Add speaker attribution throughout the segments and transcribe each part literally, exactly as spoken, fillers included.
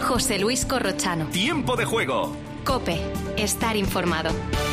Speaker 1: José Luis Corrochano.
Speaker 2: Tiempo de juego.
Speaker 1: COPE. Estar informado.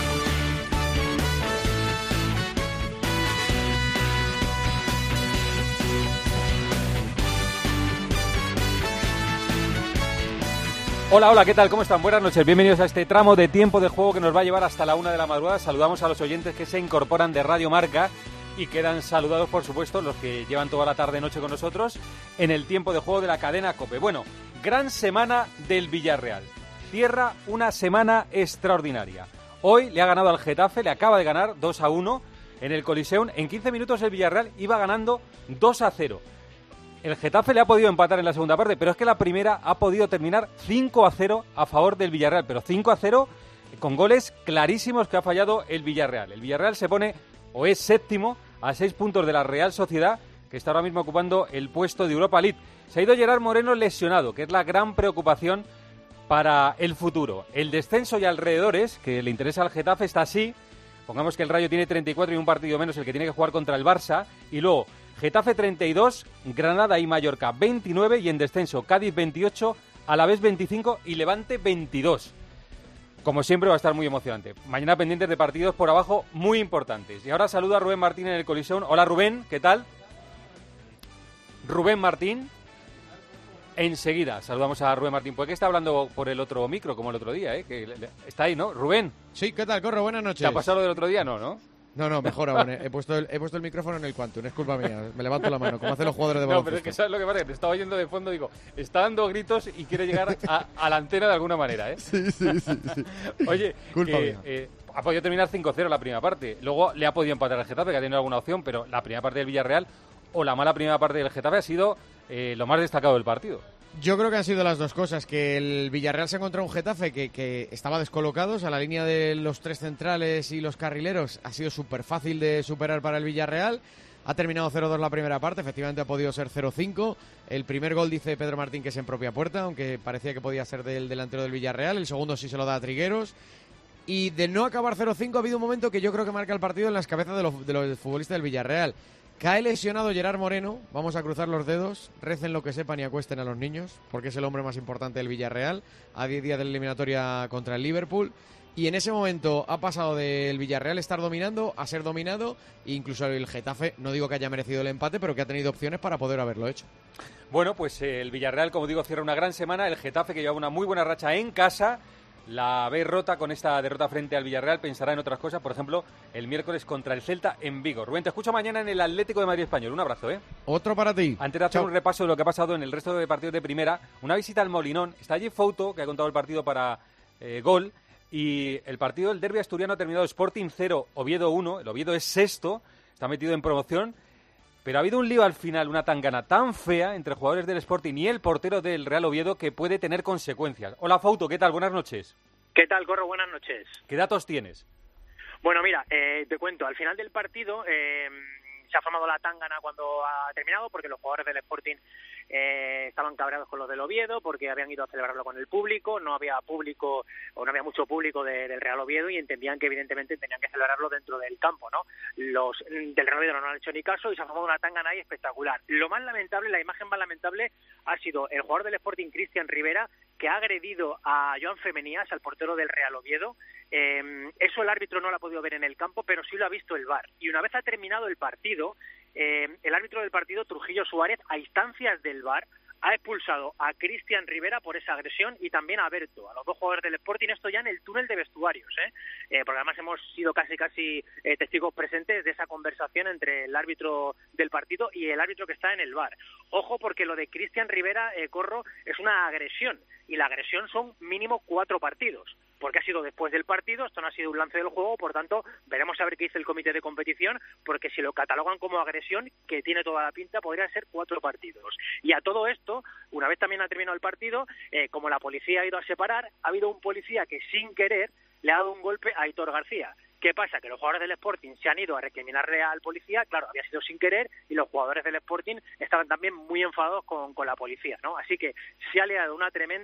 Speaker 3: Hola, hola, ¿qué tal? ¿Cómo están? Buenas noches, bienvenidos a este tramo de tiempo de juego que nos va a llevar hasta la una de la madrugada. Saludamos a los oyentes que se incorporan de Radio Marca y quedan saludados, por supuesto, los que llevan toda la tarde-noche con nosotros en el tiempo de juego de la cadena COPE. Bueno, gran semana del Villarreal. Cierra una semana extraordinaria. Hoy le ha ganado al Getafe, le acaba de ganar dos a uno en el Coliseum. En quince minutos el Villarreal iba ganando dos a cero. El Getafe le ha podido empatar en la segunda parte, pero es que la primera ha podido terminar cinco a cero a favor del Villarreal, pero cinco a cero con goles clarísimos que ha fallado el Villarreal. El Villarreal se pone, o es séptimo, a seis puntos de la Real Sociedad, que está ahora mismo ocupando el puesto de Europa League. Se ha ido Gerard Moreno lesionado, que es la gran preocupación para el futuro. El descenso y alrededores, que le interesa al Getafe, está así. Pongamos que el Rayo tiene treinta y cuatro y un partido menos el que tiene que jugar contra el Barça, y luego Getafe treinta y dos, Granada y Mallorca veintinueve y en descenso Cádiz veintiocho, Alavés veinticinco y Levante veintidós. Como siempre va a estar muy emocionante. Mañana pendientes de partidos por abajo muy importantes. Y ahora saludo a Rubén Martín en el Coliseum. Hola Rubén, ¿qué tal? Rubén Martín. Enseguida saludamos a Rubén Martín, porque está hablando por el otro micro como el otro día, ¿eh? Que está ahí, ¿no? Rubén.
Speaker 4: Sí, ¿qué tal, Corro? Buenas noches.
Speaker 3: ¿Te ha pasado lo del otro día? No, ¿no?
Speaker 4: No, no, mejor aún. He puesto el, he puesto el micrófono en el Quantum, es culpa mía. Me levanto la mano, como hacen los jugadores de baloncesto.
Speaker 3: No, pero es que ¿sabes lo que pasa? Que te estaba oyendo de fondo, digo, está dando gritos y quiere llegar a, a la antena de alguna manera, ¿eh?
Speaker 4: Sí, sí, sí. sí.
Speaker 3: Oye,
Speaker 4: culpa
Speaker 3: que,
Speaker 4: mía.
Speaker 3: Eh, ha podido terminar cinco cero la primera parte. Luego le ha podido empatar al Getafe, que ha tenido alguna opción, pero la primera parte del Villarreal o la mala primera parte del Getafe ha sido eh, lo más destacado del partido.
Speaker 4: Yo creo que han sido las dos cosas, que el Villarreal se encontró un Getafe que, que estaba descolocado, o sea, la línea de los tres centrales y los carrileros ha sido súper fácil de superar para el Villarreal. Ha terminado cero dos la primera parte, efectivamente ha podido ser cero cinco. El primer gol dice Pedro Martín que es en propia puerta, aunque parecía que podía ser del delantero del Villarreal. El segundo sí se lo da a Trigueros. Y de no acabar cero cinco ha habido un momento que yo creo que marca el partido en las cabezas de los, de los futbolistas del Villarreal. Cae lesionado Gerard Moreno, vamos a cruzar los dedos, recen lo que sepan y acuesten a los niños, porque es el hombre más importante del Villarreal, a diez días de la eliminatoria contra el Liverpool, y en ese momento ha pasado del Villarreal estar dominando a ser dominado, e incluso el Getafe, no digo que haya merecido el empate, pero que ha tenido opciones para poder haberlo hecho.
Speaker 3: Bueno, pues eh, el Villarreal, como digo, cierra una gran semana, el Getafe que lleva una muy buena racha en casa, la ve rota con esta derrota frente al Villarreal, pensará en otras cosas, por ejemplo, el miércoles contra el Celta en Vigo. Rubén, te escucho mañana en el Atlético de Madrid Español. Un abrazo, ¿eh?
Speaker 4: Otro para ti.
Speaker 3: Antes de hacer
Speaker 4: Chao.
Speaker 3: un repaso de lo que ha pasado en el resto de partidos de primera, una visita al Molinón. Está allí Fouto, que ha contado el partido para eh, Gol, y el partido del derbi asturiano ha terminado Sporting cero, Oviedo uno. El Oviedo es sexto, está metido en promoción. Pero ha habido un lío al final, una tangana tan fea entre jugadores del Sporting y el portero del Real Oviedo que puede tener consecuencias. Hola Fouto, ¿qué tal? Buenas noches.
Speaker 5: ¿Qué tal, Corro? Buenas noches.
Speaker 3: ¿Qué datos tienes?
Speaker 5: Bueno, mira, eh, te cuento, al final del partido eh, se ha formado la tangana cuando ha terminado, porque los jugadores del Sporting eh, estaban cabreados con los del Oviedo, porque habían ido a celebrarlo con el público, no había público, o no había mucho público de, del Real Oviedo, y entendían que evidentemente tenían que celebrarlo dentro del campo, ¿no? Los del Real Oviedo no han hecho ni caso y se ha formado una tangana ahí espectacular. Lo más lamentable, la imagen más lamentable, ha sido el jugador del Sporting, Cristian Rivera, que ha agredido a Joan Femenías, al portero del Real Oviedo. Eh, eso el árbitro no lo ha podido ver en el campo, pero sí lo ha visto el V A R. Y una vez ha terminado el partido, eh, el árbitro del partido, Trujillo Suárez, a instancias del V A R, ha expulsado a Cristian Rivera por esa agresión y también a Berto, a los dos jugadores del Sporting, esto ya en el túnel de vestuarios, ¿eh? Eh, porque además hemos sido casi casi eh, testigos presentes de esa conversación entre el árbitro del partido y el árbitro que está en el V A R. Ojo, porque lo de Cristian Rivera, eh, Corro, es una agresión, y la agresión son mínimo cuatro partidos, porque ha sido después del partido, esto no ha sido un lance del juego, por tanto, veremos a ver qué dice el comité de competición, porque si lo catalogan como agresión, que tiene toda la pinta, podría ser cuatro partidos. Y a todo esto, una vez también ha terminado el partido, eh, como la policía ha ido a separar, ha habido un policía que sin querer le ha dado un golpe a Aitor García. ¿Qué pasa? Que los jugadores del Sporting se han ido a recriminarle al policía, claro, había sido sin querer, y los jugadores del Sporting estaban también muy enfadados con, con la policía, ¿no? Así que se ha liado una tremenda,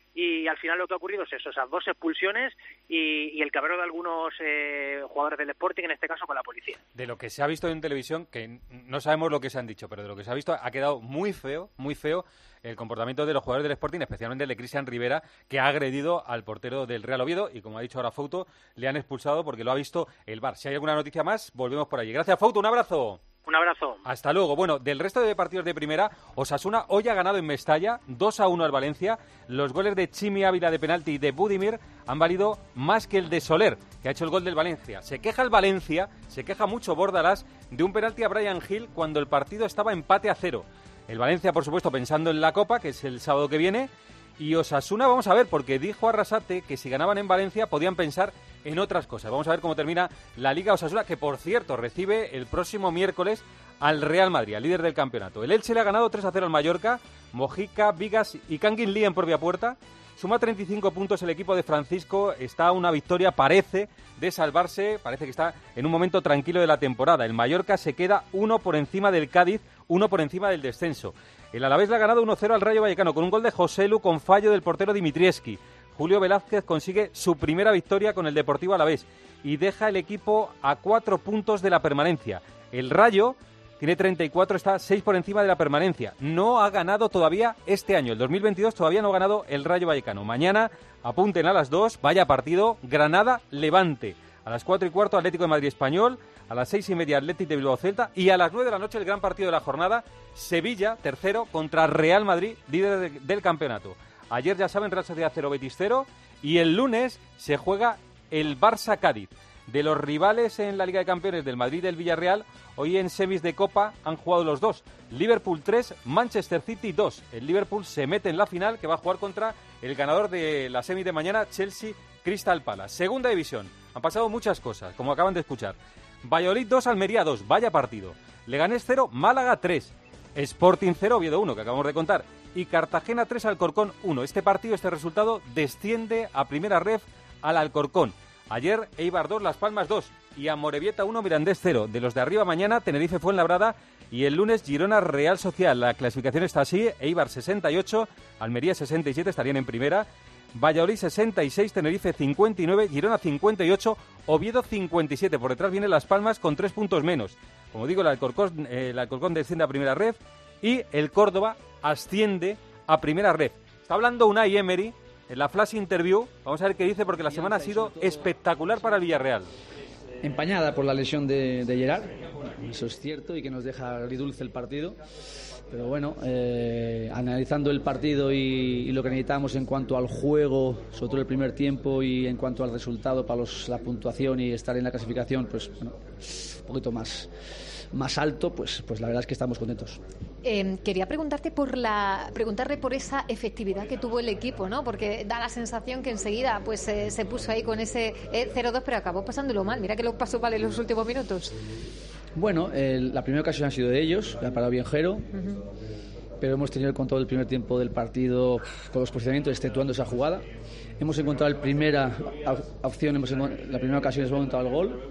Speaker 5: y al final lo que ha ocurrido es eso, esas dos expulsiones y, y el cabreo de algunos eh, jugadores del Sporting, en este caso con la policía.
Speaker 3: De lo que se ha visto en televisión, que no sabemos lo que se han dicho, pero de lo que se ha visto ha quedado muy feo, muy feo el comportamiento de los jugadores del Sporting, especialmente el de Cristian Rivera, que ha agredido al portero del Real Oviedo y, como ha dicho ahora Fouto, le han expulsado porque lo ha visto el V A R. Si hay alguna noticia más, volvemos por allí. Gracias, Fouto, un abrazo.
Speaker 5: Un abrazo.
Speaker 3: Hasta luego. Bueno, del resto de partidos de primera, Osasuna hoy ha ganado en Mestalla dos a uno al Valencia. Los goles de Chimi Ávila de penalti y de Budimir han valido más que el de Soler, que ha hecho el gol del Valencia. Se queja el Valencia, se queja mucho Bordalás de un penalti a Brian Hill cuando el partido estaba empate a cero. El Valencia, por supuesto, pensando en la Copa, que es el sábado que viene. Y Osasuna, vamos a ver, porque dijo Arrasate que si ganaban en Valencia podían pensar en otras cosas. Vamos a ver cómo termina la Liga Osasuna, que por cierto recibe el próximo miércoles al Real Madrid, al líder del campeonato. El Elche le ha ganado tres a cero al Mallorca, Mojica, Vigas y Kangin Lee en propia puerta. Suma treinta y cinco puntos el equipo de Francisco, está a una victoria, parece, de salvarse, parece que está en un momento tranquilo de la temporada. El Mallorca se queda uno por encima del Cádiz, uno por encima del descenso. El Alavés le ha ganado uno cero al Rayo Vallecano con un gol de Joselu con fallo del portero Dimitrievski. Julio Velázquez consigue su primera victoria con el Deportivo Alavés y deja el equipo a cuatro puntos de la permanencia. El Rayo tiene treinta y cuatro, está seis por encima de la permanencia. No ha ganado todavía este año, el dos mil veintidós todavía no ha ganado el Rayo Vallecano. Mañana, apunten a las dos, vaya partido, Granada-Levante. A las cuatro y cuarto, Atlético de Madrid-Español. A las seis y media, Atlético de Bilbao-Celta. Y a las nueve de la noche, el gran partido de la jornada, Sevilla, tercero, contra Real Madrid, líder de, del campeonato. Ayer, ya saben, Real Sociedad cero, Betis cero. Y el lunes se juega el Barça-Cádiz. De los rivales en la Liga de Campeones del Madrid y del Villarreal, hoy en semis de Copa han jugado los dos. Liverpool tres, Manchester City dos. El Liverpool se mete en la final, que va a jugar contra el ganador de la semi de mañana, Chelsea Crystal Palace. Segunda división. Han pasado muchas cosas, como acaban de escuchar. Valladolid dos, Almería dos. Vaya partido. Leganés cero, Málaga tres. Sporting cero, Oviedo uno, que acabamos de contar. Y Cartagena tres, Alcorcón uno. Este partido, este resultado, desciende a primera ref al Alcorcón. Ayer, Eibar dos, Las Palmas dos. Y Amorebieta uno, Mirandés cero. De los de arriba mañana, Tenerife Fuenlabrada. Y el lunes, Girona Real Social. La clasificación está así. Eibar sesenta y ocho, Almería sesenta y siete, estarían en primera. Valladolid sesenta y seis, Tenerife cincuenta y nueve, Girona cincuenta y ocho, Oviedo cincuenta y siete. Por detrás viene Las Palmas con tres puntos menos. Como digo, el Alcorcón, eh, el Alcorcón desciende a primera ref y el Córdoba asciende a primera ref. Está hablando Unai Emery en la flash interview. Vamos a ver qué dice, porque la semana ha sido espectacular para el Villarreal.
Speaker 2: Empañada por la lesión de, de Gerard, eso es cierto, y que nos deja agridulce el partido. Pero bueno, eh, analizando el partido y, y lo que necesitamos en cuanto al juego, sobre todo el primer tiempo, y en cuanto al resultado para los, la puntuación y estar en la clasificación, pues bueno, un poquito más, más alto, pues, pues la verdad es que estamos contentos.
Speaker 6: Eh, quería preguntarte por la, preguntarle por esa efectividad que tuvo el equipo, ¿no? Porque da la sensación que enseguida pues eh, se puso ahí con ese eh, cero dos, pero acabó pasándolo mal. Mira que lo pasó mal en los últimos minutos.
Speaker 2: Bueno, el, la primera ocasión ha sido de ellos, la ha parado bien Jero, uh-huh. Pero hemos tenido el control del primer tiempo del partido con los posicionamientos, exceptuando esa jugada. Hemos encontrado la primera opción, hemos, la primera ocasión hemos encontrado el gol,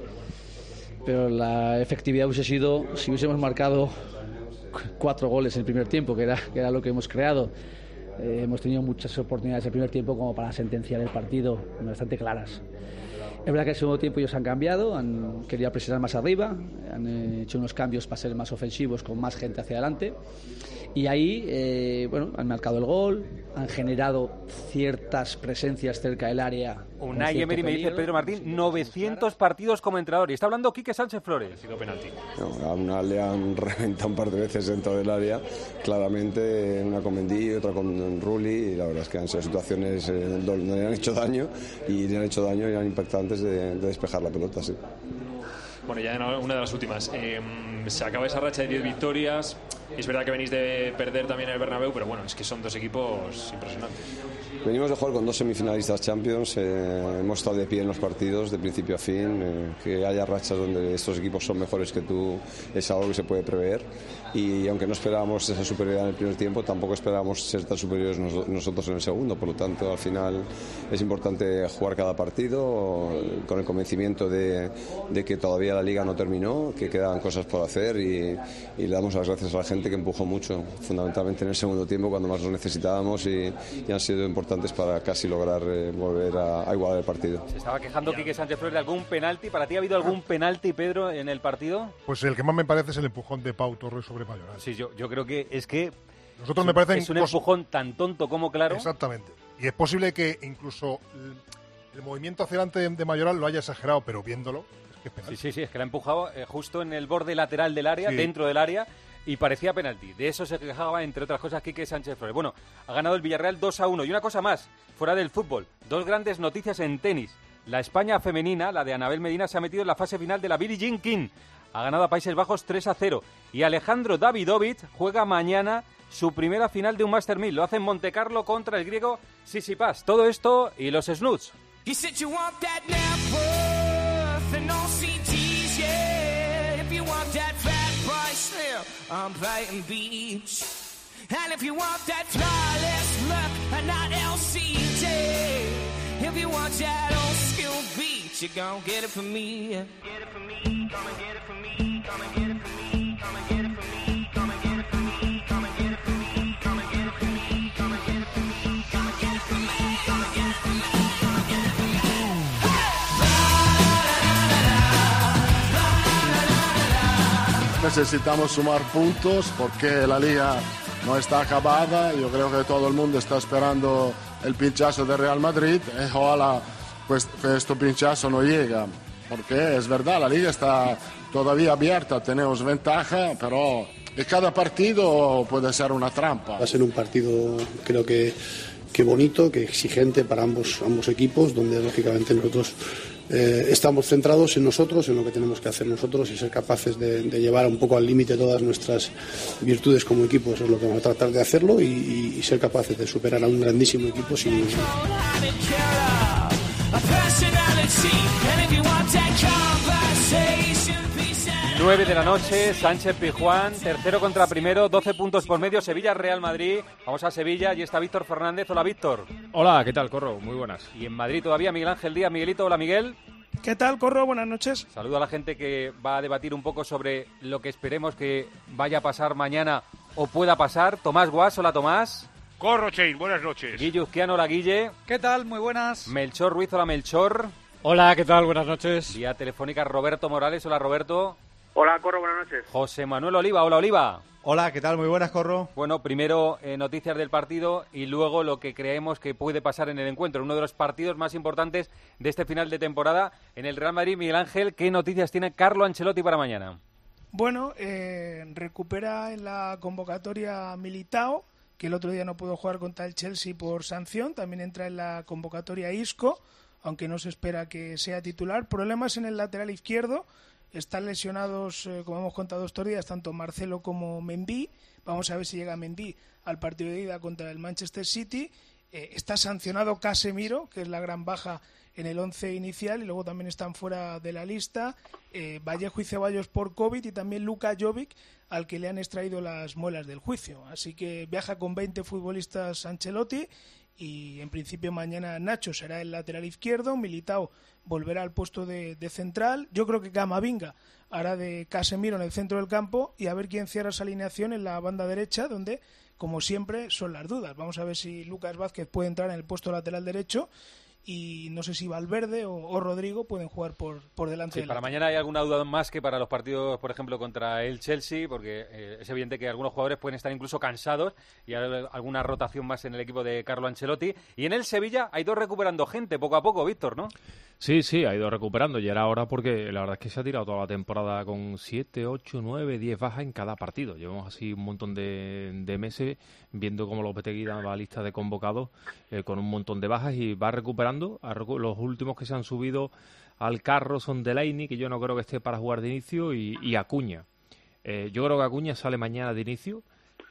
Speaker 2: pero la efectividad hubiese sido si hubiésemos marcado cuatro goles en el primer tiempo, que era, que era lo que hemos creado. Eh, hemos tenido muchas oportunidades en el primer tiempo como para sentenciar el partido, bastante claras. Es verdad que en el segundo tiempo ellos han cambiado, han querido presionar más arriba, han hecho unos cambios para ser más ofensivos, con más gente hacia adelante. Y ahí, eh, bueno, han marcado el gol, han generado ciertas presencias cerca del área.
Speaker 3: Unai Emery, me dice Pedro Martín, novecientos partidos como entrenador. Y está hablando Quique Sánchez Flores. Ha sido penalti.
Speaker 7: No, a una le han reventado un par de veces dentro del área, claramente, una con Mendy y otra con Rulli. Y la verdad es que han sido situaciones eh, donde le han hecho daño, y le han hecho daño y eran impactantes de, de despejar la pelota, sí.
Speaker 8: Bueno, ya una de las últimas. Eh, se acaba esa racha de diez victorias. Es verdad que venís de perder también el Bernabéu, pero bueno, es que son dos equipos impresionantes.
Speaker 7: Venimos de jugar con dos semifinalistas Champions, eh, hemos estado de pie en los partidos de principio a fin, eh, que haya rachas donde estos equipos son mejores que tú es algo que se puede prever, y aunque no esperábamos esa superioridad en el primer tiempo, tampoco esperábamos ser tan superiores nos, nosotros en el segundo. Por lo tanto, al final es importante jugar cada partido con el convencimiento de, de que todavía la Liga no terminó, que quedan cosas por hacer, y, y le damos las gracias a la gente que empujó mucho, fundamentalmente en el segundo tiempo cuando más lo necesitábamos, y, y han sido importantes para casi lograr eh, volver a, a igualar el partido.
Speaker 3: Se estaba quejando Quique Sánchez Flores de algún penalti. ¿Para ti ha habido algún penalti, Pedro, en el partido?
Speaker 9: Pues el que más me parece es el empujón de Pau Torres sobre Mayoral.
Speaker 3: Sí, yo, yo creo que es que
Speaker 9: Nosotros me parecen
Speaker 3: es un
Speaker 9: cos...
Speaker 3: empujón tan tonto como claro.
Speaker 9: Exactamente. Y es posible que incluso el, el movimiento hacia delante de, de Mayoral lo haya exagerado, pero viéndolo es que es penalti.
Speaker 3: Sí, sí, sí, es que la ha empujado eh, justo en el borde lateral del área,
Speaker 9: Sí.
Speaker 3: dentro del área, y parecía penalti. De eso se quejaba, entre otras cosas, Quique Sánchez Flores. Bueno, ha ganado el Villarreal dos a uno. Y una cosa más, fuera del fútbol, dos grandes noticias en tenis. La España femenina, la de Anabel Medina, se ha metido en la fase final de la Billie Jean King. Ha ganado a Países Bajos tres a cero. Y Alejandro Davidovich juega mañana su primera final de un Master mil. Lo hace en Montecarlo contra el griego Tsitsipas. Todo esto y los snoots.
Speaker 10: You gon' get it from me. Get it from me. Come and get it from me. Come and get it from me. Come and get it from me. Come and get it from me. Come and get it from me. Come and get it from me. Come and get it from me. Come and get it from me. Come and get it from me. Come and get it from me.
Speaker 11: Necesitamos sumar puntos porque la liga no está acabada. Yo creo que todo el mundo está esperando el pinchazo de Real Madrid. Eh, ojalá pues este pinchazo no llega, porque es verdad, la liga está todavía abierta, tenemos ventaja, pero en cada partido puede ser una trampa.
Speaker 12: Va a ser un partido, creo que, que bonito, que exigente para ambos, ambos equipos, donde lógicamente nosotros eh, estamos centrados en nosotros, en lo que tenemos que hacer nosotros y ser capaces de, de llevar un poco al límite todas nuestras virtudes como equipo. Eso es lo que vamos a tratar de hacerlo y, y, y ser capaces de superar a un grandísimo equipo sin...
Speaker 3: nueve de la noche, Sánchez Pizjuán, tercero contra primero, doce puntos por medio, Sevilla Real Madrid. Vamos a Sevilla, y está Víctor Fernández. Hola, Víctor.
Speaker 13: Hola, ¿qué tal, Corro? Muy buenas.
Speaker 3: Y en Madrid todavía Miguel Ángel Díaz. Miguelito, hola, Miguel.
Speaker 14: ¿Qué tal, Corro? Buenas noches.
Speaker 3: Saludo a la gente que va a debatir un poco sobre lo que esperemos que vaya a pasar mañana o pueda pasar. Tomás Guas, hola, Tomás.
Speaker 15: Corro, Chain, buenas noches.
Speaker 3: Guille Uzquiano, hola, Guille.
Speaker 16: ¿Qué tal? Muy buenas.
Speaker 3: Melchor Ruiz, hola, Melchor.
Speaker 13: Hola, ¿qué tal? Buenas noches.
Speaker 3: Vía telefónica Roberto Morales, hola, Roberto.
Speaker 5: Hola, Corro, buenas noches.
Speaker 3: José Manuel Oliva, hola, Oliva.
Speaker 17: Hola, ¿qué tal? Muy buenas, Corro.
Speaker 3: Bueno, primero eh, noticias del partido y luego lo que creemos que puede pasar en el encuentro. Uno de los partidos más importantes de este final de temporada en el Real Madrid. Miguel Ángel, ¿qué noticias tiene Carlo Ancelotti para mañana?
Speaker 14: Bueno, eh, recupera en la convocatoria Militao, que el otro día no pudo jugar contra el Chelsea por sanción. También entra en la convocatoria Isco, aunque no se espera que sea titular. Problemas en el lateral izquierdo. Están lesionados, eh, como hemos contado estos días, tanto Marcelo como Mendy. Vamos a ver si llega Mendy al partido de ida contra el Manchester City. Eh, está sancionado Casemiro, que es la gran baja en el once inicial, y luego también están fuera de la lista eh, Vallejo y Ceballos por COVID, y también Luka Jovic, al que le han extraído las muelas del juicio. Así que viaja con veinte futbolistas Ancelotti, y en principio mañana Nacho será el lateral izquierdo, Militao volverá al puesto de, de central. Yo creo que Camavinga hará de Casemiro en el centro del campo, y a ver quién cierra esa alineación en la banda derecha, donde, como siempre, son las dudas. Vamos a ver si Lucas Vázquez puede entrar en el puesto lateral derecho, y no sé si Valverde o, o Rodrigo pueden jugar por, por delante
Speaker 3: sí,
Speaker 14: de la...
Speaker 3: Para mañana hay alguna duda más que para los partidos, por ejemplo, contra el Chelsea, porque eh, es evidente que algunos jugadores pueden estar incluso cansados y hay alguna rotación más en el equipo de Carlo Ancelotti. Y en el Sevilla ha ido recuperando gente poco a poco, Víctor, ¿no?
Speaker 13: Sí, sí, ha ido recuperando, y era ahora porque la verdad es que se ha tirado toda la temporada con siete, ocho, nueve, diez bajas en cada partido. Llevamos así un montón de, de meses viendo cómo Lopetegui da la lista de convocados eh, con un montón de bajas, y va recuperando. Los últimos que se han subido al carro son Delaney, que yo no creo que esté para jugar de inicio, y, y Acuña. Eh, yo creo que Acuña sale mañana de inicio,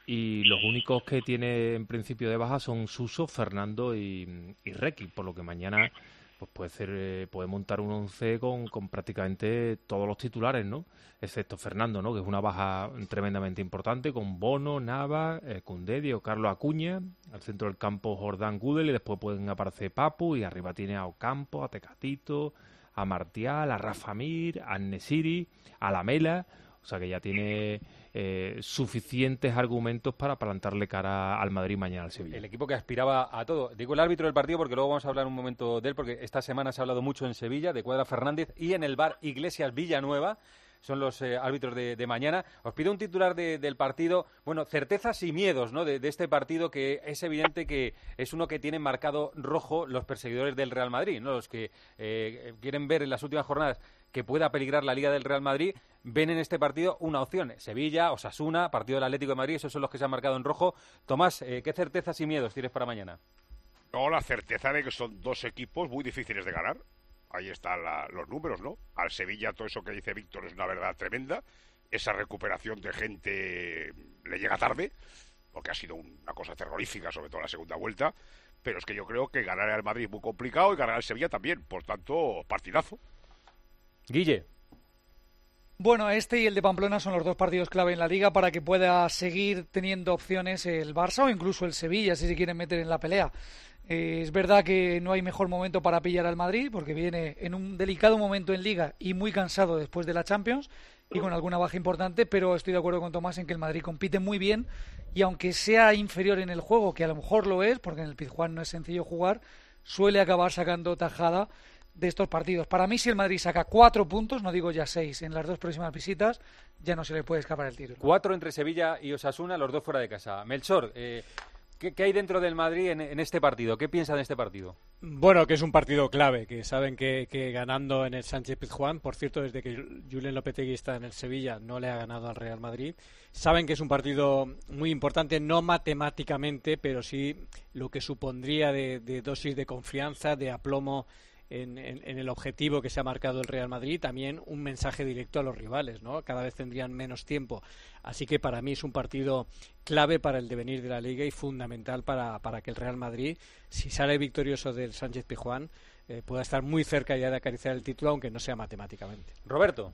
Speaker 13: y los únicos que tiene en principio de baja son Suso, Fernando y, y Requi, por lo que mañana pues puede ser, eh, puede montar un once con, con prácticamente todos los titulares, ¿no? Excepto Fernando, ¿no? Que es una baja tremendamente importante, con Bono, Nava, eh, Koundé, Diego Carlos Acuña, al centro del campo Jordán Gudel, y después pueden aparecer Papu, y arriba tiene a Ocampo, a Tecatito, a Martial, a Rafa Mir, a Nesiri, a Lamela. O sea que ya tiene eh, suficientes argumentos para plantarle cara al Madrid mañana al Sevilla.
Speaker 3: El equipo que aspiraba a todo. Digo el árbitro del partido porque luego vamos a hablar un momento de él, porque esta semana se ha hablado mucho en Sevilla, de Cuadra Fernández, y en el bar Iglesias Villanueva. Son los eh, árbitros de, de mañana. Os pido un titular de, del partido. Bueno, certezas y miedos, ¿no? De, de este partido, que es evidente que es uno que tienen marcado rojo los perseguidores del Real Madrid, ¿no? Los que eh, quieren ver en las últimas jornadas que pueda peligrar la Liga del Real Madrid, ven en este partido una opción. Sevilla, Osasuna, partido del Atlético de Madrid, esos son los que se han marcado en rojo. Tomás, eh, ¿qué certezas y miedos tienes para mañana?
Speaker 15: No, la certeza de que son dos equipos muy difíciles de ganar. Ahí están la, los números, ¿no? Al Sevilla todo eso que dice Víctor es una verdad tremenda. Esa recuperación de gente le llega tarde, porque ha sido una cosa terrorífica, sobre todo la segunda vuelta. Pero es que yo creo que ganar al Madrid es muy complicado y ganar al Sevilla también. Por tanto, partidazo.
Speaker 3: Guille.
Speaker 16: Bueno, este y el de Pamplona son los dos partidos clave en la Liga para que pueda seguir teniendo opciones el Barça o incluso el Sevilla, si se quieren meter en la pelea. Eh, es verdad que no hay mejor momento para pillar al Madrid, porque viene en un delicado momento en Liga y muy cansado después de la Champions y con alguna baja importante, pero estoy de acuerdo con Tomás en que el Madrid compite muy bien y aunque sea inferior en el juego, que a lo mejor lo es, porque en el Pizjuán no es sencillo jugar, suele acabar sacando tajada de estos partidos. Para mí, si el Madrid saca cuatro puntos, no digo ya seis, en las dos próximas visitas, ya no se le puede escapar el título.
Speaker 3: Cuatro entre Sevilla y Osasuna, los dos fuera de casa. Melchor, eh, ¿qué, ¿qué hay dentro del Madrid en, en este partido? ¿Qué piensa de este partido?
Speaker 18: Bueno, que es un partido clave, que saben que, que ganando en el Sánchez-Pizjuán, por cierto, desde que Julen Lopetegui está en el Sevilla, no le ha ganado al Real Madrid. Saben que es un partido muy importante, no matemáticamente, pero sí lo que supondría de, de dosis de confianza, de aplomo En, en, en el objetivo que se ha marcado el Real Madrid, también un mensaje directo a los rivales, ¿no? Cada vez tendrían menos tiempo, así que para mí es un partido clave para el devenir de la Liga y fundamental para, para que el Real Madrid, si sale victorioso del Sánchez-Pizjuán, eh, pueda estar muy cerca ya de acariciar el título, aunque no sea matemáticamente.
Speaker 3: Roberto.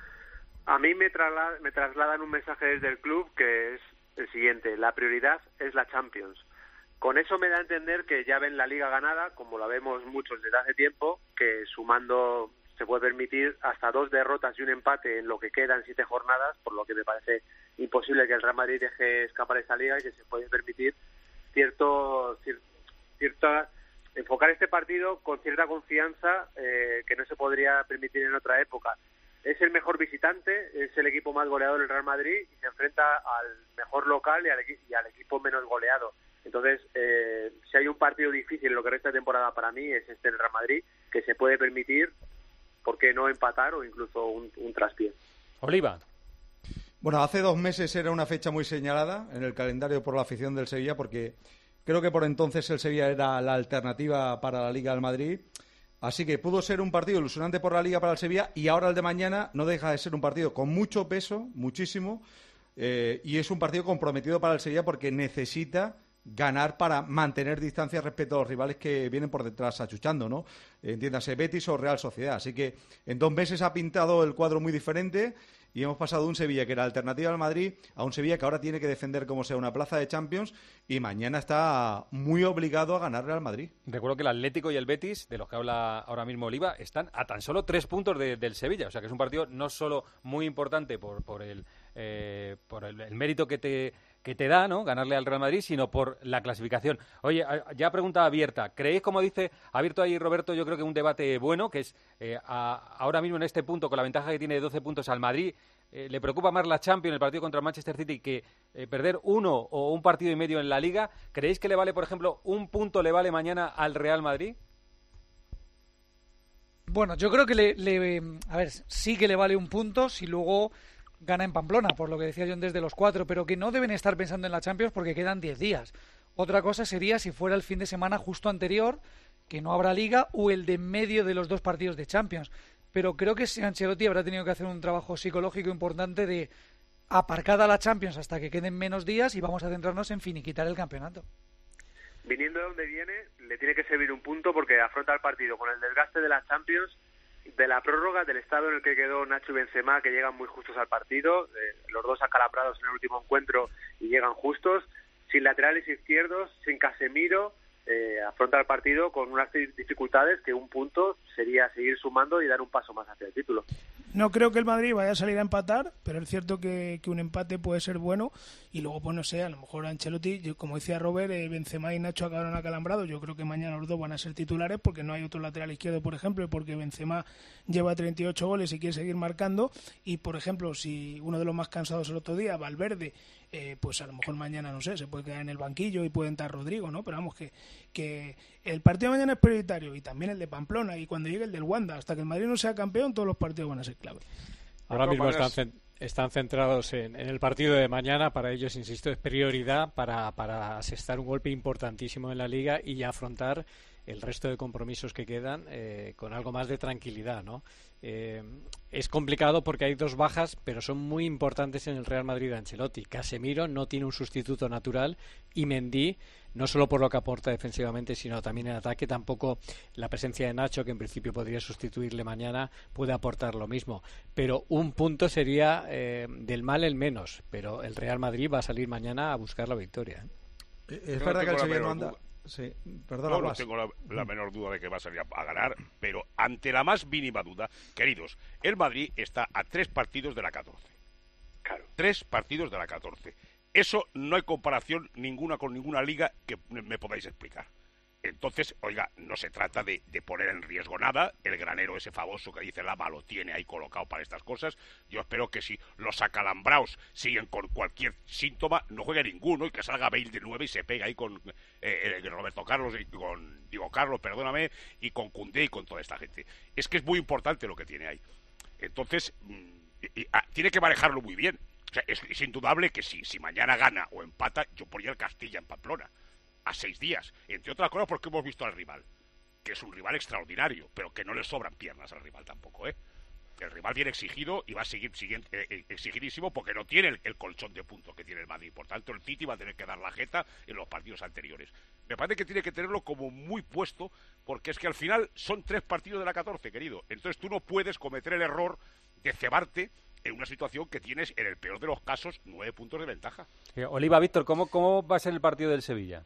Speaker 19: A mí me, trasla- me trasladan un mensaje desde el club que es el siguiente: la prioridad es la Champions. Con eso me da a entender que ya ven la Liga ganada, como la vemos muchos desde hace tiempo, que sumando se puede permitir hasta dos derrotas y un empate en lo que quedan siete jornadas, por lo que me parece imposible que el Real Madrid deje escapar esa Liga y que se puede permitir cierto, cierta enfocar este partido con cierta confianza eh, que no se podría permitir en otra época. Es el mejor visitante, es el equipo más goleador del Real Madrid y se enfrenta al mejor local y al, y al equipo menos goleado. Entonces, eh, si hay un partido difícil en lo que resta de temporada para mí, es este del Real Madrid, que se puede permitir, ¿por qué no empatar o incluso un, un traspié?
Speaker 3: Oliva.
Speaker 17: Bueno, hace dos meses era una fecha muy señalada en el calendario por la afición del Sevilla, porque creo que por entonces el Sevilla era la alternativa para la Liga del Madrid. Así que pudo ser un partido ilusionante por la Liga para el Sevilla y ahora el de mañana no deja de ser un partido con mucho peso, muchísimo, eh, y es un partido comprometido para el Sevilla porque necesita ganar para mantener distancia respecto a los rivales que vienen por detrás achuchando, ¿no? Entiéndase, Betis o Real Sociedad. Así que en dos meses ha pintado el cuadro muy diferente y hemos pasado de un Sevilla que era alternativa al Madrid a un Sevilla que ahora tiene que defender como sea una plaza de Champions y mañana está muy obligado a ganarle al Madrid.
Speaker 3: Recuerdo que el Atlético y el Betis, de los que habla ahora mismo Oliva, están a tan solo tres puntos de, del Sevilla. O sea que es un partido no solo muy importante por, por, el, eh, por el, el mérito que te... que te da, ¿no?, ganarle al Real Madrid, sino por la clasificación. Oye, ya pregunta abierta. ¿Creéis, como dice, ha abierto ahí Roberto, yo creo que un debate bueno, que es eh, a, ahora mismo en este punto, con la ventaja que tiene de doce puntos al Madrid, eh, le preocupa más la Champions, el partido contra el Manchester City, que eh, perder uno o un partido y medio en la Liga? ¿Creéis que le vale, por ejemplo, un punto le vale mañana al Real Madrid?
Speaker 16: Bueno, yo creo que le, le a ver, sí que le vale un punto si luego gana en Pamplona, por lo que decía John desde los cuatro, pero que no deben estar pensando en la Champions porque quedan diez días. Otra cosa sería si fuera el fin de semana justo anterior, que no habrá Liga, o el de en medio de los dos partidos de Champions. Pero creo que Ancelotti habrá tenido que hacer un trabajo psicológico importante de aparcada la Champions hasta que queden menos días y vamos a centrarnos en finiquitar el campeonato.
Speaker 19: viniendo de donde viene, le tiene que servir un punto porque afronta el partido con el desgaste de la Champions, de la prórroga, del estado en el que quedó Nacho y Benzema, que llegan muy justos al partido, eh, los dos acalambrados en el último encuentro y llegan justos, sin laterales izquierdos, sin Casemiro, eh, afronta el partido con unas dificultades que un punto sería seguir sumando y dar un paso más hacia el título.
Speaker 14: No creo que el Madrid vaya a salir a empatar, pero es cierto que, que un empate puede ser bueno. Y luego, pues no sé, a lo mejor Ancelotti, yo, como decía Robert, eh, Benzema y Nacho acabaron acalambrados. Yo creo que mañana los dos van a ser titulares porque no hay otro lateral izquierdo, por ejemplo, y porque Benzema lleva treinta y ocho goles y quiere seguir marcando. Y, por ejemplo, si uno de los más cansados el otro día, Valverde, eh, pues a lo mejor mañana, no sé, se puede quedar en el banquillo y puede entrar Rodrigo, ¿no? Pero vamos, que, que el partido de mañana es prioritario y también el de Pamplona y cuando llegue el del Wanda. Hasta que el Madrid no sea campeón, todos los partidos van a ser clave.
Speaker 18: Ahora mismo están, están centrados en, en el partido de mañana. Para ellos, insisto, es prioridad para, para asestar un golpe importantísimo en la Liga y ya afrontar el resto de compromisos que quedan eh, con algo más de tranquilidad, ¿no? Eh, es complicado porque hay dos bajas, pero son muy importantes en el Real Madrid de Ancelotti. Casemiro no tiene un sustituto natural y Mendy, no solo por lo que aporta defensivamente, sino también en ataque, tampoco la presencia de Nacho, que en principio podría sustituirle mañana, puede aportar lo mismo. Pero un punto sería eh, del mal el menos, pero el Real Madrid va a salir mañana a buscar la victoria.
Speaker 17: ¿eh? Es verdad que el Sevilla no anda... Sí, perdona,
Speaker 15: no, no tengo la, la menor duda de que va a salir a, a ganar, pero ante la más mínima duda, queridos, el Madrid está a tres partidos de la catorce. Claro. Tres partidos de la catorce. Eso no hay comparación ninguna con ninguna liga que me podáis explicar. Entonces, oiga, no se trata de, de poner en riesgo nada. El granero ese famoso que dice Lama lo tiene ahí colocado para estas cosas. Yo espero que si los acalambraos siguen con cualquier síntoma, no juegue ninguno y que salga Bale de nueve y se pega ahí con eh, Roberto Carlos y con Diego Carlos, perdóname, y con Koundé y con toda esta gente. Es que es muy importante lo que tiene ahí. Entonces, y, y, ah, tiene que manejarlo muy bien. O sea, es, es indudable que si, si mañana gana o empata, yo ponía el Castilla en Pamplona. A seis días, entre otras cosas porque hemos visto al rival, que es un rival extraordinario, pero que no le sobran piernas al rival tampoco, ¿eh? El rival viene exigido y va a seguir siguiente, eh, exigidísimo porque no tiene el, el colchón de puntos que tiene el Madrid. Por tanto, el City va a tener que dar la jeta en los partidos anteriores. Me parece que tiene que tenerlo como muy puesto, porque es que al final son tres partidos de la catorce, querido. Entonces tú no puedes cometer el error de cebarte en una situación que tienes, en el peor de los casos, nueve puntos de ventaja.
Speaker 3: Eh, Oliva, Víctor, ¿cómo, ¿cómo va a ser el partido del Sevilla?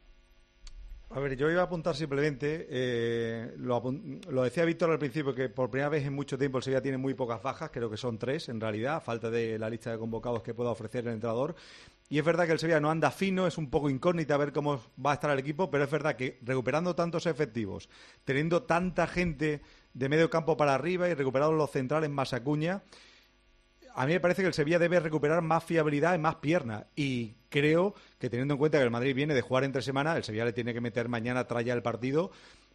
Speaker 17: A ver, yo iba a apuntar simplemente, eh, lo, lo decía Víctor al principio, que por primera vez en mucho tiempo el Sevilla tiene muy pocas bajas, creo que son tres en realidad, a falta de la lista de convocados que pueda ofrecer el entrenador. Y es verdad que el Sevilla no anda fino, es un poco incógnita a ver cómo va a estar el equipo, pero es verdad que recuperando tantos efectivos, teniendo tanta gente de medio campo para arriba y recuperando los centrales más Acuña, a mí me parece que el Sevilla debe recuperar más fiabilidad y más pierna. Y creo que teniendo en cuenta que el Madrid viene de jugar entre semanas, el Sevilla le tiene que meter mañana tras ya el partido.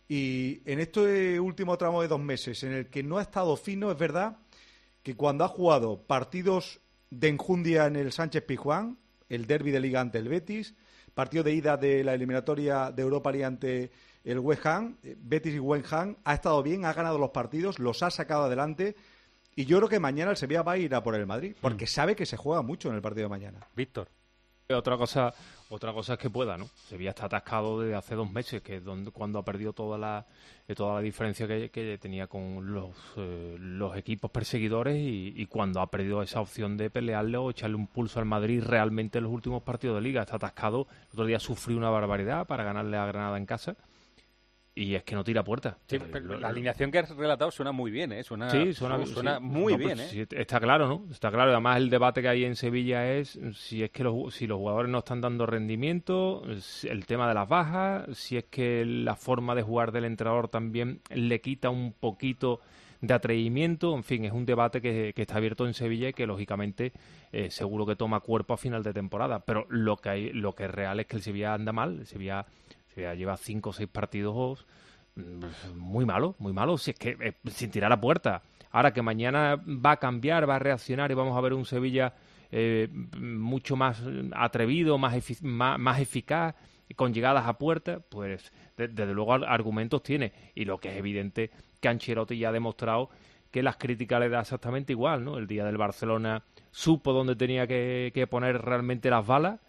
Speaker 17: Y en este último tramo de dos meses, en el que no ha estado fino, es verdad que cuando ha jugado partidos de enjundia en el Sánchez Pizjuán, el derbi de Liga ante el Betis, partido de ida de la eliminatoria de Europa League ante el West Ham, Betis y West Ham, ha estado bien, ha ganado los partidos, los ha sacado adelante. Y yo creo que mañana el Sevilla va a ir a por el Madrid, porque sabe que se juega mucho en el partido de mañana.
Speaker 3: Víctor.
Speaker 13: Otra cosa, otra cosa es que pueda, ¿no? Sevilla está atascado desde hace dos meses, que es donde, cuando ha perdido toda la toda la diferencia que, que tenía con los, eh, los equipos perseguidores y, y cuando ha perdido esa opción de pelearle o echarle un pulso al Madrid realmente en los últimos partidos de Liga. Está atascado. El otro día sufrió una barbaridad para ganarle a Granada en casa. Y es que no tira puerta.
Speaker 3: Sí, pero la alineación que has relatado suena muy bien, ¿eh? Suena,
Speaker 13: sí, suena,
Speaker 3: suena
Speaker 13: sí.
Speaker 3: muy
Speaker 13: no,
Speaker 3: bien,
Speaker 13: pues,
Speaker 3: ¿eh?
Speaker 13: Sí, está claro, ¿no? Está claro. Además, el debate que hay en Sevilla es si es que los, si los jugadores no están dando rendimiento, el tema de las bajas, si es que la forma de jugar del entrenador también le quita un poquito de atrevimiento. En fin, es un debate que, que está abierto en Sevilla y que, lógicamente, eh, seguro que toma cuerpo a final de temporada. Pero lo que hay, lo que es real es que el Sevilla anda mal. El Sevilla, Sevilla lleva cinco o seis partidos muy malo, muy malo, si es que eh, sin tirar a puerta. Ahora que mañana va a cambiar, va a reaccionar y vamos a ver un Sevilla eh, mucho más atrevido, más, efic- más, más eficaz, con llegadas a puerta, pues de- desde luego argumentos tiene. Y lo que es evidente que Ancelotti ya ha demostrado que las críticas le da exactamente igual, ¿no? El día del Barcelona supo dónde tenía que, que poner realmente las balas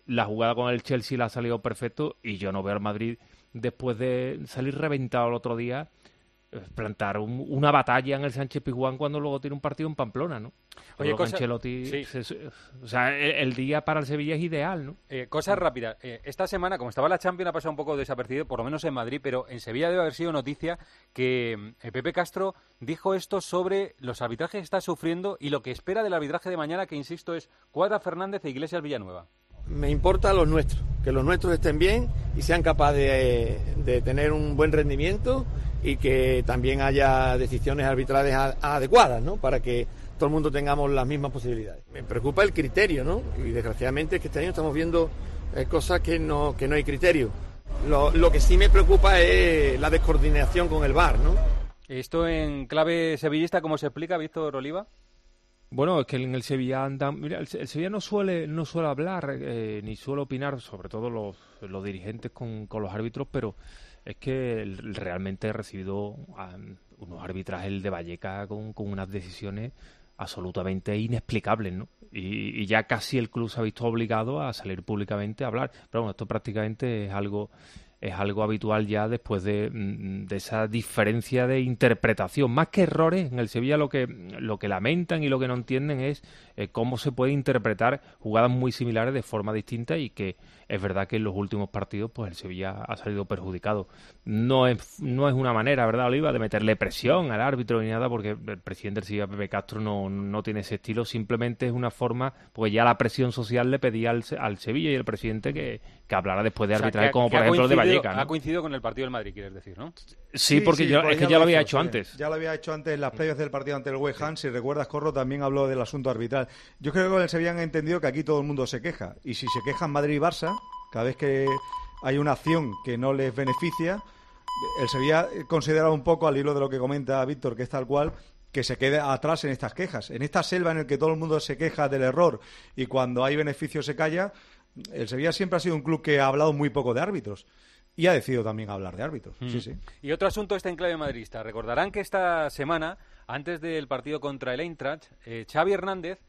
Speaker 13: la jugada con el Chelsea le ha salido perfecto y yo no veo al Madrid, después de salir reventado el otro día, plantar un, una batalla en el Sánchez Pizjuán cuando luego tiene un partido en Pamplona, ¿no?
Speaker 3: Oye,
Speaker 13: cosa, Ancelotti, sí. se, se, o sea, el, el día para el Sevilla es ideal, ¿no?
Speaker 3: Eh, cosas rápidas. Eh, esta semana, como estaba la Champions, ha pasado un poco desapercibido, por lo menos en Madrid, pero en Sevilla debe haber sido noticia que eh, Pepe Castro dijo esto sobre los arbitrajes que está sufriendo y lo que espera del arbitraje de mañana, que insisto es Cuadra Fernández e Iglesias Villanueva.
Speaker 20: Me importa los nuestros, que los nuestros estén bien y sean capaces de, de tener un buen rendimiento y que también haya decisiones arbitrales a, adecuadas, ¿no? Para que todo el mundo tengamos las mismas posibilidades. Me preocupa el criterio, ¿no? Y desgraciadamente es que este año estamos viendo eh, cosas que no, que no hay criterio. Lo, lo que sí me preocupa es la descoordinación con el V A R, ¿no?
Speaker 3: Esto en clave sevillista, ¿cómo se explica, Víctor Oliva?
Speaker 13: Bueno, es que en el Sevilla andan... Mira, el, el Sevilla no suele no suele hablar eh, ni suele opinar, sobre todo los, los dirigentes con, con los árbitros, pero es que el, realmente he recibido um, unos arbitrajes de Vallecas con, con unas decisiones absolutamente inexplicables, ¿no? Y, y ya casi el club se ha visto obligado a salir públicamente a hablar. Pero bueno, esto prácticamente es algo... es algo habitual ya después de, de esa diferencia de interpretación. Más que errores, en el Sevilla lo que lo que lamentan y lo que no entienden es eh, cómo se puede interpretar jugadas muy similares de forma distinta, y que es verdad que en los últimos partidos pues el Sevilla ha salido perjudicado. No es no es una manera, ¿verdad, Oliva?, de meterle presión al árbitro ni nada, porque el presidente del Sevilla, Pepe Castro, no, no tiene ese estilo. Simplemente es una forma, pues ya la presión social le pedía al, al Sevilla y el presidente que, que hablara después de
Speaker 3: O sea,
Speaker 13: arbitraje,
Speaker 3: que,
Speaker 13: como
Speaker 3: que
Speaker 13: por ejemplo de Vallecas, ¿no?
Speaker 3: Ha coincidido con el partido del Madrid, quieres decir, ¿no?
Speaker 13: Sí, porque sí, yo, es que ya, ya lo había hecho, hecho antes.
Speaker 17: Ya lo había hecho antes en las previas del partido ante el West Ham. Si recuerdas, Corro, también habló del asunto arbitral. Yo creo que con el Sevilla han entendido que aquí todo el mundo se queja. Y si se quejan Madrid y Barça, cada vez que hay una acción que no les beneficia, el Sevilla considera un poco, al hilo de lo que comenta Víctor, que es tal cual, que se quede atrás en estas quejas. En esta selva en la que todo el mundo se queja del error y cuando hay beneficio se calla, el Sevilla siempre ha sido un club que ha hablado muy poco de árbitros. Y ha decidido también hablar de árbitros. Mm. Sí, sí.
Speaker 3: Y otro asunto está en clave madridista. Recordarán que esta semana, antes del partido contra el Eintracht, eh, Xavi Hernández,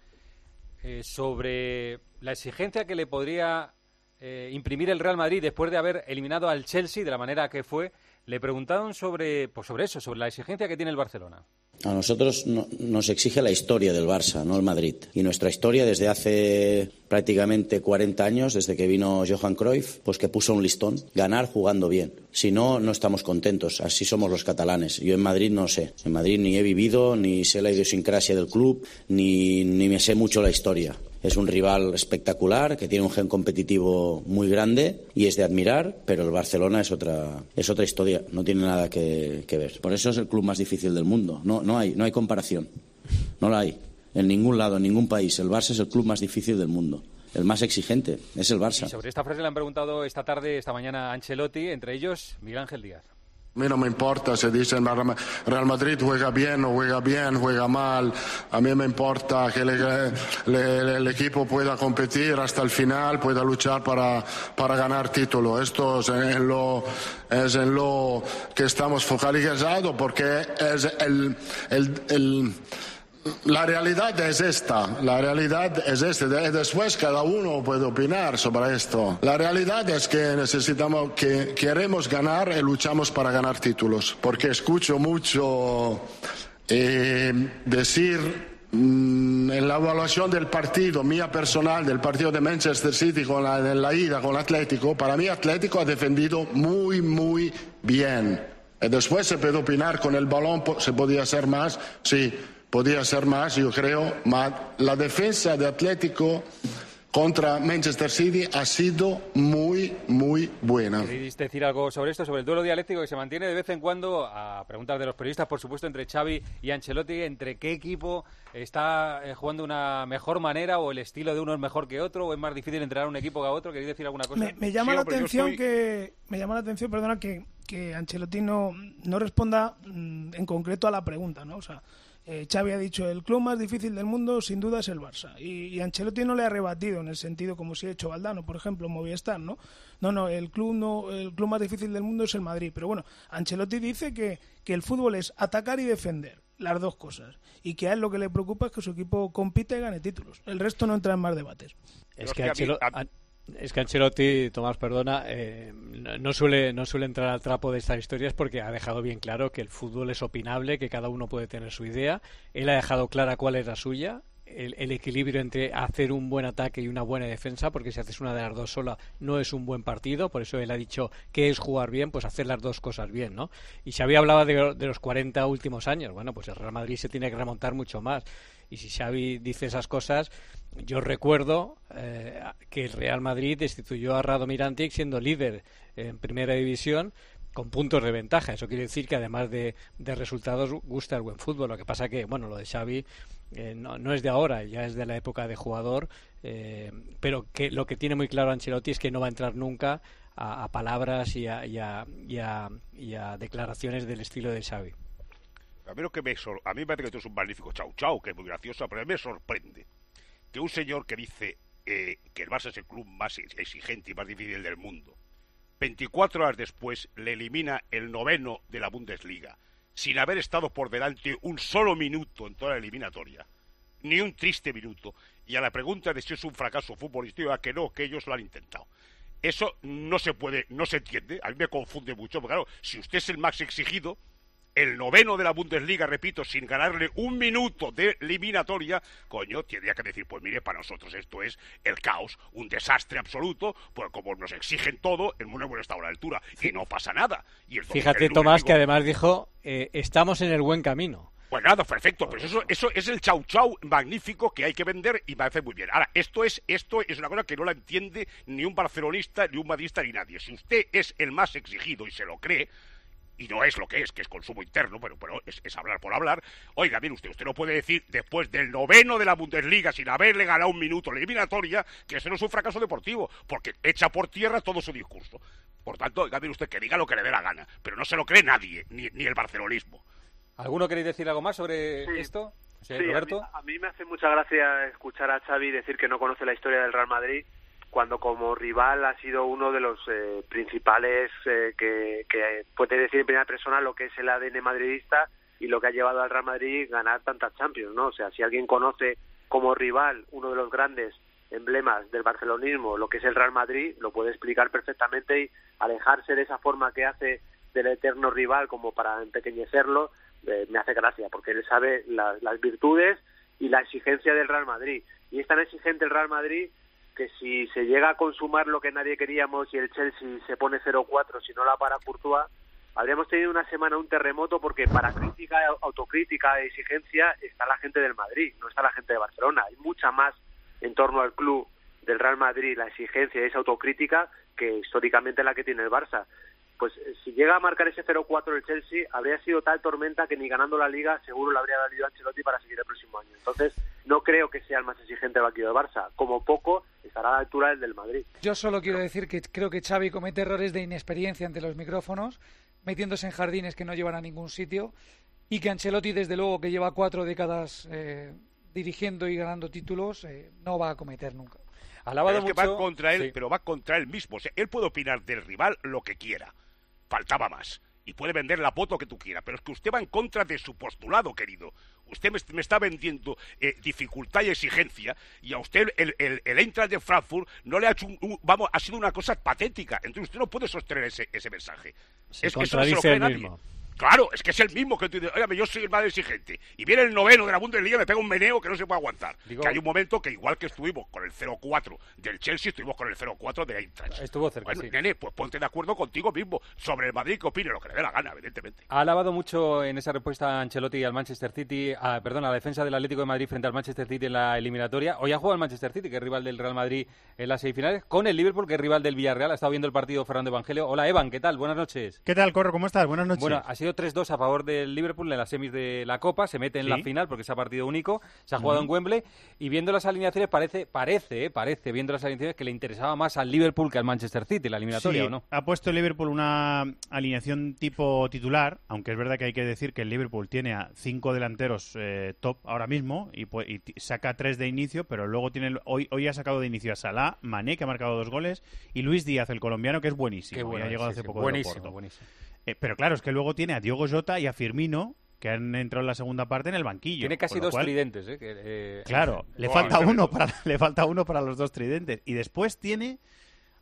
Speaker 3: eh, sobre la exigencia que le podría eh, imprimir el Real Madrid después de haber eliminado al Chelsea de la manera que fue, le preguntaron sobre, pues sobre eso, sobre la exigencia que tiene el Barcelona.
Speaker 21: A nosotros no, nos exige la historia del Barça, no el Madrid. Y nuestra historia desde hace prácticamente cuarenta años, desde que vino Johan Cruyff, pues que puso un listón, ganar jugando bien. Si no, no estamos contentos. Así somos los catalanes. Yo en Madrid no sé. En Madrid ni he vivido, ni sé la idiosincrasia del club, ni, ni me sé mucho la historia. Es un rival espectacular, que tiene un gen competitivo muy grande y es de admirar, pero el Barcelona es otra es otra historia, no tiene nada que, que ver. Por eso es el club más difícil del mundo. No, no hay, no hay comparación. No la hay. En ningún lado, en ningún país. El Barça es el club más difícil del mundo. El más exigente es el Barça.
Speaker 3: Y sobre esta frase le han preguntado esta tarde, esta mañana, a Ancelotti, entre ellos Miguel Ángel Díaz.
Speaker 11: A mí no me importa si dicen Real Madrid juega bien o juega bien, juega mal. A mí me importa que le, le, el equipo pueda competir hasta el final, pueda luchar para, para ganar título. Esto es en, lo, es en lo que estamos focalizados, porque es el... el, el La realidad es esta, la realidad es esta. Después cada uno puede opinar sobre esto. La realidad es que necesitamos, que queremos ganar y luchamos para ganar títulos. Porque escucho mucho eh, decir mmm, en la evaluación del partido, mía personal, del partido de Manchester City con la, en la ida con Atlético, para mí Atlético ha defendido muy, muy bien. Y después se puede opinar con el balón, se podía hacer más, sí. Podía ser más, yo creo, pero la defensa de Atlético contra Manchester City ha sido muy, muy buena.
Speaker 3: ¿Queréis decir algo sobre esto, sobre el duelo dialéctico que se mantiene de vez en cuando, a preguntas de los periodistas, por supuesto, entre Xavi y Ancelotti, entre qué equipo está jugando una mejor manera, o el estilo de uno es mejor que otro, o es más difícil entrenar a un equipo que a otro? ¿Queréis decir alguna cosa?
Speaker 14: Me, me llama
Speaker 3: sí,
Speaker 14: la
Speaker 3: hombre,
Speaker 14: atención
Speaker 3: estoy...
Speaker 14: que me llama la atención, perdona, que, que Ancelotti no, no responda mmm, en concreto a la pregunta, ¿no? O sea, Eh, Xavi ha dicho, el club más difícil del mundo sin duda es el Barça, y, y Ancelotti no le ha rebatido en el sentido como si ha hecho Valdano, por ejemplo, Movistar, ¿no? No, no, el club no, el club más difícil del mundo es el Madrid, pero bueno, Ancelotti dice que, que el fútbol es atacar y defender, las dos cosas, y que a él lo que le preocupa es que su equipo compita y gane títulos, el resto no entra en más debates.
Speaker 18: Es que Ancelotti... Es que Ancelotti, Tomás, perdona, eh, no suele no suele entrar al trapo de estas historias porque ha dejado bien claro que el fútbol es opinable, que cada uno puede tener su idea. Él ha dejado clara cuál es la suya, el, el equilibrio entre hacer un buen ataque y una buena defensa, porque si haces una de las dos sola no es un buen partido. Por eso él ha dicho que es jugar bien, pues hacer las dos cosas bien, ¿no? Y Xavi hablaba de, de los cuarenta últimos años. Bueno, pues el Real Madrid se tiene que remontar mucho más. Y si Xavi dice esas cosas, yo recuerdo eh, que el Real Madrid destituyó a Radomir Antic siendo líder en primera división con puntos de ventaja. Eso quiere decir que además de, de resultados gusta el buen fútbol. Lo que pasa que, bueno, lo de Xavi eh, no, no es de ahora, ya es de la época de jugador, eh, pero que lo que tiene muy claro Ancelotti es que no va a entrar nunca a, a palabras y a, y, a, y, a, y a declaraciones del estilo de Xavi.
Speaker 15: A mí, lo que me sor... a mí me parece que esto es un magnífico chau chau, que es muy gracioso, pero a mí me sorprende que un señor que dice eh, que el Barça es el club más exigente y más difícil del mundo, veinticuatro horas después le elimina el noveno de la Bundesliga, sin haber estado por delante un solo minuto en toda la eliminatoria, ni un triste minuto, y a la pregunta de si es un fracaso futbolístico, a que no, que ellos lo han intentado. Eso no se puede, no se entiende, a mí me confunde mucho, porque claro, si usted es el más exigido, el noveno de la Bundesliga, repito, sin ganarle un minuto de eliminatoria, coño, tendría que decir, pues mire, para nosotros esto es el caos, un desastre absoluto, pues como nos exigen todo, el mundo hemos estado a la altura, y no pasa nada. Y el
Speaker 18: Fíjate,
Speaker 15: el
Speaker 18: Tomás,
Speaker 15: digo,
Speaker 18: que además dijo, eh, estamos en el buen camino.
Speaker 15: Pues nada, perfecto, pero eso, eso es el chau chau magnífico que hay que vender y me hace muy bien. Ahora, esto es, esto es una cosa que no la entiende ni un barcelonista, ni un madridista, ni nadie. Si usted es el más exigido y se lo cree, y no es lo que es, que es consumo interno, pero, pero es, es hablar por hablar. Oiga, mire usted, usted no puede decir, después del noveno de la Bundesliga, sin haberle ganado un minuto la eliminatoria, que eso no es un fracaso deportivo, porque echa por tierra todo su discurso. Por tanto, oiga, mire usted, que diga lo que le dé la gana, pero no se lo cree nadie, ni, ni el barcelonismo.
Speaker 3: ¿Alguno queréis decir algo más sobre
Speaker 19: sí.
Speaker 3: esto? Sí,
Speaker 19: sí,
Speaker 3: Roberto.
Speaker 19: A mí, a mí me hace mucha gracia escuchar a Xavi decir que no conoce la historia del Real Madrid, cuando como rival ha sido uno de los eh, principales eh, que, que puede decir en primera persona lo que es el A D N madridista y lo que ha llevado al Real Madrid a ganar tantas Champions, ¿no? O sea, si alguien conoce como rival uno de los grandes emblemas del barcelonismo, lo que es el Real Madrid, lo puede explicar perfectamente y alejarse de esa forma que hace del eterno rival como para empequeñecerlo, eh, me hace gracia, porque él sabe la, las virtudes y la exigencia del Real Madrid. Y es tan exigente el Real Madrid que si se llega a consumar lo que nadie queríamos y el Chelsea se pone cero cuatro si no la para Courtois, habríamos tenido una semana un terremoto, porque para crítica, autocrítica e exigencia está la gente del Madrid, no está la gente de Barcelona. Hay mucha más en torno al club del Real Madrid, la exigencia y esa autocrítica, que históricamente la que tiene el Barça. Pues si llega a marcar ese cero cuatro el Chelsea, habría sido tal tormenta que ni ganando la Liga seguro le habría valido a Ancelotti para seguir el próximo año. Entonces, no creo que sea el más exigente el banquillo del Barça. Como poco, estará a la altura del del Madrid.
Speaker 16: Yo solo quiero decir que creo que Xavi comete errores de inexperiencia ante los micrófonos, metiéndose en jardines que no llevan a ningún sitio, y que Ancelotti, desde luego, que lleva cuatro décadas eh, dirigiendo y ganando títulos, eh, no va a cometer nunca.
Speaker 15: Pero es que va contra él, sí. pero va contra él mismo. O sea, él puede opinar del rival lo que quiera. Faltaba más. Y puede vender la foto que tú quieras, pero es que usted va en contra de su postulado, querido. Usted me, me está vendiendo eh, dificultad y exigencia, y a usted el, el, el Eintracht de Frankfurt no le ha hecho un, un, vamos, ha sido una cosa patética. Entonces usted no puede sostener ese, ese mensaje.
Speaker 18: Se
Speaker 15: es que
Speaker 18: contradice
Speaker 15: eso no se lo cree
Speaker 18: el
Speaker 15: nadie.
Speaker 18: mismo.
Speaker 15: Claro, es que es el mismo que tú dices, oiga, yo soy el más exigente. Y viene el noveno de la Bundesliga y me pega un meneo que no se puede aguantar. Digo, que hay un momento que igual que estuvimos con el cero cuatro del Chelsea, estuvimos con el cero cuatro de Eintracht.
Speaker 3: Estuvo cerca,
Speaker 15: bueno,
Speaker 3: sí.
Speaker 15: Nene, pues ponte de acuerdo contigo mismo sobre el Madrid, que opine lo que le dé la gana, evidentemente.
Speaker 3: Ha alabado mucho en esa respuesta a Ancelotti al Manchester City, a, perdón, a la defensa del Atlético de Madrid frente al Manchester City en la eliminatoria. Hoy ha jugado el Manchester City, que es rival del Real Madrid en las semifinales, con el Liverpool, que es rival del Villarreal. Ha estado viendo el partido Fernando Evangelio. Hola, Evan, ¿qué tal? Buenas noches.
Speaker 1: ¿Qué tal, Corro? ¿Cómo estás? Buenas noches.
Speaker 3: Bueno, ha sido tres dos a favor del Liverpool en las semis de la Copa, se mete en
Speaker 1: sí.
Speaker 3: la final porque es a partido único, se ha jugado uh-huh. en Wembley, y viendo las alineaciones parece, parece, eh, parece, viendo las alineaciones que le interesaba más al Liverpool que al Manchester City, la eliminatoria,
Speaker 1: sí,
Speaker 3: ¿o no?
Speaker 1: Ha puesto el Liverpool una alineación tipo titular, aunque es verdad que hay que decir que el Liverpool tiene a cinco delanteros eh, top ahora mismo y, y saca tres de inicio, pero luego tiene hoy, hoy ha sacado de inicio a Salah, Mané, que ha marcado dos goles, y Luis Díaz, el colombiano, que es buenísimo. Qué bueno, ha llegado sí, hace sí, poco
Speaker 3: buenísimo,
Speaker 1: de Oporto.
Speaker 3: buenísimo.
Speaker 1: Eh, pero claro, es que luego tiene a Diogo Jota y a Firmino, que han entrado en la segunda parte en el banquillo.
Speaker 3: Tiene casi dos
Speaker 1: cual,
Speaker 3: tridentes, ¿eh? Que, eh
Speaker 1: claro,
Speaker 3: eh,
Speaker 1: le falta uno para le falta uno para los dos tridentes. Y después tiene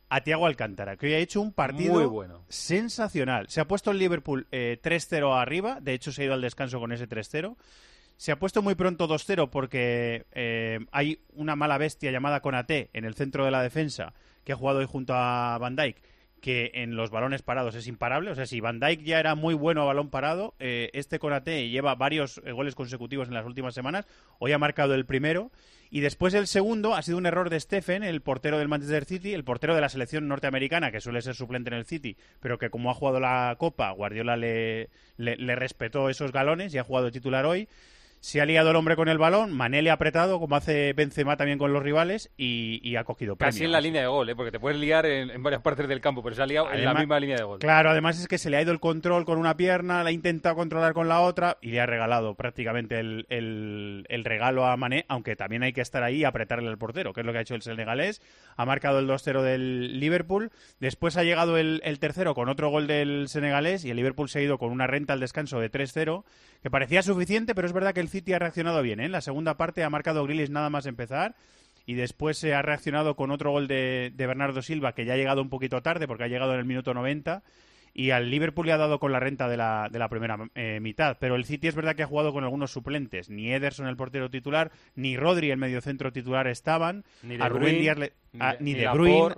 Speaker 1: a Thiago Alcántara, que hoy ha hecho un partido
Speaker 3: muy bueno,
Speaker 1: sensacional. Se ha puesto el Liverpool eh, tres cero arriba, de hecho se ha ido al descanso con ese tres cero. Se ha puesto muy pronto dos cero porque eh, hay una mala bestia llamada Konaté en el centro de la defensa, que ha jugado hoy junto a Van Dijk, que en los balones parados es imparable. O sea, si Van Dijk ya era muy bueno a balón parado, eh, este Konaté lleva varios eh, goles consecutivos en las últimas semanas. Hoy ha marcado el primero. Y después el segundo ha sido un error de Stephen, el portero del Manchester City, el portero de la selección norteamericana, que suele ser suplente en el City, pero que como ha jugado la Copa, Guardiola le, le, le respetó esos galones y ha jugado titular hoy. Se ha liado el hombre con el balón, Mané le ha apretado, como hace Benzema también con los rivales, y, y ha cogido premio.
Speaker 3: Casi en la línea de gol, ¿eh? Porque te puedes liar en, en varias partes del campo, pero se ha liado además, en la misma línea de gol.
Speaker 1: Claro, además es que se le ha ido el control con una pierna, la ha intentado controlar con la otra, y le ha regalado prácticamente el, el, el regalo a Mané, aunque también hay que estar ahí y apretarle al portero, que es lo que ha hecho el senegalés. Ha marcado el dos cero del Liverpool, después ha llegado el, el tercero con otro gol del senegalés, y el Liverpool se ha ido con una renta al descanso de tres cero, que parecía suficiente, pero es verdad que el City ha reaccionado bien, ¿eh? En la segunda parte ha marcado Grealish nada más empezar, y después se ha reaccionado con otro gol de, de Bernardo Silva, que ya ha llegado un poquito tarde porque ha llegado en el minuto noventa, y al Liverpool le ha dado con la renta de la, de la primera eh, mitad. Pero el City es verdad que ha jugado con algunos suplentes. Ni Ederson, el portero titular, ni Rodri, el mediocentro titular, estaban.
Speaker 3: Ni De
Speaker 1: a Rubén Díaz le, a, ni, ni De Bruyne.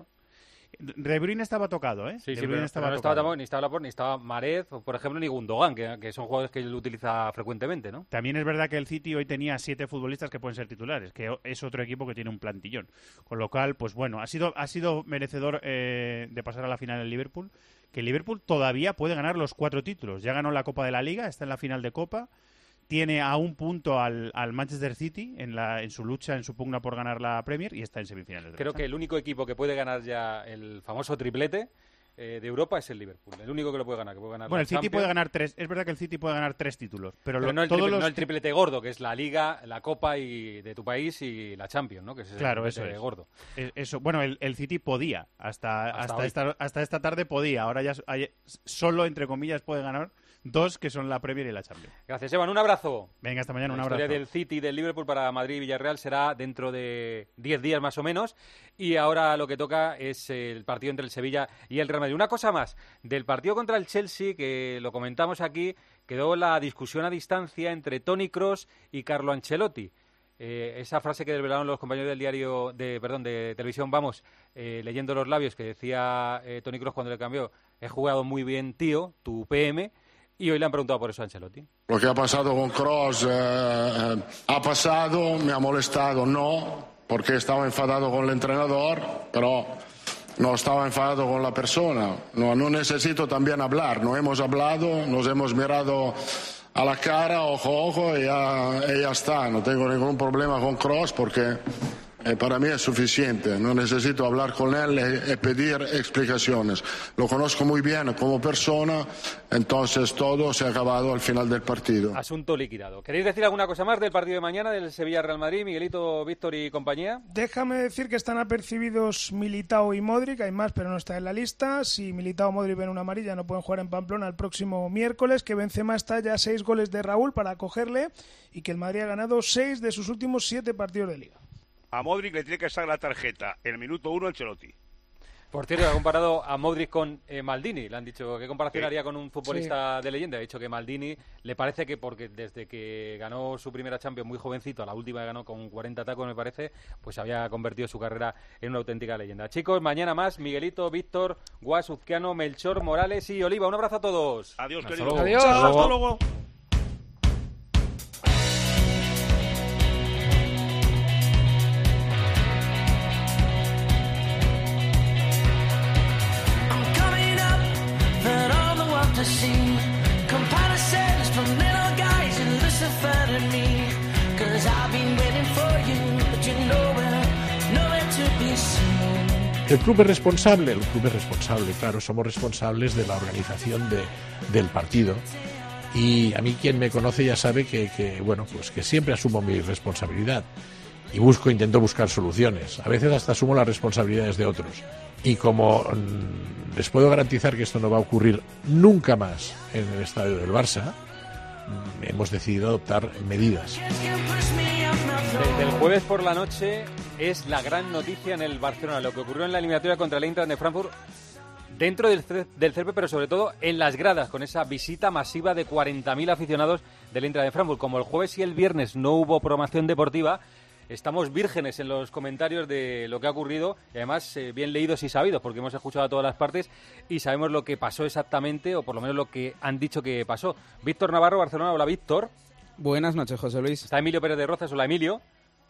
Speaker 1: De Bruyne estaba tocado, ¿eh?
Speaker 3: Sí, sí,
Speaker 1: de Bruyne
Speaker 3: pero,
Speaker 1: estaba
Speaker 3: pero no
Speaker 1: tocado.
Speaker 3: estaba ni estaba Laporte, ni estaba Mahrez, por ejemplo, ni Gundogan, que, que son jugadores que él utiliza frecuentemente, ¿no?
Speaker 1: También es verdad que el City hoy tenía siete futbolistas que pueden ser titulares, que es otro equipo que tiene un plantillón. Con lo cual, pues bueno, ha sido, ha sido merecedor eh, de pasar a la final el Liverpool, que el Liverpool todavía puede ganar los cuatro títulos. Ya ganó la Copa de la Liga, está en la final de Copa, tiene a un punto al, al Manchester City en, la, en su lucha, en su pugna por ganar la Premier, y está en semifinales.
Speaker 3: Creo que el único equipo que puede ganar ya el famoso triplete eh, de Europa es el Liverpool. El único que lo puede ganar. Que puede ganar
Speaker 1: bueno,
Speaker 3: la
Speaker 1: el City
Speaker 3: Champions.
Speaker 1: puede ganar tres. Es verdad que el City puede ganar tres títulos, pero,
Speaker 3: pero
Speaker 1: lo,
Speaker 3: no, el
Speaker 1: todos
Speaker 3: triple,
Speaker 1: los...
Speaker 3: no el triplete gordo, que es la Liga, la Copa y de tu país y la Champions, ¿no? Que es el
Speaker 1: claro,
Speaker 3: triplete
Speaker 1: eso es.
Speaker 3: gordo.
Speaker 1: Eso, bueno, el, el City podía hasta
Speaker 3: Hasta
Speaker 1: hasta esta, hasta esta tarde podía. Ahora ya hay, solo entre comillas puede ganar dos, que son la Premier y la Champions.
Speaker 3: Gracias, Evan. Un abrazo.
Speaker 1: Venga, hasta mañana.
Speaker 3: La
Speaker 1: Un abrazo.
Speaker 3: La historia del City y del Liverpool para Madrid y Villarreal será dentro de diez días más o menos. Y ahora lo que toca es el partido entre el Sevilla y el Real Madrid. Una cosa más, del partido contra el Chelsea, que lo comentamos aquí, quedó la discusión a distancia entre Toni Kroos y Carlo Ancelotti. Eh, esa frase que desvelaron los compañeros del diario, de perdón, de televisión, vamos, eh, leyendo los labios, que decía eh, Toni Kroos cuando le cambió: he jugado muy bien, tío, tu P M. Y hoy le han preguntado por eso a Ancelotti.
Speaker 11: Lo que ha pasado con Kroos eh, ha pasado, me ha molestado, no, porque estaba enfadado con el entrenador, pero no estaba enfadado con la persona. No, no necesito también hablar, no hemos hablado, nos hemos mirado a la cara, ojo a ojo, y ya, y ya está. No tengo ningún problema con Kroos porque eh, para mí es suficiente. No necesito hablar con él y, y pedir explicaciones. Lo conozco muy bien como persona, entonces todo se ha acabado al final del partido.
Speaker 3: Asunto liquidado. ¿Queréis decir alguna cosa más del partido de mañana del Sevilla-Real Madrid, Miguelito, Víctor y compañía?
Speaker 14: Déjame decir que están apercibidos Militao y Modric, hay más pero no está en la lista. Si Militao o Modric ven una amarilla no pueden jugar en Pamplona el próximo miércoles, que Benzema está ya a seis goles de Raúl para cogerle, y que el Madrid ha ganado seis de sus últimos siete partidos de Liga.
Speaker 15: A Modric le tiene que sacar la tarjeta en el minuto uno Ancelotti.
Speaker 3: Por cierto, ha comparado a Modric con eh, Maldini. Le han dicho, ¿qué comparación
Speaker 15: sí.
Speaker 3: haría con un futbolista sí. de leyenda? Ha dicho que Maldini le parece que porque desde que ganó su primera Champions muy jovencito, a la última que ganó con cuarenta tacos, me parece, pues había convertido su carrera en una auténtica leyenda. Chicos, mañana más, Miguelito, Víctor, Guas, Uzquiano, Melchor, Morales y Oliva. Un abrazo a todos.
Speaker 15: Adiós,
Speaker 3: hasta
Speaker 15: querido.
Speaker 3: Luego.
Speaker 14: Adiós, hasta luego. Hasta luego.
Speaker 4: El club es responsable, el club es responsable, claro, somos responsables de la organización de, del partido, y a mí quien me conoce ya sabe que, que, bueno, pues que siempre asumo mi responsabilidad y busco, intento buscar soluciones, a veces hasta asumo las responsabilidades de otros, y como mmm, les puedo garantizar que esto no va a ocurrir nunca más en el estadio del Barça, mmm, hemos decidido adoptar medidas.
Speaker 3: Desde el jueves por la noche es la gran noticia en el Barcelona, lo que ocurrió en la eliminatoria contra el Eintracht de Frankfurt, dentro del, del césped, pero sobre todo en las gradas, con esa visita masiva de cuarenta mil aficionados del Eintracht de Frankfurt. Como el jueves y el viernes no hubo programación deportiva, estamos vírgenes en los comentarios de lo que ha ocurrido, y además eh, bien leídos y sabidos, porque hemos escuchado a todas las partes y sabemos lo que pasó exactamente, o por lo menos lo que han dicho que pasó. Víctor Navarro, Barcelona. Hola, Víctor.
Speaker 6: Buenas noches, José Luis.
Speaker 3: Está Emilio Pérez de Rozas. Hola, Emilio.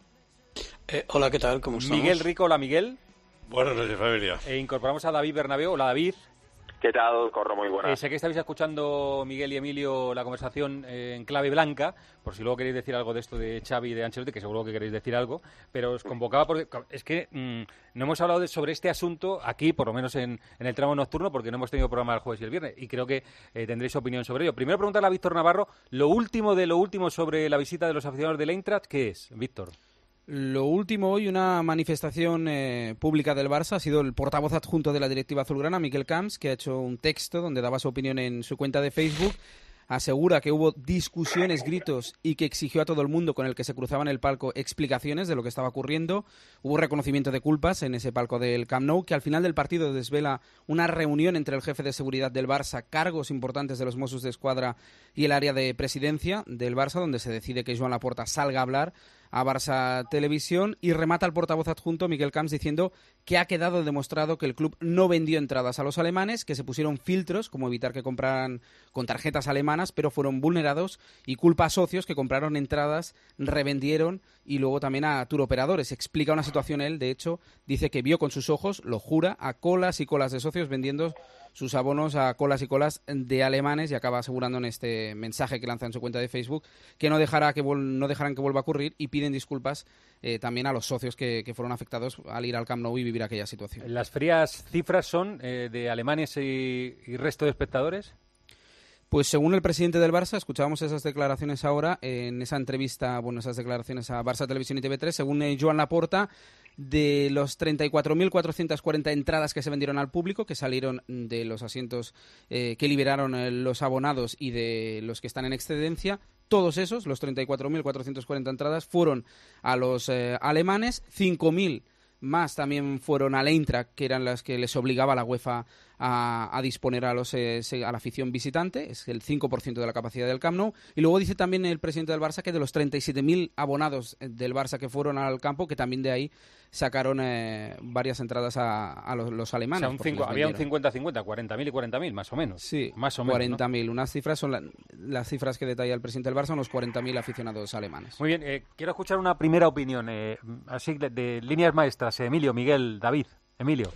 Speaker 22: Eh, hola, ¿qué tal? ¿Cómo estamos?
Speaker 3: Miguel Rico. Hola, Miguel.
Speaker 23: Buenas noches, familia.
Speaker 3: E incorporamos a David Bernabéu. Hola, David.
Speaker 24: ¿Qué tal? Corro, muy buenas.
Speaker 3: Eh, sé que estáis escuchando, Miguel y Emilio, la conversación eh, en clave blanca, por si luego queréis decir algo de esto de Xavi y de Ancelotti, que seguro que queréis decir algo, pero os convocaba porque es que mmm, no hemos hablado de, sobre este asunto aquí, por lo menos en, en el tramo nocturno, porque no hemos tenido programa el jueves y el viernes, y creo que eh, tendréis opinión sobre ello. Primero preguntarle a Víctor Navarro, lo último de lo último sobre la visita de los aficionados del Eintracht, ¿qué es, Víctor?
Speaker 6: Lo último hoy, una manifestación eh, pública del Barça, ha sido el portavoz adjunto de la directiva azulgrana, Miquel Camps, que ha hecho un texto donde daba su opinión en su cuenta de Facebook. Asegura que hubo discusiones, gritos y que exigió a todo el mundo con el que se cruzaba en el palco explicaciones de lo que estaba ocurriendo. Hubo reconocimiento de culpas en ese palco del Camp Nou, que al final del partido desvela una reunión entre el jefe de seguridad del Barça, cargos importantes de los Mossos de Escuadra y el área de presidencia del Barça, donde se decide que Joan Laporta salga a hablar a Barça Televisión, y remata el portavoz adjunto Miquel Camps diciendo que ha quedado demostrado que el club no vendió entradas a los alemanes, que se pusieron filtros como evitar que compraran con tarjetas alemanas, pero fueron vulnerados, y culpa a socios que compraron entradas, revendieron, y luego también a turoperadores. Explica una situación él, de hecho, dice que vio con sus ojos, lo jura, a colas y colas de socios vendiendo sus abonos a colas y colas de alemanes, y acaba asegurando en este mensaje que lanza en su cuenta de Facebook que no dejará que vol- no dejarán que vuelva a ocurrir, y piden disculpas eh, también a los socios que, que fueron afectados al ir al Camp Nou y vivir aquella situación.
Speaker 3: ¿Las frías cifras son eh, de alemanes y, y resto de espectadores?
Speaker 6: Pues según el presidente del Barça, escuchábamos esas declaraciones ahora en esa entrevista, bueno, esas declaraciones a Barça Televisión y T V tres, según eh, Joan Laporta, de los treinta y cuatro mil cuatrocientas cuarenta entradas que se vendieron al público, que salieron de los asientos eh, que liberaron eh, los abonados y de los que están en excedencia, todos esos, los treinta y cuatro mil cuatrocientas cuarenta entradas, fueron a los eh, alemanes, cinco mil más también fueron al Eintracht, que eran las que les obligaba la UEFA a, a disponer a, los, eh, a la afición visitante, es el cinco por ciento de la capacidad del Camp Nou. Y luego dice también el presidente del Barça que de los treinta y siete mil abonados del Barça que fueron al campo, que también de ahí sacaron eh, varias entradas a, a los, los alemanes.
Speaker 3: O sea, un cinco, había un cincuenta cincuenta, cuarenta mil y cuarenta mil, más o menos.
Speaker 6: Sí,
Speaker 3: más o menos,
Speaker 6: cuarenta mil.
Speaker 3: ¿no?
Speaker 6: Unas cifras son la, las cifras que detalla el presidente del Barça, unos cuarenta mil aficionados alemanes.
Speaker 3: Muy bien, eh, quiero escuchar una primera opinión, eh, así de, de líneas maestras. Emilio, Miguel, David. Emilio.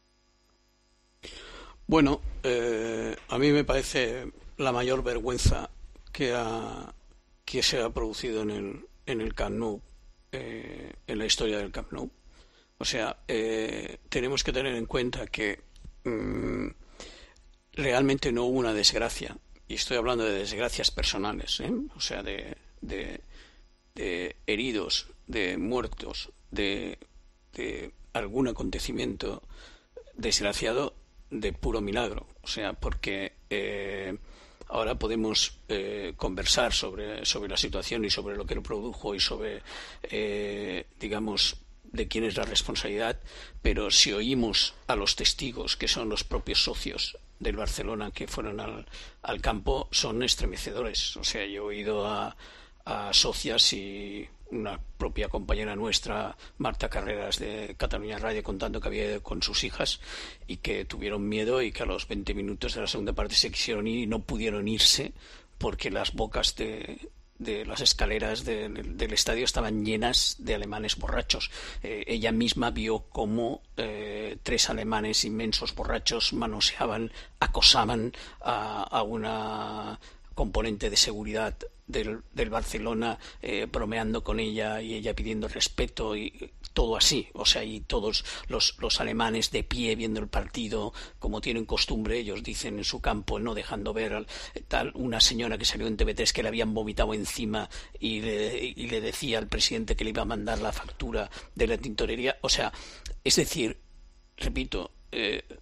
Speaker 22: Bueno, eh, a mí me parece la mayor vergüenza que, ha, que se ha producido en el, en el Camp Nou, eh, en la historia del Camp Nou. O sea, eh, tenemos que tener en cuenta que mmm, realmente no hubo una desgracia, y estoy hablando de desgracias personales, ¿eh? O sea, de, de, de heridos, de muertos, de, de algún acontecimiento desgraciado de puro milagro. O sea, porque eh, ahora podemos eh, conversar sobre, sobre la situación y sobre lo que lo produjo y sobre, eh, digamos, de quién es la responsabilidad, pero si oímos a los testigos, que son los propios socios del Barcelona que fueron al, al campo, son estremecedores. O sea, yo he oído a, a socias y una propia compañera nuestra, Marta Carreras de Cataluña Radio, contando que había ido con sus hijas y que tuvieron miedo y que a los veinte minutos de la segunda parte se quisieron ir y no pudieron irse porque las bocas de de las escaleras de, de, del estadio estaban llenas de alemanes borrachos. Eh, ella misma vio cómo eh, tres alemanes inmensos borrachos manoseaban, acosaban a, a una componente de seguridad del, del Barcelona, eh, bromeando con ella y ella pidiendo respeto y todo así. O sea, y todos los, los alemanes de pie viendo el partido como tienen costumbre, ellos dicen en su campo, no dejando ver al, tal, una señora que salió en T V tres que le habían vomitado encima y le, y le decía al presidente que le iba a mandar la factura de la tintorería. O sea, es decir, repito, eh,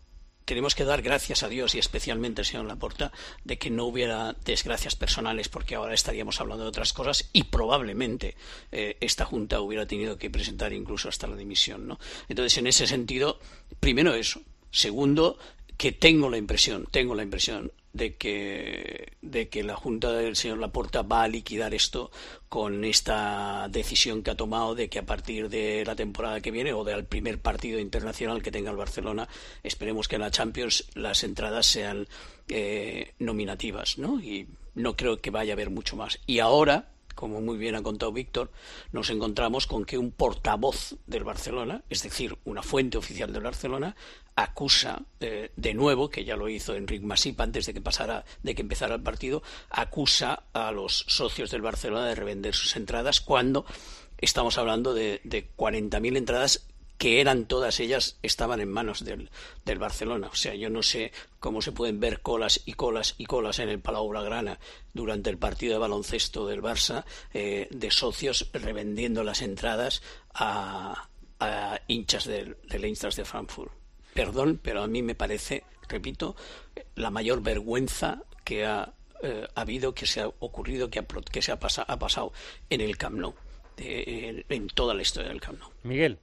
Speaker 22: tenemos que dar gracias a Dios y especialmente al señor Laporta de que no hubiera desgracias personales, porque ahora estaríamos hablando de otras cosas y probablemente eh, esta Junta hubiera tenido que presentar incluso hasta la dimisión, ¿no? Entonces, en ese sentido, primero eso. Segundo, que tengo la impresión, tengo la impresión de que, de que la Junta del señor Laporta va a liquidar esto con esta decisión que ha tomado de que a partir de la temporada que viene o del primer partido internacional que tenga el Barcelona, esperemos que en la Champions las entradas sean eh, nominativas, ¿no? Y no creo que vaya a haber mucho más. Y ahora, como muy bien ha contado Víctor, nos encontramos con que un portavoz del Barcelona, es decir, una fuente oficial del Barcelona, acusa eh, de nuevo, que ya lo hizo Enric Masip antes de que pasara, de que empezara el partido, acusa a los socios del Barcelona de revender sus entradas cuando estamos hablando de, de cuarenta mil entradas que eran todas ellas, estaban en manos del, del Barcelona. O sea, yo no sé cómo se pueden ver colas y colas y colas en el Palau Blaugrana durante el partido de baloncesto del Barça, eh, de socios revendiendo las entradas a, a hinchas del, del Eintracht de Frankfurt. Perdón, pero a mí me parece, repito, la mayor vergüenza que ha eh, habido, que se ha ocurrido, que, ha, que se ha, pasa, ha pasado en el Camp Nou, de, en, en toda la historia del Camp Nou.
Speaker 3: Miguel.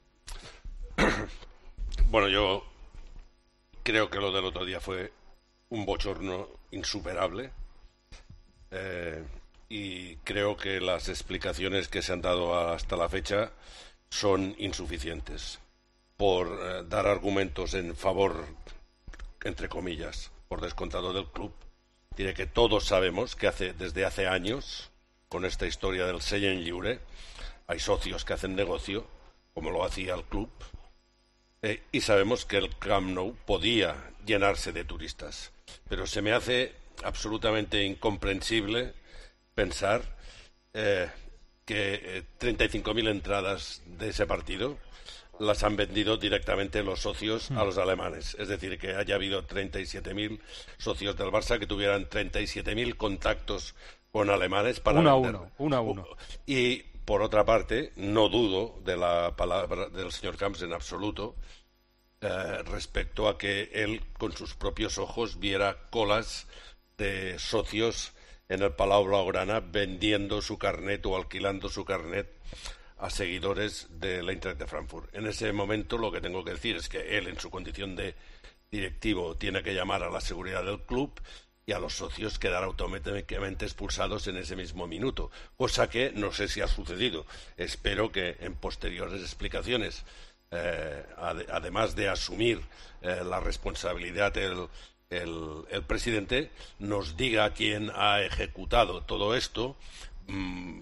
Speaker 2: Bueno, yo creo que lo del otro día fue un bochorno insuperable eh, y creo que las explicaciones que se han dado hasta la fecha son insuficientes por eh, dar argumentos en favor, entre comillas, por descontado del club. Diré que todos sabemos que hace desde hace años, con esta historia del Sellen Lliure, hay socios que hacen negocio, como lo hacía el club, eh, y sabemos que el Camp Nou podía llenarse de turistas. Pero se me hace absolutamente incomprensible pensar eh, que eh, treinta y cinco mil entradas de ese partido las han vendido directamente los socios a los alemanes. Es decir, que haya habido treinta y siete mil socios del Barça que tuvieran treinta y siete mil contactos con alemanes para
Speaker 3: uno
Speaker 2: vender.
Speaker 3: a uno, uno a uno.
Speaker 2: Y, por otra parte, no dudo de la palabra del señor Camps en absoluto eh, respecto a que él, con sus propios ojos, viera colas de socios en el Palau Blaugrana vendiendo su carnet o alquilando su carnet a seguidores del Eintracht de Frankfurt. En ese momento lo que tengo que decir es que él, en su condición de directivo, tiene que llamar a la seguridad del club y a los socios quedar automáticamente expulsados en ese mismo minuto, cosa que no sé si ha sucedido. Espero que en posteriores explicaciones, eh, ad- además de asumir eh, la responsabilidad el, el, el presidente, nos diga quién ha ejecutado todo esto, mmm,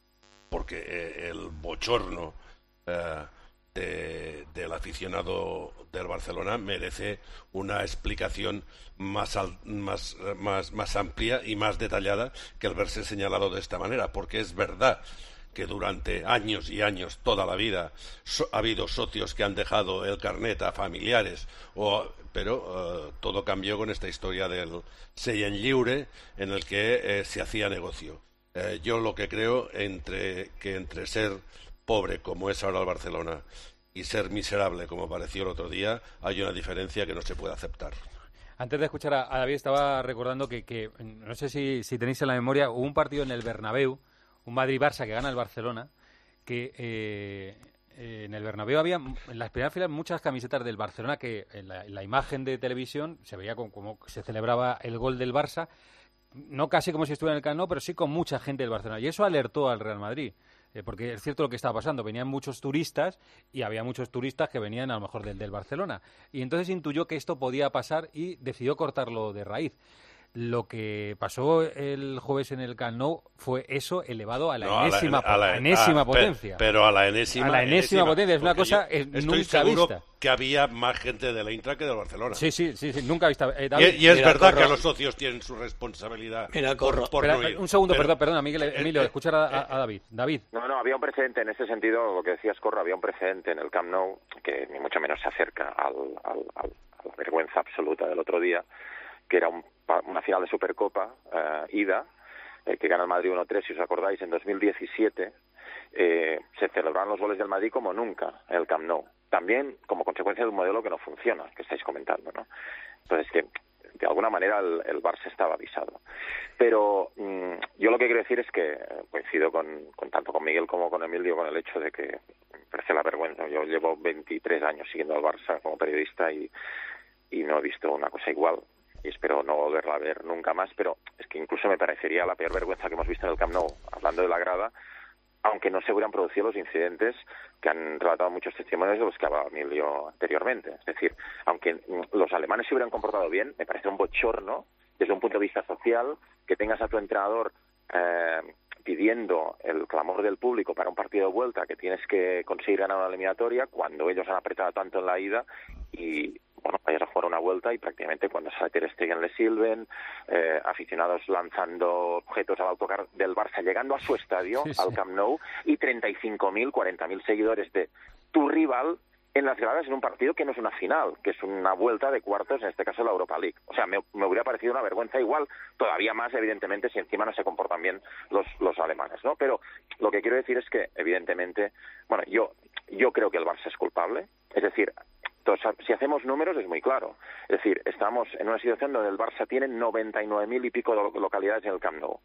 Speaker 2: porque eh, el bochorno eh, de, del aficionado del Barcelona merece una explicación más, al, más, más, más amplia y más detallada que el verse señalado de esta manera, porque es verdad que durante años y años, toda la vida, so, ha habido socios que han dejado el carnet a familiares, o, pero eh, todo cambió con esta historia del Sellen Lliure, en el que eh, se hacía negocio. Eh, yo lo que creo entre que entre ser pobre como es ahora el Barcelona y ser miserable como pareció el otro día, hay una diferencia que no se puede aceptar.
Speaker 3: Antes de escuchar a, a David, estaba recordando que, que no sé si, si tenéis en la memoria, hubo un partido en el Bernabéu, un Madrid-Barça que gana el Barcelona, que eh, eh, en el Bernabéu había en las primeras filas muchas camisetas del Barcelona que en la, en la imagen de televisión se veía como, como se celebraba el gol del Barça, no casi como si estuviera en el Camp Nou, pero sí con mucha gente del Barcelona. Y eso alertó al Real Madrid, eh, porque es cierto lo que estaba pasando. Venían muchos turistas y había muchos turistas que venían a lo mejor del, del Barcelona. Y entonces intuyó que esto podía pasar y decidió cortarlo de raíz. Lo que pasó el jueves en el Camp Nou fue eso elevado a la
Speaker 2: No,
Speaker 3: enésima,
Speaker 2: a la, a la,
Speaker 3: enésima
Speaker 2: ah,
Speaker 3: potencia.
Speaker 2: Pero a la enésima,
Speaker 3: a la enésima, enésima potencia. Es una cosa
Speaker 2: yo estoy
Speaker 3: nunca
Speaker 2: seguro
Speaker 3: vista.
Speaker 2: Que había más gente del Eintracht que del Barcelona.
Speaker 3: Sí, sí, sí, sí nunca vista. Eh, David,
Speaker 2: y, y es
Speaker 22: mira,
Speaker 2: verdad
Speaker 22: Corro.
Speaker 2: que los socios tienen su responsabilidad.
Speaker 22: Mira,
Speaker 2: por,
Speaker 22: Corro.
Speaker 2: por
Speaker 3: Espera,
Speaker 2: no ir.
Speaker 3: un segundo,
Speaker 2: Pero,
Speaker 3: perdón, perdona, Miguel, Emilio,
Speaker 2: eh,
Speaker 3: escuchar a, a, a David. David.
Speaker 24: No, no, había un precedente en ese sentido, lo que decías, Corro, había un precedente en el Camp Nou que ni mucho menos se acerca al, al, al, a la vergüenza absoluta del otro día, que era un, una final de Supercopa, eh, ida, eh, que gana el Madrid uno tres, si os acordáis, en dos mil diecisiete, eh, se celebraron los goles del Madrid como nunca en el Camp Nou. también como consecuencia de un modelo que no funciona, que estáis comentando, ¿no? Entonces, que de alguna manera el, el Barça estaba avisado. Pero mmm, yo lo que quiero decir es que coincido con, con tanto con Miguel como con Emilio con el hecho de que me parece la vergüenza. Yo llevo veintitrés años siguiendo al Barça como periodista y, y no he visto una cosa igual. Y espero no volverla a ver nunca más, pero es que incluso me parecería la peor vergüenza que hemos visto en el Camp Nou, hablando de la grada, aunque no se hubieran producido los incidentes que han relatado muchos testimonios de los que hablaba Emilio anteriormente. Es decir, aunque los alemanes se hubieran comportado bien, me parece un bochorno desde un punto de vista social que tengas a tu entrenador eh, pidiendo el clamor del público para un partido de vuelta que tienes que conseguir ganar una eliminatoria cuando ellos han apretado tanto en la ida y bueno, vayas a jugar una vuelta y prácticamente cuando sale Ter Stegen le silben, eh, aficionados lanzando objetos al autocar del Barça, llegando a su estadio, sí, sí. al Camp Nou, y treinta y cinco mil, cuarenta mil seguidores de tu rival en las gradas en un partido que no es una final, que es una vuelta de cuartos, en este caso la Europa League. O sea, me, me hubiera parecido una vergüenza igual, todavía más, evidentemente, si encima no se comportan bien los, los alemanes, ¿no? Pero lo que quiero decir es que, evidentemente, bueno, yo, yo creo que el Barça es culpable, es decir, si hacemos números es muy claro. Es decir, estamos en una situación donde el Barça tiene noventa y nueve mil y pico de localidades en el Camp Nou.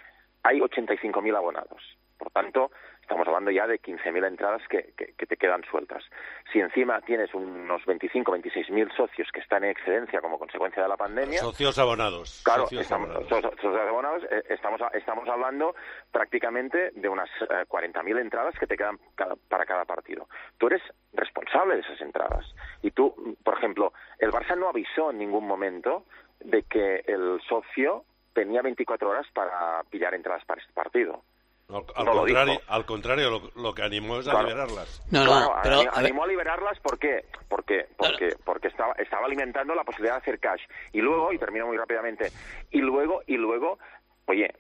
Speaker 24: Hay ochenta y cinco mil abonados. Por tanto, estamos hablando ya de quince mil entradas que, que, que te quedan sueltas. Si encima tienes unos veinticinco, veintiséis mil socios que están en excedencia como consecuencia de la pandemia...
Speaker 2: Socios abonados.
Speaker 24: Claro,
Speaker 2: socios
Speaker 24: estamos,
Speaker 2: abonados.
Speaker 24: So, socios abonados, eh, estamos, estamos hablando prácticamente de unas eh, cuarenta mil entradas que te quedan cada, para cada partido. Tú eres responsable de esas entradas. Y tú, por ejemplo, el Barça no avisó en ningún momento de que el socio tenía veinticuatro horas para pillar entradas para este partido.
Speaker 2: No, al,
Speaker 24: no
Speaker 2: contrario, al contrario, lo, lo que animó es a
Speaker 24: claro.
Speaker 2: liberarlas.
Speaker 24: No, no, claro,
Speaker 22: pero,
Speaker 24: a animó a liberarlas ¿por qué? Porque, porque, porque estaba, estaba alimentando la posibilidad de hacer cash. Y luego, y termino muy rápidamente, y luego, y luego, oye,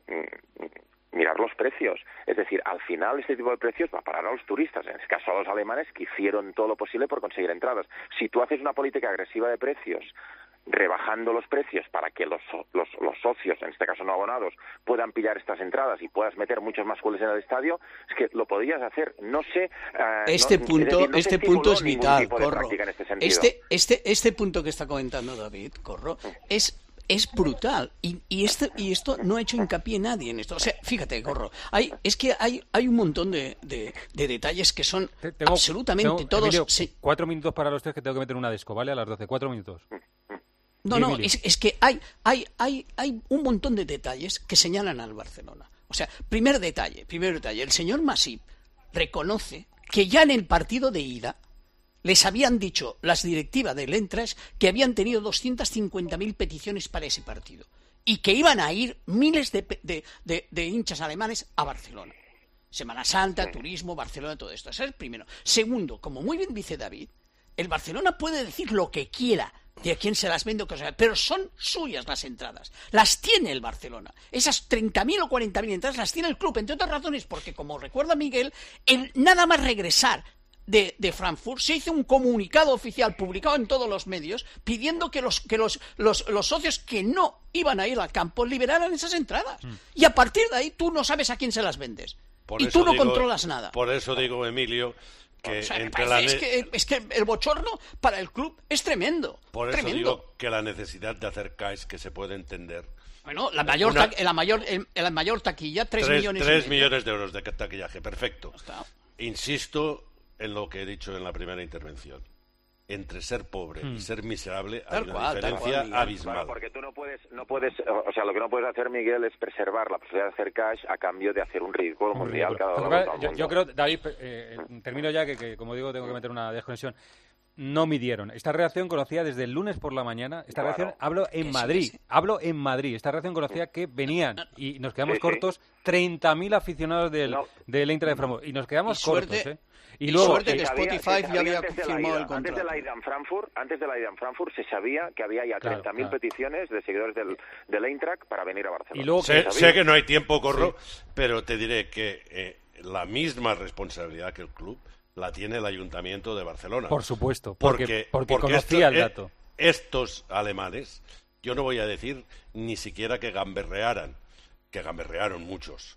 Speaker 24: mirar los precios. Es decir, al final este tipo de precios va a parar a los turistas, en este caso a los alemanes que hicieron todo lo posible por conseguir entradas. Si tú haces una política agresiva de precios, rebajando los precios para que los, los, los socios, en este caso no abonados, puedan pillar estas entradas y puedas meter muchos más goles en el estadio, es que lo podrías hacer. No sé... Uh,
Speaker 22: este
Speaker 24: no,
Speaker 22: punto,
Speaker 24: es decir, no
Speaker 22: este punto es vital, Corro.
Speaker 24: En este,
Speaker 22: este, este, este punto que está comentando David, Corro, es... es brutal y, y, este, y esto no ha hecho hincapié nadie en esto. O sea, fíjate, Corro, hay, es que hay, hay un montón de, de, de detalles que son tengo, absolutamente
Speaker 3: tengo,
Speaker 22: todos...
Speaker 3: Emilio,
Speaker 22: sí.
Speaker 3: Cuatro minutos para los tres que tengo que meter una disco, ¿vale? A las doce, cuatro minutos.
Speaker 22: No, no, es, es que hay, hay, hay, hay un montón de detalles que señalan al Barcelona. O sea, primer detalle, primer detalle, el señor Masip reconoce que ya en el partido de ida les habían dicho las directivas del Eintracht que habían tenido doscientas cincuenta mil peticiones para ese partido y que iban a ir miles de, de, de, de hinchas alemanes a Barcelona. Semana Santa, turismo, Barcelona, todo esto. Eso es el primero. Segundo, como muy bien dice David, el Barcelona puede decir lo que quiera de a quién se las vende o cosas, pero son suyas las entradas. Las tiene el Barcelona. Esas treinta mil o cuarenta mil entradas las tiene el club, entre otras razones, porque, como recuerda Miguel, el nada más regresar De, de Frankfurt se hizo un comunicado oficial publicado en todos los medios pidiendo que los que los, los, los socios que no iban a ir al campo liberaran esas entradas. Mm. Y a partir de ahí tú no sabes a quién se las vendes.
Speaker 2: Por
Speaker 22: y tú no
Speaker 2: digo,
Speaker 22: controlas nada.
Speaker 2: Por eso digo, Emilio, que
Speaker 22: o sea,
Speaker 2: entre
Speaker 22: parece,
Speaker 2: la
Speaker 22: es, que, es que el bochorno para el club es tremendo.
Speaker 2: Por eso
Speaker 22: tremendo.
Speaker 2: digo que la necesidad de hacer cash que se puede entender.
Speaker 22: Bueno, la mayor,
Speaker 2: Una,
Speaker 22: ta, la mayor, el, la mayor taquilla, tres,
Speaker 2: tres
Speaker 22: millones
Speaker 2: tres
Speaker 22: y
Speaker 2: millones de euros de taquillaje, perfecto. Insisto en lo que he dicho en la primera intervención. Entre ser pobre hmm. y ser miserable hay
Speaker 24: tal
Speaker 2: una
Speaker 24: cual,
Speaker 2: diferencia
Speaker 24: cual,
Speaker 2: abismal.
Speaker 24: Claro, porque tú no puedes, no puedes, o sea, lo que no puedes hacer, Miguel, es preservar la posibilidad de hacer cash a cambio de hacer un ridículo
Speaker 3: un
Speaker 24: mundial.
Speaker 3: ridículo.
Speaker 24: Cada
Speaker 3: Pero,
Speaker 24: uno
Speaker 3: yo, yo creo, David, eh, termino ya, que, que como digo tengo que meter una desconexión. No midieron. Esta reacción conocía desde el lunes por la mañana. Esta claro. reacción, hablo en Madrid. Sí, sí. Hablo en Madrid. Esta reacción conocía que venían, y nos quedamos sí, cortos, sí. treinta mil aficionados del, no. del Eintracht de Frankfurt. Y nos quedamos
Speaker 24: y
Speaker 3: cortos,
Speaker 24: suerte,
Speaker 3: ¿eh? Y luego,
Speaker 24: suerte
Speaker 22: que Spotify ya había confirmado el contrato.
Speaker 24: Antes de la ida en Frankfurt, antes de la ida en Frankfurt se sabía que había ya treinta mil claro, claro. peticiones de seguidores del, del Eintracht para venir a Barcelona.
Speaker 2: Y luego sé, sé que no hay tiempo, Corro, sí. pero te diré que eh, la misma responsabilidad que el club la tiene el Ayuntamiento de Barcelona.
Speaker 3: Por supuesto, porque,
Speaker 2: porque,
Speaker 3: porque,
Speaker 2: porque
Speaker 3: conocía
Speaker 2: esto,
Speaker 3: el dato.
Speaker 2: Estos alemanes, yo no voy a decir ni siquiera que gamberrearan, que gamberrearon muchos,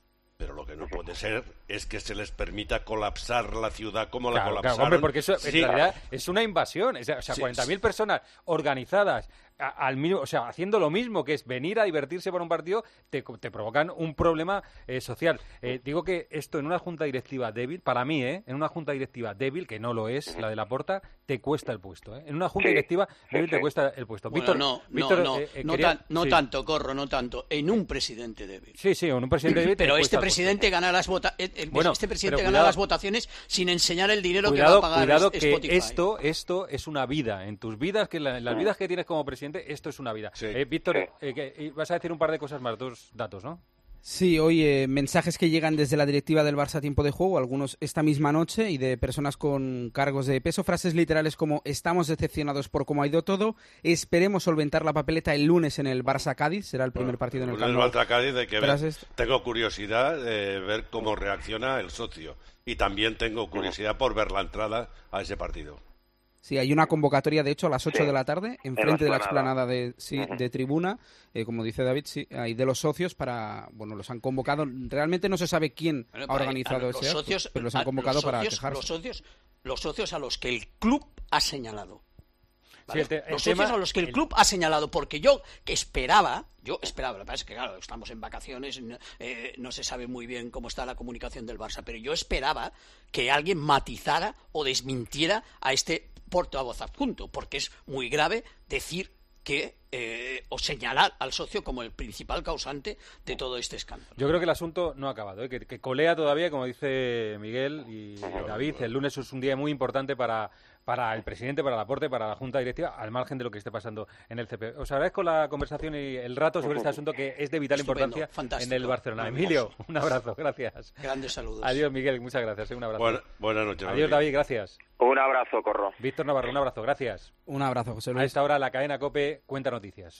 Speaker 2: Pero lo que no puede ser es que se les permita colapsar la ciudad como la
Speaker 3: Claro,
Speaker 2: colapsaron.
Speaker 3: claro, hombre, porque eso
Speaker 2: Sí.
Speaker 3: en realidad es una invasión. O sea, o sea
Speaker 2: Sí,
Speaker 3: cuarenta mil personas organizadas a- al mismo, o sea, haciendo lo mismo, que es venir a divertirse por un partido, te, te provocan un problema eh, social. Eh, digo que esto en una junta directiva débil, para mí, ¿eh? En una junta directiva débil, que no lo es, la de Laporta, te cuesta el puesto. ¿eh? En una junta
Speaker 22: Sí,
Speaker 3: directiva débil
Speaker 22: sí.
Speaker 3: te cuesta el puesto.
Speaker 22: Bueno,
Speaker 3: Víctor,
Speaker 22: no, no,
Speaker 3: Víctor,
Speaker 22: no,
Speaker 3: eh, eh,
Speaker 22: no,
Speaker 3: quería-
Speaker 22: tan- no
Speaker 3: sí.
Speaker 22: tanto, Corro, no tanto. En un presidente débil.
Speaker 3: Sí, sí, en un presidente débil te
Speaker 22: Pero
Speaker 3: cuesta
Speaker 22: este
Speaker 3: el puesto.
Speaker 22: presidente gana las vota el- el-
Speaker 3: Bueno,
Speaker 22: este presidente
Speaker 3: pero
Speaker 22: gana
Speaker 3: cuidado.
Speaker 22: las votaciones sin enseñar el dinero
Speaker 3: Cuidado,
Speaker 22: que va a pagar
Speaker 3: cuidado
Speaker 22: es-
Speaker 3: que
Speaker 22: Spotify.
Speaker 3: esto, esto es una vida. En tus vidas, que en la- en las vidas que tienes como presidente, esto es una vida. Eh, Víctor, eh, que- y vas a decir un par de cosas más, dos datos, ¿no?
Speaker 6: Sí, hoy eh, mensajes que llegan desde la directiva del Barça a tiempo de juego, algunos esta misma noche, y de personas con cargos de peso, frases literales como estamos decepcionados por cómo ha ido todo, esperemos solventar la papeleta el lunes en el Barça-Cádiz, será el primer partido en el
Speaker 2: Con
Speaker 6: Camp
Speaker 2: el
Speaker 6: Nou.
Speaker 2: Barça Cádiz hay que ver.
Speaker 6: Tras esto.
Speaker 2: Tengo curiosidad de ver cómo reacciona el socio. Y también tengo curiosidad por ver la entrada a ese partido.
Speaker 6: Sí, hay una convocatoria, de hecho, a las ocho
Speaker 2: Sí,
Speaker 6: de la tarde,
Speaker 2: en
Speaker 6: enfrente
Speaker 2: la
Speaker 6: de la
Speaker 2: explanada.
Speaker 6: explanada de, sí,
Speaker 2: Ujú.
Speaker 6: de tribuna, eh, como dice David, sí, hay de los socios para, bueno, los han convocado, realmente no se sabe quién
Speaker 22: Bueno,
Speaker 6: ha
Speaker 22: para-
Speaker 6: organizado
Speaker 22: a los
Speaker 6: ese acto,
Speaker 22: socios,
Speaker 6: pero los
Speaker 22: a-
Speaker 6: han convocado
Speaker 22: los
Speaker 6: para
Speaker 22: socios-
Speaker 6: quejarse.
Speaker 22: Los socios, los socios a los que el club ha señalado.
Speaker 3: Sí, el te- el
Speaker 22: los
Speaker 3: tema-
Speaker 22: socios a los que el club ha señalado, porque yo que esperaba, yo esperaba, lo que pasa es que claro, estamos en vacaciones, no, eh, no se sabe muy bien cómo está la comunicación del Barça, pero yo esperaba que alguien matizara o desmintiera a este portavoz adjunto, porque es muy grave decir que eh, o señalar al socio como el principal causante de todo este escándalo.
Speaker 3: Yo creo que el asunto no ha acabado, ¿eh? que, que colea todavía, como dice Miguel y David. El lunes es un día muy importante para, para el presidente, para Laporte, para la Junta Directiva, al margen de lo que esté pasando en el C P. Os agradezco la conversación y el rato sobre este asunto que es de vital
Speaker 22: Estupendo,
Speaker 3: importancia
Speaker 22: fantástico,
Speaker 3: en el Barcelona.
Speaker 22: maravilloso.
Speaker 3: Emilio, un abrazo, gracias.
Speaker 22: Grandes saludos.
Speaker 3: Adiós, Miguel, muchas gracias. ¿eh? Un abrazo.
Speaker 2: Buena- buenas noches,
Speaker 3: Adiós,
Speaker 2: David.
Speaker 3: David, gracias.
Speaker 24: Un abrazo, Corro.
Speaker 3: Víctor Navarro, un abrazo, gracias.
Speaker 6: Un abrazo, José
Speaker 3: A
Speaker 6: Luis.
Speaker 3: esta hora la cadena COPE cuenta noticias.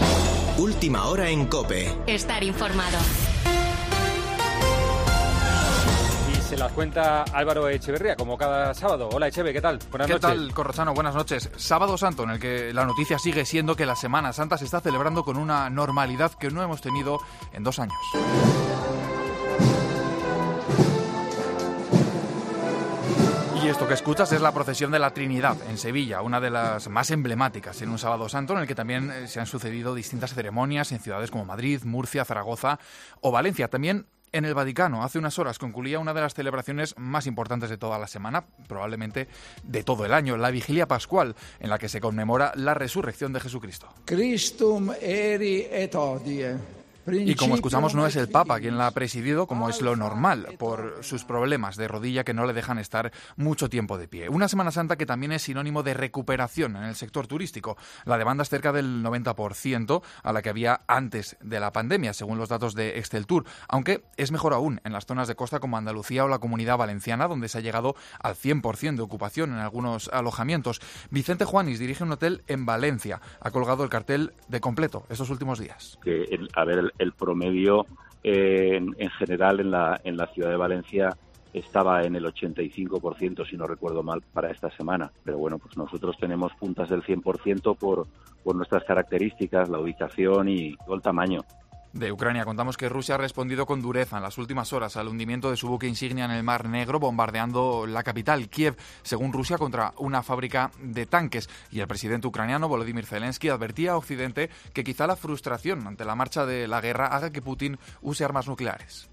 Speaker 7: Última hora en COPE.
Speaker 8: Estar informado.
Speaker 3: Y se las cuenta Álvaro Echeverría, como cada sábado. Hola, Echeve, ¿qué tal? Buenas
Speaker 9: ¿Qué
Speaker 3: noches.
Speaker 9: tal, Corrochano? Buenas noches. Sábado Santo, en el que la noticia sigue siendo que la Semana Santa se está celebrando con una normalidad que no hemos tenido en dos años. Y esto que escuchas es la procesión de la Trinidad en Sevilla, una de las más emblemáticas en un sábado santo en el que también eh, se han sucedido distintas ceremonias en ciudades como Madrid, Murcia, Zaragoza o Valencia. También en el Vaticano, hace unas horas, concluía una de las celebraciones más importantes de toda la semana, probablemente de todo el año, la Vigilia Pascual, en la que se conmemora la resurrección de Jesucristo.
Speaker 23: Christum eri et hodie.
Speaker 9: Y como escuchamos, no es el Papa quien la ha presidido, como es lo normal, por sus problemas de rodilla que no le dejan estar mucho tiempo de pie. Una Semana Santa que también es sinónimo de recuperación en el sector turístico. La demanda es cerca del noventa por ciento a la que había antes de la pandemia, según los datos de Exceltur, aunque es mejor aún en las zonas de costa como Andalucía o la Comunidad Valenciana, donde se ha llegado al cien por ciento de ocupación en algunos alojamientos. Vicente Juanis dirige un hotel en Valencia. Ha colgado el cartel de completo estos últimos días.
Speaker 25: Que, el- a ver, el, el promedio eh, en, en general en la, en la ciudad de Valencia estaba en el ochenta y cinco por ciento, si no recuerdo mal, para esta semana. Pero bueno, pues nosotros tenemos puntas del cien por ciento por, por nuestras características, la ubicación y todo el tamaño.
Speaker 9: De Ucrania contamos que Rusia ha respondido con dureza en las últimas horas al hundimiento de su buque insignia en el Mar Negro, bombardeando la capital, Kiev, según Rusia, contra una fábrica de tanques. Y el presidente ucraniano, Volodymyr Zelensky, advertía a Occidente que quizá la frustración ante la marcha de la guerra haga que Putin use armas nucleares.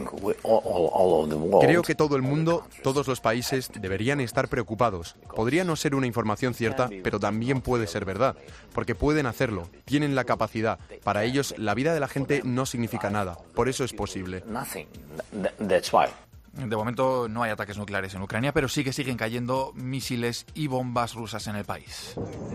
Speaker 26: Creo que todo el mundo, todos los países, deberían estar preocupados. Podría no ser una información cierta, pero también puede ser verdad, porque pueden hacerlo, tienen la capacidad. Para ellos, la vida de la gente no significa nada, por eso es posible.
Speaker 9: De momento no hay ataques nucleares en Ucrania, pero sí que siguen cayendo misiles y bombas rusas en el país.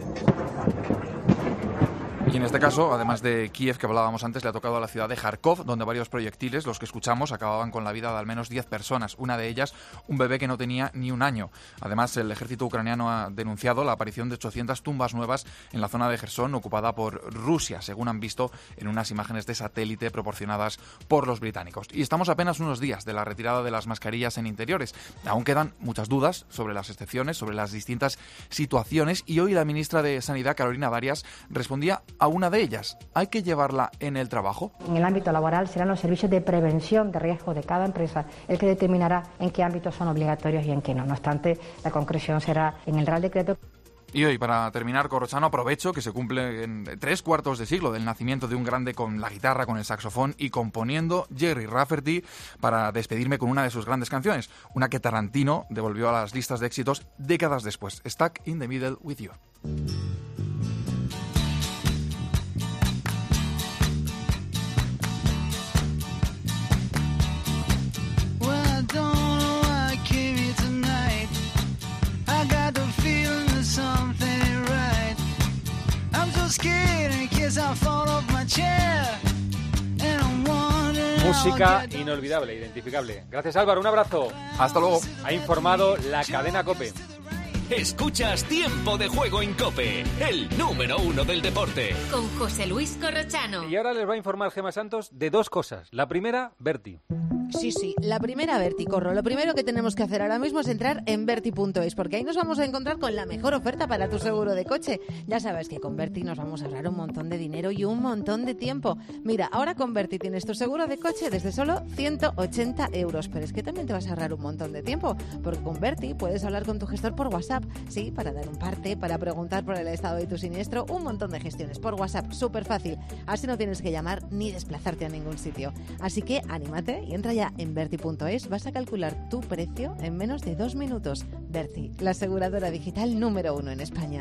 Speaker 9: Y en este caso, además de Kiev, que hablábamos antes, le ha tocado a la ciudad de Kharkov, donde varios proyectiles, los que escuchamos, acababan con la vida de al menos diez personas. Una de ellas, un bebé que no tenía ni un año. Además, el ejército ucraniano ha denunciado la aparición de ochocientas tumbas nuevas en la zona de Jersón, ocupada por Rusia, según han visto en unas imágenes de satélite proporcionadas por los británicos. Y estamos apenas unos días de la retirada de las mascarillas en interiores. Aún quedan muchas dudas sobre las excepciones, sobre las distintas situaciones, y hoy la ministra de Sanidad, Carolina Darias, respondía a una de ellas. Hay que llevarla en el trabajo.
Speaker 5: En el ámbito laboral serán los servicios de prevención de riesgo de cada empresa el que determinará en qué ámbitos son obligatorios y en qué no. No obstante, la concreción será en el Real Decreto.
Speaker 9: Y hoy, para terminar, Corrochano, aprovecho que se cumple en tres cuartos de siglo del nacimiento de un grande con la guitarra, con el saxofón y componiendo, Gerry Rafferty, para despedirme con una de sus grandes canciones, una que Tarantino devolvió a las listas de éxitos décadas después, Stuck in the Middle with You.
Speaker 3: Música inolvidable, identificable. Gracias, Álvaro, un abrazo.
Speaker 9: Hasta luego.
Speaker 3: Ha informado la cadena COPE.
Speaker 8: Escuchas Tiempo de Juego en COPE, el número uno del deporte.
Speaker 10: Con José Luis Corrochano.
Speaker 3: Y ahora les va a informar Gemma Santos de dos cosas. La primera, Berti.
Speaker 12: Sí, sí, la primera Berti, Corro. Lo primero que tenemos que hacer ahora mismo es entrar en Berti punto es, porque ahí nos vamos a encontrar con la mejor oferta para tu seguro de coche. Ya sabes que con Berti nos vamos a ahorrar un montón de dinero y un montón de tiempo. Mira, ahora con Berti tienes tu seguro de coche desde solo ciento ochenta euros, pero es que también te vas a ahorrar un montón de tiempo, porque con Berti puedes hablar con tu gestor por WhatsApp, sí, para dar un parte, para preguntar por el estado de tu siniestro, un montón de gestiones por WhatsApp, súper fácil. Así no tienes que llamar ni desplazarte a ningún sitio. Así que anímate y entra ya en Berti punto es, vas a calcular tu precio en menos de dos minutos. Berti, la aseguradora digital número uno en España.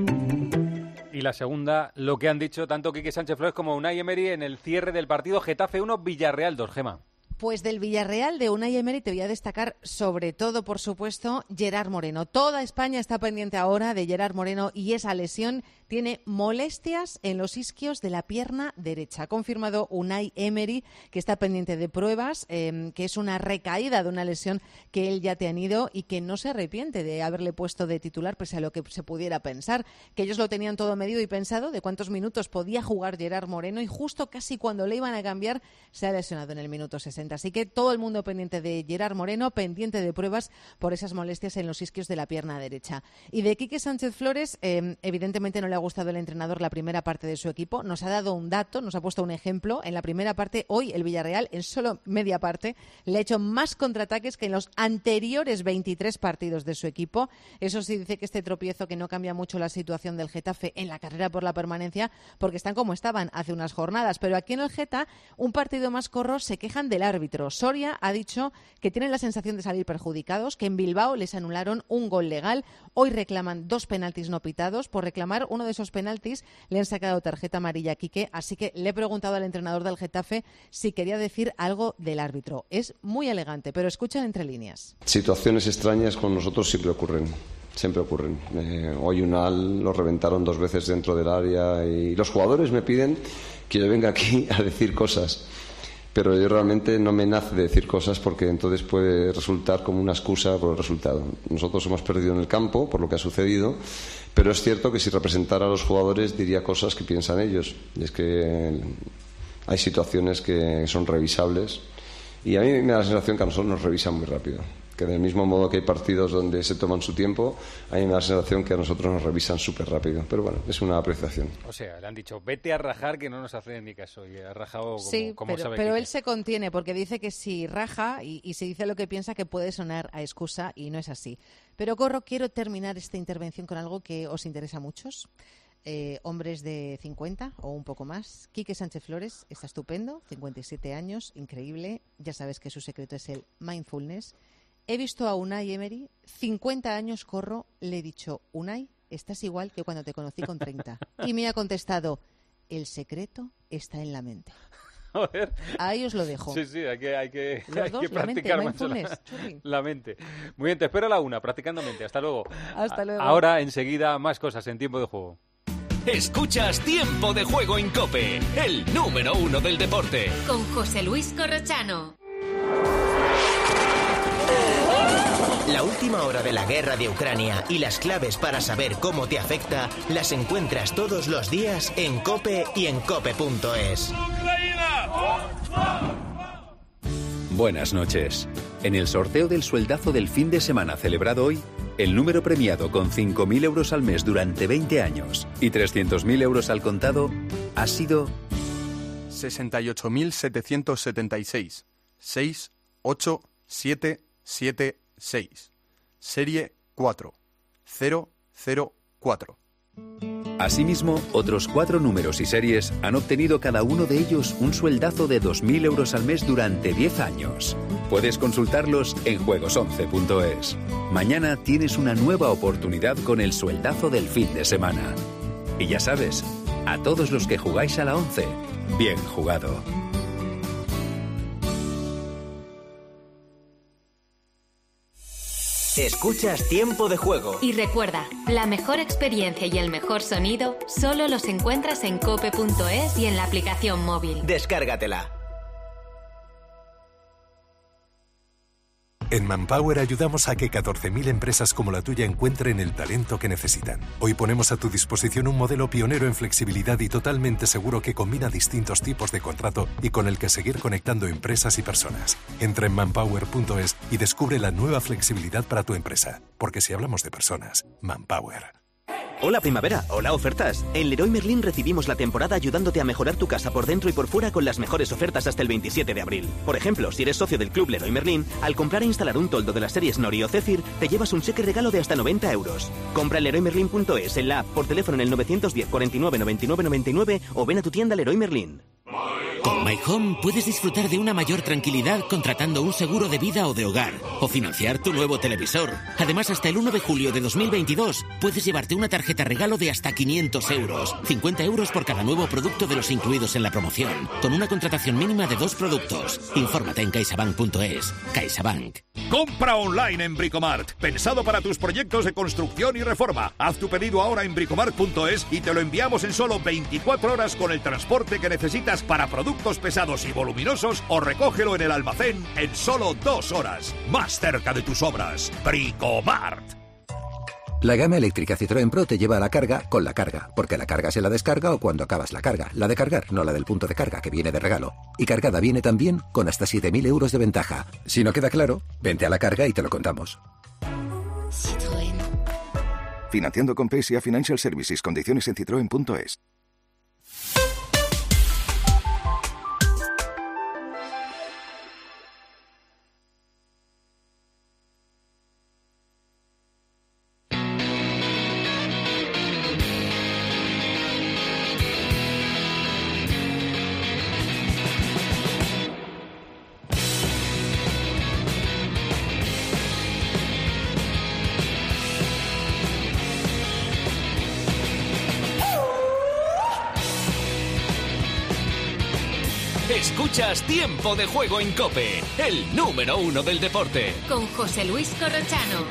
Speaker 3: Y la segunda, lo que han dicho tanto Quique Sánchez Flores como Unai Emery en el cierre del partido Getafe uno, Villarreal dos, Gema.
Speaker 12: Pues del Villarreal de Unai Emery te voy a destacar sobre todo, por supuesto, Gerard Moreno. Toda España está pendiente ahora de Gerard Moreno y esa lesión. Tiene molestias en los isquios de la pierna derecha. Ha confirmado Unai Emery que está pendiente de pruebas, eh, que es una recaída de una lesión que él ya ha tenido y que no se arrepiente de haberle puesto de titular pese a lo que se pudiera pensar. Que ellos lo tenían todo medido y pensado de cuántos minutos podía jugar Gerard Moreno y justo casi cuando le iban a cambiar se ha lesionado en el minuto sesenta. Así que todo el mundo pendiente de Gerard Moreno, pendiente de pruebas por esas molestias en los isquios de la pierna derecha. Y de Quique Sánchez Flores, eh, evidentemente no le ha gustado el entrenador la primera parte de su equipo. Nos ha dado un dato, nos ha puesto un ejemplo. En la primera parte, hoy el Villarreal, en solo media parte, le ha hecho más contraataques que en los anteriores veintitrés partidos de su equipo. Eso sí, dice que este tropiezo que no cambia mucho la situación del Getafe en la carrera por la permanencia, porque están como estaban hace unas jornadas. Pero aquí en el Geta, un partido más, Corro, se quejan del árbitro. Soria ha dicho que tienen la sensación de salir perjudicados, que en Bilbao les anularon un gol legal. Hoy reclaman dos penaltis no pitados. Por reclamar uno de esos penaltis le han sacado tarjeta amarilla a Quique, así que le he preguntado al entrenador del Getafe si quería decir algo del árbitro. Es muy elegante, pero escuchan entre líneas.
Speaker 13: Situaciones extrañas con nosotros siempre ocurren. Siempre ocurren. Eh, hoy Unal lo reventaron dos veces dentro del área y los jugadores me piden que yo venga aquí a decir cosas. Pero yo realmente no me nace de decir cosas porque entonces puede resultar como una excusa por el resultado. Nosotros hemos perdido en el campo por lo que ha sucedido, pero es cierto que si representara a los jugadores diría cosas que piensan ellos. Y es que hay situaciones que son revisables y a mí me da la sensación que a nosotros nos revisan muy rápido. Que del mismo modo que hay partidos donde se toman su tiempo, a mí me da la sensación que a nosotros nos revisan súper rápido. Pero bueno, es una apreciación.
Speaker 3: O sea, le han dicho, vete a rajar que no nos hacen ni caso. Y ha rajado como,
Speaker 12: sí,
Speaker 3: como
Speaker 12: pero,
Speaker 3: sabe
Speaker 12: pero
Speaker 3: Quique.
Speaker 12: él se contiene porque dice que si raja y, y si dice lo que piensa que puede sonar a excusa y no es así. Pero, Corro, quiero terminar esta intervención con algo que os interesa a muchos. Eh, hombres de cincuenta o un poco más. Quique Sánchez Flores está estupendo, cincuenta y siete años, increíble. Ya sabes que su secreto es el mindfulness. He visto a Unai Emery, cincuenta años, Corro, le he dicho, Unai, estás igual que cuando te conocí con treinta. Y me ha contestado, el secreto está en la mente.
Speaker 3: Joder.
Speaker 12: Ahí os lo dejo.
Speaker 3: Sí, sí, hay que, hay que,
Speaker 12: Los
Speaker 3: hay
Speaker 12: dos,
Speaker 3: que
Speaker 12: la mente,
Speaker 3: practicar más
Speaker 12: mindfulness,
Speaker 3: la,
Speaker 12: churri.
Speaker 3: la mente. Muy bien, te espero a la una, practicando mente. Hasta luego.
Speaker 12: Hasta luego.
Speaker 3: Ahora, enseguida, más cosas en Tiempo de Juego.
Speaker 8: Escuchas Tiempo de Juego en COPE, el número uno del deporte.
Speaker 10: Con José Luis Corrochano.
Speaker 7: La última hora de la guerra de Ucrania y las claves para saber cómo te afecta las encuentras todos los días en COPE y en cope punto es.
Speaker 20: Buenas noches. En el sorteo del sueldazo del fin de semana celebrado hoy, el número premiado con cinco mil euros al mes durante veinte años y trescientos mil euros al contado ha sido
Speaker 26: sesenta y ocho mil setecientos setenta y seis. seis ocho siete siete seis. Serie cuatro cero cero cuatro.
Speaker 20: Asimismo, otros cuatro números y series han obtenido cada uno de ellos un sueldazo de dos mil euros al mes durante diez años. Puedes consultarlos en juegos once punto es. Mañana tienes una nueva oportunidad con el sueldazo del fin de semana. Y ya sabes, a todos los que jugáis a la once, bien jugado.
Speaker 7: Escuchas Tiempo de Juego.
Speaker 10: Y recuerda, la mejor experiencia y el mejor sonido solo los encuentras en cope punto es y en la aplicación móvil.
Speaker 7: Descárgatela.
Speaker 1: En Manpower ayudamos a que catorce mil empresas como la tuya encuentren el talento que necesitan. Hoy ponemos a tu disposición un modelo pionero en flexibilidad y totalmente seguro que combina distintos tipos de contrato y con el que seguir conectando empresas y personas. Entra en manpower punto es y descubre la nueva flexibilidad para tu empresa. Porque si hablamos de personas, Manpower.
Speaker 16: Hola primavera, hola ofertas. En Leroy Merlin recibimos la temporada ayudándote a mejorar tu casa por dentro y por fuera con las mejores ofertas hasta el veintisiete de abril. Por ejemplo, si eres socio del Club Leroy Merlin, al comprar e instalar un toldo de las series Nori o Zephyr, te llevas un cheque regalo de hasta noventa euros. Compra en leroy merlin punto es, en la app, por teléfono en el novecientos diez cuarenta y nueve noventa y nueve noventa y nueve o ven a tu tienda Leroy Merlin.
Speaker 17: Con My Home puedes disfrutar de una mayor tranquilidad contratando un seguro de vida o de hogar o financiar tu nuevo televisor. Además, hasta el uno de julio de dos mil veintidós puedes llevarte una tarjeta regalo de hasta quinientos euros, cincuenta euros por cada nuevo producto de los incluidos en la promoción, con una contratación mínima de dos productos. Infórmate en caixabank punto es. CaixaBank.
Speaker 18: Compra online en Bricomart, pensado para tus proyectos de construcción y reforma. Haz tu pedido ahora en bricomart punto es y te lo enviamos en solo veinticuatro horas con el transporte que necesitas para productos pesados y voluminosos, o recógelo en el almacén en solo dos horas. Más cerca de tus obras. Bricomart.
Speaker 19: La gama eléctrica Citroën Pro te lleva a la carga con la carga, porque la carga se la descarga o cuando acabas la carga. La de cargar, no la del punto de carga, que viene de regalo. Y cargada viene también con hasta siete mil euros de ventaja. Si no queda claro, vente a la carga y te lo contamos.
Speaker 21: Citroën. Financiando con P S A Financial Services. Condiciones en citroen punto es.
Speaker 8: Escuchas Tiempo de Juego en COPE, el número uno del deporte.
Speaker 10: Con José Luis Corrochano.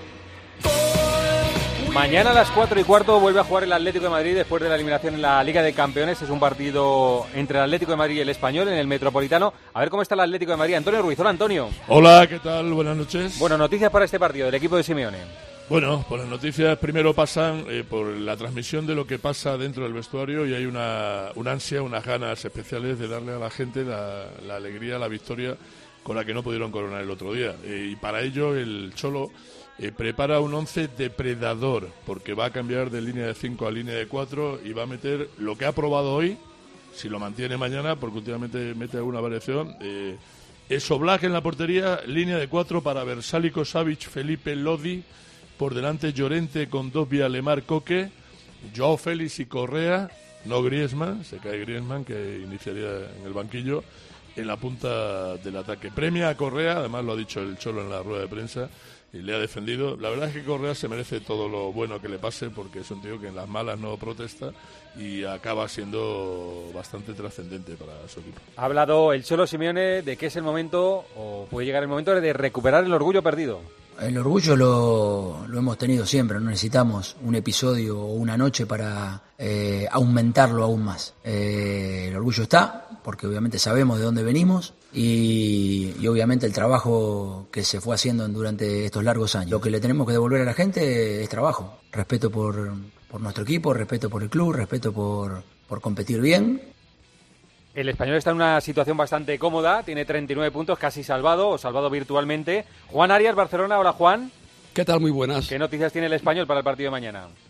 Speaker 3: Mañana a las cuatro y cuarto vuelve a jugar el Atlético de Madrid después de la eliminación en la Liga de Campeones. Es un partido entre el Atlético de Madrid y el Español en el Metropolitano. A ver cómo está el Atlético de Madrid. Antonio Ruiz. Hola, Antonio.
Speaker 4: Hola, ¿qué tal? Buenas noches.
Speaker 3: Bueno, noticias para este partido del equipo de Simeone.
Speaker 4: Bueno, pues las noticias primero pasan eh, por la transmisión de lo que pasa dentro del vestuario y hay una, una ansia, unas ganas especiales de darle a la gente la, la alegría, la victoria con la que no pudieron coronar el otro día. Eh, y para ello el Cholo eh, prepara un once depredador, porque va a cambiar de línea de cinco a línea de cuatro y va a meter lo que ha probado hoy, si lo mantiene mañana, porque últimamente mete alguna variación. Eh, es Oblak en la portería, línea de cuatro para Versálico, Savic, Felipe, Lodi. Por delante Llorente con Dobia, Lemar, Coque, Joao Félix y Correa, no Griezmann, se cae Griezmann que iniciaría en el banquillo, en la punta del ataque. Premia a Correa, además lo ha dicho el Cholo en la rueda de prensa y le ha defendido. La verdad es que Correa se merece todo lo bueno que le pase porque es un tío que en las malas no protesta y acaba siendo bastante trascendente para su equipo.
Speaker 3: Ha hablado el Cholo Simeone de que es el momento, o puede llegar el momento, de recuperar el orgullo perdido.
Speaker 27: El orgullo lo, lo hemos tenido siempre, no necesitamos un episodio o una noche para eh, aumentarlo aún más. Eh, el orgullo está, porque obviamente sabemos de dónde venimos y, y obviamente el trabajo que se fue haciendo durante estos largos años. Lo que le tenemos que devolver a la gente es trabajo, respeto por, por nuestro equipo, respeto por el club, respeto por, por competir bien.
Speaker 3: El Español está en una situación bastante cómoda, tiene treinta y nueve puntos, casi salvado, o salvado virtualmente. Juan Arias, Barcelona. Hola, Juan.
Speaker 28: ¿Qué tal? Muy buenas.
Speaker 3: ¿Qué noticias tiene el Español para el partido de mañana?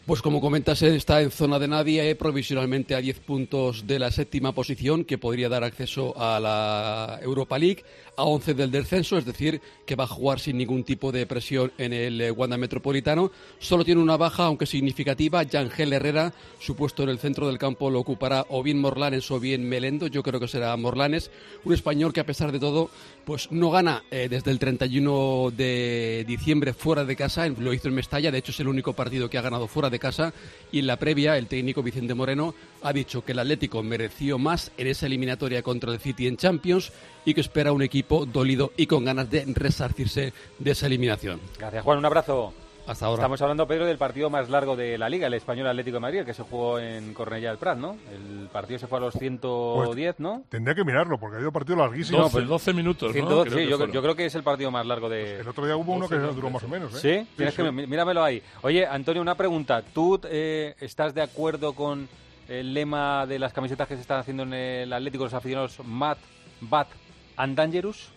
Speaker 2: Pues como comentas, está en zona de nadie, eh, provisionalmente a diez puntos de la séptima posición, que podría dar acceso a la Europa League, a once del descenso, es decir, que va a jugar sin ningún tipo de presión en el eh, Wanda Metropolitano. Solo tiene una baja, aunque significativa, Yangel Herrera. Su puesto en el centro del campo lo ocupará o bien Morlanes o bien Melendo. Yo creo que será Morlanes, un español que a pesar de todo pues no gana eh, desde el treinta y uno de diciembre fuera de casa. Lo hizo en Mestalla, de hecho es el único partido que ha ganado fuera de casa, y en la previa el técnico Vicente Moreno ha dicho que el Atlético mereció más en esa eliminatoria contra el City en Champions y que espera un equipo dolido y con ganas de resarcirse de esa eliminación.
Speaker 3: Gracias, Juan, un abrazo.
Speaker 2: Hasta ahora.
Speaker 3: Estamos hablando, Pedro, del partido más largo de la Liga, el Español Atlético de Madrid, que se jugó en Cornellá del Prat, ¿no? El partido se fue a los ciento diez, pues, ¿no?
Speaker 6: Tendría que mirarlo, porque ha habido partido larguísimo.
Speaker 2: doce, no, pues doce minutos,
Speaker 3: ciento doce, ¿no? Sí, yo, yo creo que es el partido más largo de...
Speaker 6: Pues el otro día hubo uno que duró más o menos, ¿eh?
Speaker 3: ¿Sí? Tienes sí, que, sí. Míramelo ahí. Oye, Antonio, una pregunta. ¿Tú eh, estás de acuerdo con el lema de las camisetas que se están haciendo en el Atlético, los aficionados Mad, Bad and Dangerous?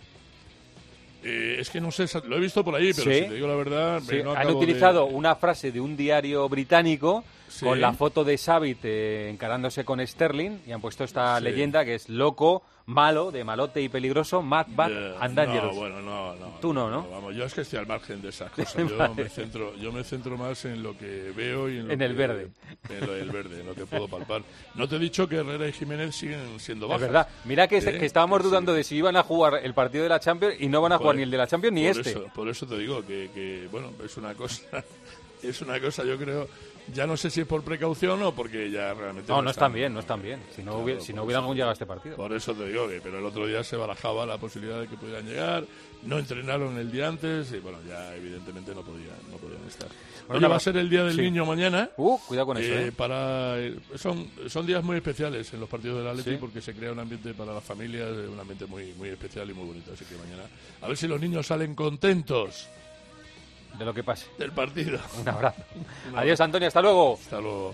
Speaker 11: Eh, es que no sé, lo he visto por ahí, pero
Speaker 3: ¿Sí?
Speaker 11: si te digo la verdad...
Speaker 3: Sí.
Speaker 11: No
Speaker 3: Han utilizado
Speaker 11: de...
Speaker 3: una frase de un diario británico
Speaker 11: sí.
Speaker 3: con la foto de Xavi eh, encarándose con Sterling, y han puesto esta
Speaker 11: sí.
Speaker 3: leyenda que es loco, malo, de malote y peligroso, Mad, Bad
Speaker 11: yeah.
Speaker 3: and Dangerous.
Speaker 11: No, bueno, no, no.
Speaker 3: Tú no, ¿no?
Speaker 11: no vamos, yo es que estoy al margen de esas cosas. Yo, vale. me centro, yo me centro más en lo que veo y en, lo
Speaker 3: en
Speaker 11: que,
Speaker 3: el verde.
Speaker 11: En lo del verde, en lo que puedo palpar. No te he dicho que Herrera y Jiménez siguen siendo bajas.
Speaker 3: Es verdad. Mira que,
Speaker 11: ¿Eh?
Speaker 3: que estábamos
Speaker 11: que
Speaker 3: dudando
Speaker 11: sí.
Speaker 3: de si iban a jugar el partido de la Champions y no van a
Speaker 11: por
Speaker 3: jugar
Speaker 11: el,
Speaker 3: ni el de la Champions ni
Speaker 11: por
Speaker 3: este.
Speaker 11: Eso, por eso te digo que, que, bueno, es una cosa, es una cosa, yo creo... Ya no sé si es por precaución o porque ya realmente...
Speaker 3: No,
Speaker 11: no,
Speaker 3: no están bien, no están bien. Si no,
Speaker 11: claro,
Speaker 3: hubiera, si no hubieran llegado a este partido.
Speaker 11: Por eso te digo que, pero el otro día se barajaba la posibilidad de que pudieran llegar, no entrenaron el día antes y bueno, ya evidentemente no podían, no podían estar.
Speaker 3: Bueno,
Speaker 11: Oye, va a ser el Día del
Speaker 3: sí.
Speaker 11: Niño mañana.
Speaker 3: Uh, cuidado con eso,
Speaker 11: eh,
Speaker 3: ¿eh?
Speaker 11: Para, son, son días muy especiales en los partidos del Atleti,
Speaker 3: ¿Sí?
Speaker 11: porque se crea un ambiente para las familias, un ambiente muy, muy especial y muy bonito. Así que mañana, a ver si los niños salen contentos.
Speaker 3: De lo que pase.
Speaker 11: Del partido.
Speaker 3: Un abrazo.
Speaker 11: Un abrazo.
Speaker 3: Adiós, Antonio, hasta luego.
Speaker 11: Hasta luego.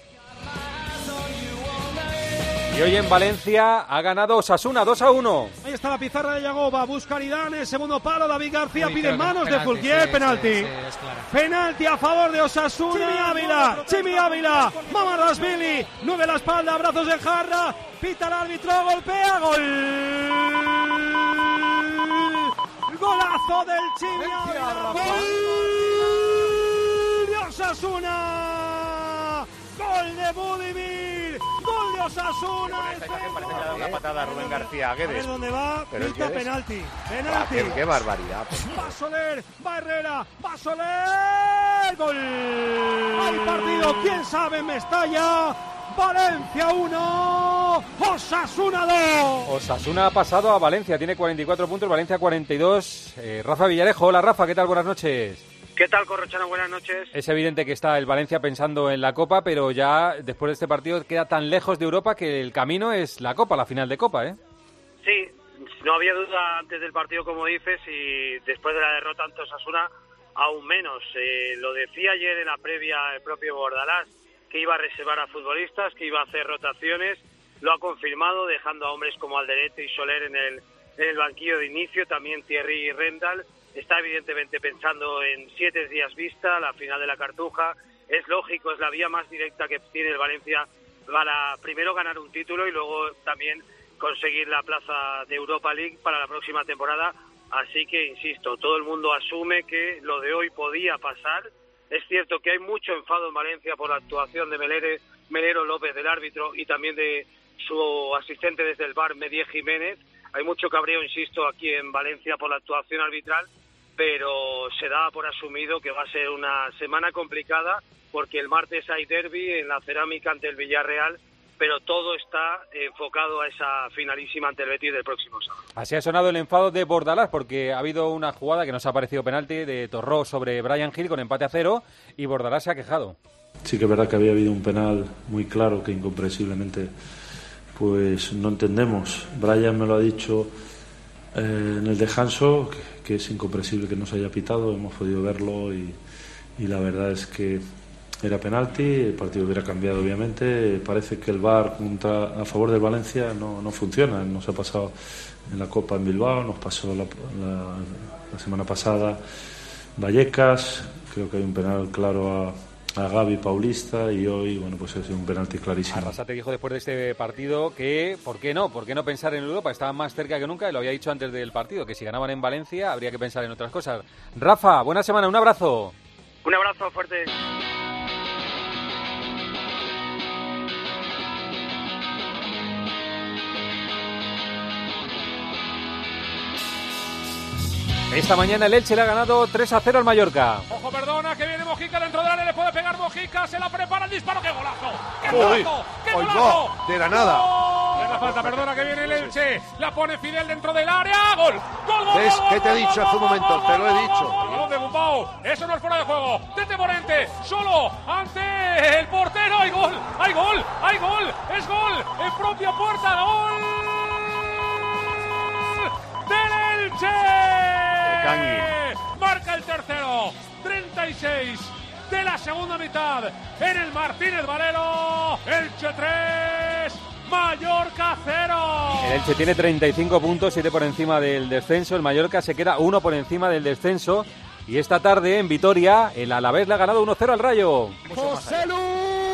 Speaker 3: Y hoy en Valencia ha ganado Osasuna dos a uno.
Speaker 14: Ahí está la pizarra de Yagoba, busca Aridane, segundo palo, David García
Speaker 15: Uy,
Speaker 14: pide manos
Speaker 15: penalti,
Speaker 14: de Fulquier,
Speaker 15: sí,
Speaker 14: penalti.
Speaker 15: Sí, sí, es claro.
Speaker 14: Penalti a favor de Osasuna. Chimi Ávila, Chimi Ávila, Mamarrasvili, nueve la espalda, brazos de jarra, pita el árbitro, golpea, gol. Golazo del Chimi Ávila. Gol de Osasuna. Gol de Budimir. Gol de Osasuna.
Speaker 22: Esta imagen parece que le ha dado una patada a Rubén García a Guedes.
Speaker 14: A ver dónde va.
Speaker 22: Pero
Speaker 14: Pita
Speaker 22: es que
Speaker 14: penalti. Penalti.
Speaker 22: Ah, qué, qué barbaridad.
Speaker 14: Va Soler, va Herrera, va Soler. Gol. Hay partido, quién sabe, en Mestalla. Valencia uno, Osasuna dos.
Speaker 3: Osasuna ha pasado a Valencia, tiene cuarenta y cuatro puntos, Valencia cuarenta y dos. Eh, Rafa Villarejo, hola Rafa, ¿qué tal? Buenas noches.
Speaker 24: ¿Qué tal, Corrochano? Buenas noches.
Speaker 3: Es evidente que está el Valencia pensando en la Copa, pero ya después de este partido queda tan lejos de Europa que el camino es la Copa, la final de Copa, ¿eh?
Speaker 24: Sí, no había duda antes del partido, como dices, y después de la derrota ante Osasuna, aún menos. Eh, lo decía ayer en la previa el propio Bordalás, que iba a reservar a futbolistas, que iba a hacer rotaciones, lo ha confirmado, dejando a hombres como Alderete y Soler en el, en el banquillo de inicio, también Thierry y Rendal. Está evidentemente pensando en siete días vista, la final de la Cartuja. Es lógico, es la vía más directa que tiene el Valencia para primero ganar un título y luego también conseguir la plaza de Europa League para la próxima temporada. Así que, insisto, todo el mundo asume que lo de hoy podía pasar. Es cierto que hay mucho enfado en Valencia por la actuación de Melere, Melero López, del árbitro, y también de su asistente desde el V A R, Medié Jiménez. Hay mucho cabreo, insisto, aquí en Valencia por la actuación arbitral, pero se da por asumido que va a ser una semana complicada porque el martes hay derbi en la Cerámica ante el Villarreal, pero todo está enfocado a esa finalísima ante el Betis del próximo sábado.
Speaker 3: Así ha sonado el enfado de Bordalás, porque ha habido una jugada que nos ha parecido penalti de Torró sobre Bryan Gil con empate a cero y Bordalás se ha quejado.
Speaker 28: Sí que es verdad que había habido un penal muy claro que incomprensiblemente pues no entendemos. Bryan me lo ha dicho eh, en el descanso, que, que es incomprensible que no se haya pitado, hemos podido verlo y, y la verdad es que era penalti, el partido hubiera cambiado obviamente. Parece que el V A R contra, a favor del Valencia no, no funciona. Nos ha pasado en la Copa en Bilbao, nos pasó la, la, la semana pasada Vallecas. Creo que hay un penal claro a, a Gavi Paulista, y hoy, bueno, pues es un penalti clarísimo.
Speaker 3: Arrasate dijo después de este partido que, ¿por qué no? ¿Por qué no pensar en Europa? Estaban más cerca que nunca, y lo había dicho antes del partido, que si ganaban en Valencia habría que pensar en otras cosas. Rafa, buena semana, un abrazo.
Speaker 24: Un abrazo fuerte.
Speaker 3: Esta mañana el Elche le ha ganado tres a cero al Mallorca.
Speaker 14: Ojo, perdona, que viene Mojica dentro del área, le puede pegar Mojica, se la prepara el disparo, ¡qué golazo! ¡Qué
Speaker 5: Uy,
Speaker 14: golazo! ¡Qué
Speaker 5: oigo,
Speaker 14: golazo!
Speaker 5: de la nada.
Speaker 14: ¡Gol! La falta, perdona, que viene el Elche, la pone Fidel dentro del área, ¡gol! ¡Gol, gol,
Speaker 5: ¿Ves?
Speaker 14: gol,
Speaker 5: ¿Qué te he
Speaker 14: gol,
Speaker 5: dicho
Speaker 14: gol,
Speaker 5: hace un
Speaker 14: gol,
Speaker 5: momento?
Speaker 14: gol,
Speaker 5: Te lo he
Speaker 14: gol,
Speaker 5: dicho.
Speaker 14: gol, balón de Gumbau, eso no es fuera de juego. Tete Morente, solo ante el portero, ¡hay gol! ¡Hay gol! ¡Hay gol! ¡Es gol! ¡En propia puerta! ¡Gol! ¡Del Elche! Marca el tercero, treinta y seis de la segunda mitad en el Martínez Valero. Elche tres, Mallorca cero.
Speaker 3: El Elche tiene treinta y cinco puntos, siete por encima del descenso. El Mallorca se queda uno por encima del descenso. Y esta tarde en Vitoria, el Alavés le ha ganado uno cero al Rayo.
Speaker 5: ¡José Lu!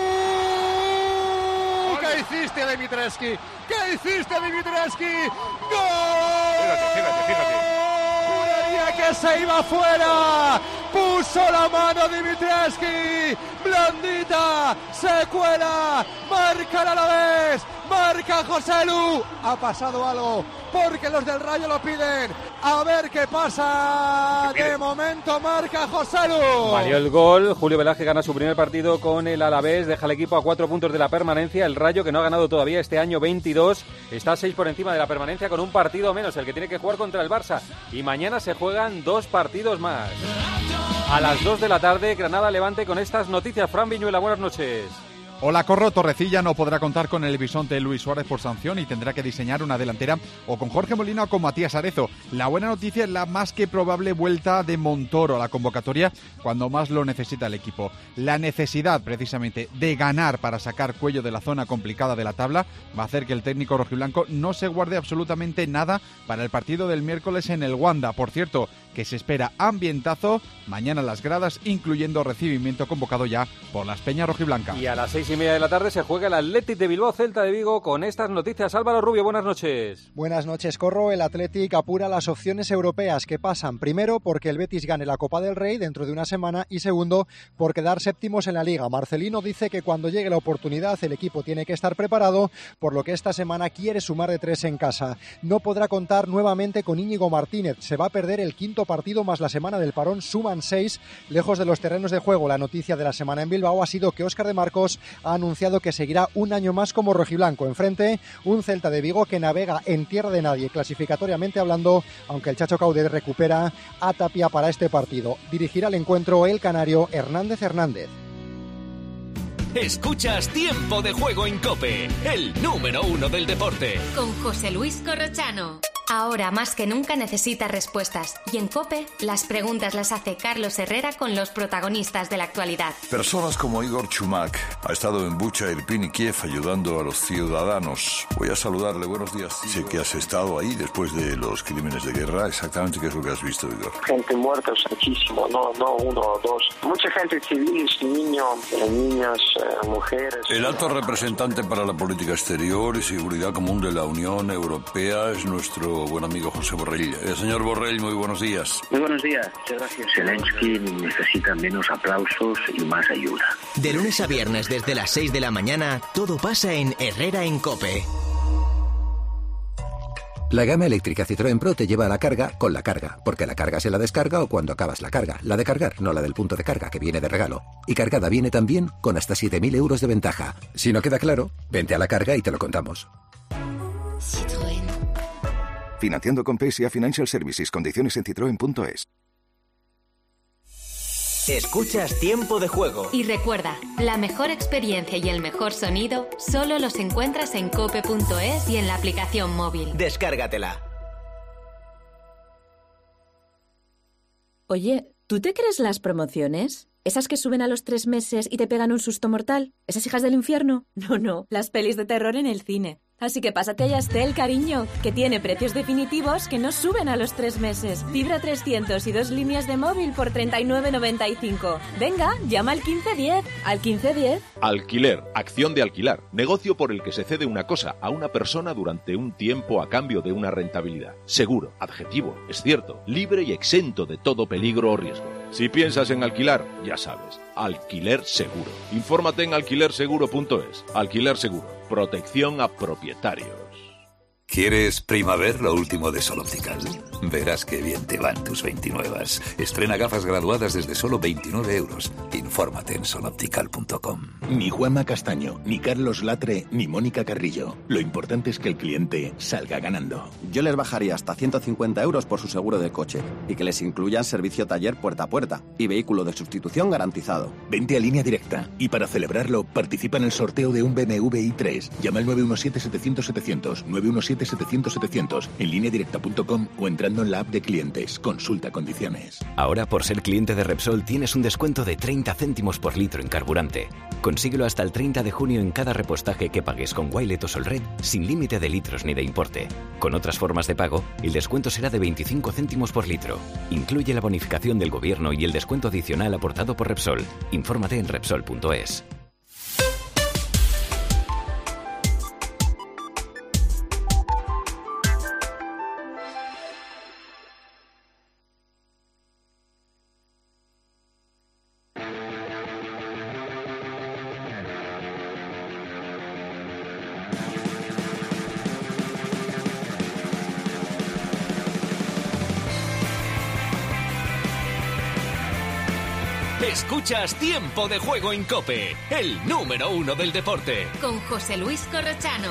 Speaker 5: ¿Qué hiciste, Dimitrescu? ¿Qué hiciste, Dimitrescu? ¡Gol! Fíjate, fíjate, fíjate. Que se iba fuera, puso la mano Dimitrescu, blandita, se cuela, marca el Alavés, marca José Lu. Ha pasado algo, porque los del Rayo lo piden, a ver qué pasa. De momento marca José Lu.
Speaker 3: Valió el gol, Julio Velázquez gana su primer partido con el Alavés, deja al equipo a cuatro puntos de la permanencia. El Rayo, que no ha ganado todavía este año veintidós, está a seis por encima de la permanencia con un partido menos, el que tiene que jugar contra el Barça. Y mañana se juegan dos partidos más. A las dos de la tarde, Granada-Levante con estas noticias. Fran Viñuela, buenas noches.
Speaker 9: Hola, Corro. Torrecilla no podrá contar con el bisonte Luis Suárez por sanción y tendrá que diseñar una delantera o con Jorge Molina o con Matías Arezo. La buena noticia es la más que probable vuelta de Montoro a la convocatoria cuando más lo necesita el equipo. La necesidad, precisamente, de ganar para sacar Cuello de la zona complicada de la tabla va a hacer que el técnico rojiblanco no se guarde absolutamente nada para el partido del miércoles en el Wanda. Por cierto, que se espera ambientazo mañana en las gradas, incluyendo recibimiento convocado ya por las Peñas rojiblancas.
Speaker 3: Y a las seis y media de la tarde se juega el Athletic de Bilbao Celta de Vigo con estas noticias. Álvaro Rubio, buenas noches.
Speaker 12: Buenas noches, Corro. El Athletic apura las opciones europeas que pasan, primero porque el Betis gane la Copa del Rey dentro de una semana y segundo por quedar séptimos en la Liga. Marcelino dice que cuando llegue la oportunidad el equipo tiene que estar preparado, por lo que esta semana quiere sumar de tres en casa. No podrá contar nuevamente con Íñigo Martínez. Se va a perder el quinto partido más la semana del parón, suman seis lejos de los terrenos de juego. La noticia de la semana en Bilbao ha sido que Óscar de Marcos ha anunciado que seguirá un año más como rojiblanco. Enfrente, un Celta de Vigo que navega en tierra de nadie, clasificatoriamente hablando, aunque el Chacho Caudet recupera a Tapia para este partido. Dirigirá el encuentro el canario Hernández Hernández.
Speaker 8: Escuchas Tiempo de Juego en COPE, el número uno del deporte.
Speaker 10: Con José Luis Corrochano. Ahora más que nunca necesita respuestas. Y en COPE, las preguntas las hace Carlos Herrera con los protagonistas de la actualidad.
Speaker 13: Personas como Igor Chumak ha estado en Bucha, Irpin y Kiev ayudando a los ciudadanos. Voy a saludarle. Buenos días. Sé que has estado ahí después de los crímenes de guerra. Exactamente qué es lo que has visto, Igor.
Speaker 15: Gente muerta, muchísimo. No, no uno o dos. Mucha gente civil, niños, niñas, eh, mujeres.
Speaker 13: El alto representante para la política exterior y seguridad común de la Unión Europea es nuestro buen amigo José Borrell. Eh, señor Borrell, muy buenos días.
Speaker 23: Muy buenos días, muchas gracias. Zelensky necesita menos aplausos y más ayuda.
Speaker 7: De lunes a viernes desde las seis de la mañana, todo pasa en Herrera en COPE.
Speaker 19: La gama eléctrica Citroën Pro te lleva a la carga con la carga, porque la carga se la descarga o cuando acabas la carga. La de cargar, no la del punto de carga, que viene de regalo. Y cargada viene también con hasta siete mil euros de ventaja. Si no queda claro, vente a la carga y te lo contamos.
Speaker 21: Citroën. Financiando con P S A Financial Services. Condiciones en citroen punto es.
Speaker 7: Escuchas Tiempo de Juego.
Speaker 10: Y recuerda, la mejor experiencia y el mejor sonido solo los encuentras en cope punto es y en la aplicación móvil.
Speaker 7: Descárgatela.
Speaker 25: Oye, ¿tú te crees las promociones? ¿Esas que suben a los tres meses y te pegan un susto mortal? ¿Esas hijas del infierno? No, no, las pelis de terror en el cine. Así que pásate a Yastel, cariño, que tiene precios definitivos que no suben a los tres meses. Fibra trescientos y dos líneas de móvil por treinta y nueve noventa y cinco. Venga, llama al quince diez. Al quince diez.
Speaker 1: Alquiler, acción de alquilar, negocio por el que se cede una cosa a una persona durante un tiempo a cambio de una rentabilidad. Seguro, adjetivo, es cierto, libre y exento de todo peligro o riesgo. Si piensas en alquilar, ya sabes, Alquiler Seguro. Infórmate en alquiler seguro punto es. Alquiler Seguro, protección a propietarios.
Speaker 4: ¿Quieres Primaver, lo último de Sol Optical? Verás qué bien te van tus veintinuevas. Estrena gafas graduadas desde solo veintinueve euros. Infórmate en sol optical punto com.
Speaker 16: Ni Juanma Castaño, ni Carlos Latre, ni Mónica Carrillo. Lo importante es que el cliente salga ganando.
Speaker 17: Yo les bajaría hasta ciento cincuenta euros por su seguro de coche y que les incluyan servicio taller puerta a puerta y vehículo de sustitución garantizado.
Speaker 16: Vente a Línea Directa y para celebrarlo participa en el sorteo de un B M W i tres. Llama al nueve uno siete setecientos setecientos, nueve uno siete setecientos setecientos en línea directa punto com o entrando en la app de clientes. Consulta condiciones.
Speaker 18: Ahora, por ser cliente de Repsol, tienes un descuento de treinta céntimos por litro en carburante. Consíguelo hasta el treinta de junio en cada repostaje que pagues con Wilet o Solred, sin límite de litros ni de importe. Con otras formas de pago, el descuento será de veinticinco céntimos por litro. Incluye la bonificación del gobierno y el descuento adicional aportado por Repsol. Infórmate en repsol punto es.
Speaker 8: Escuchas Tiempo de Juego en COPE, el número uno del deporte.
Speaker 10: Con José Luis Corrochano.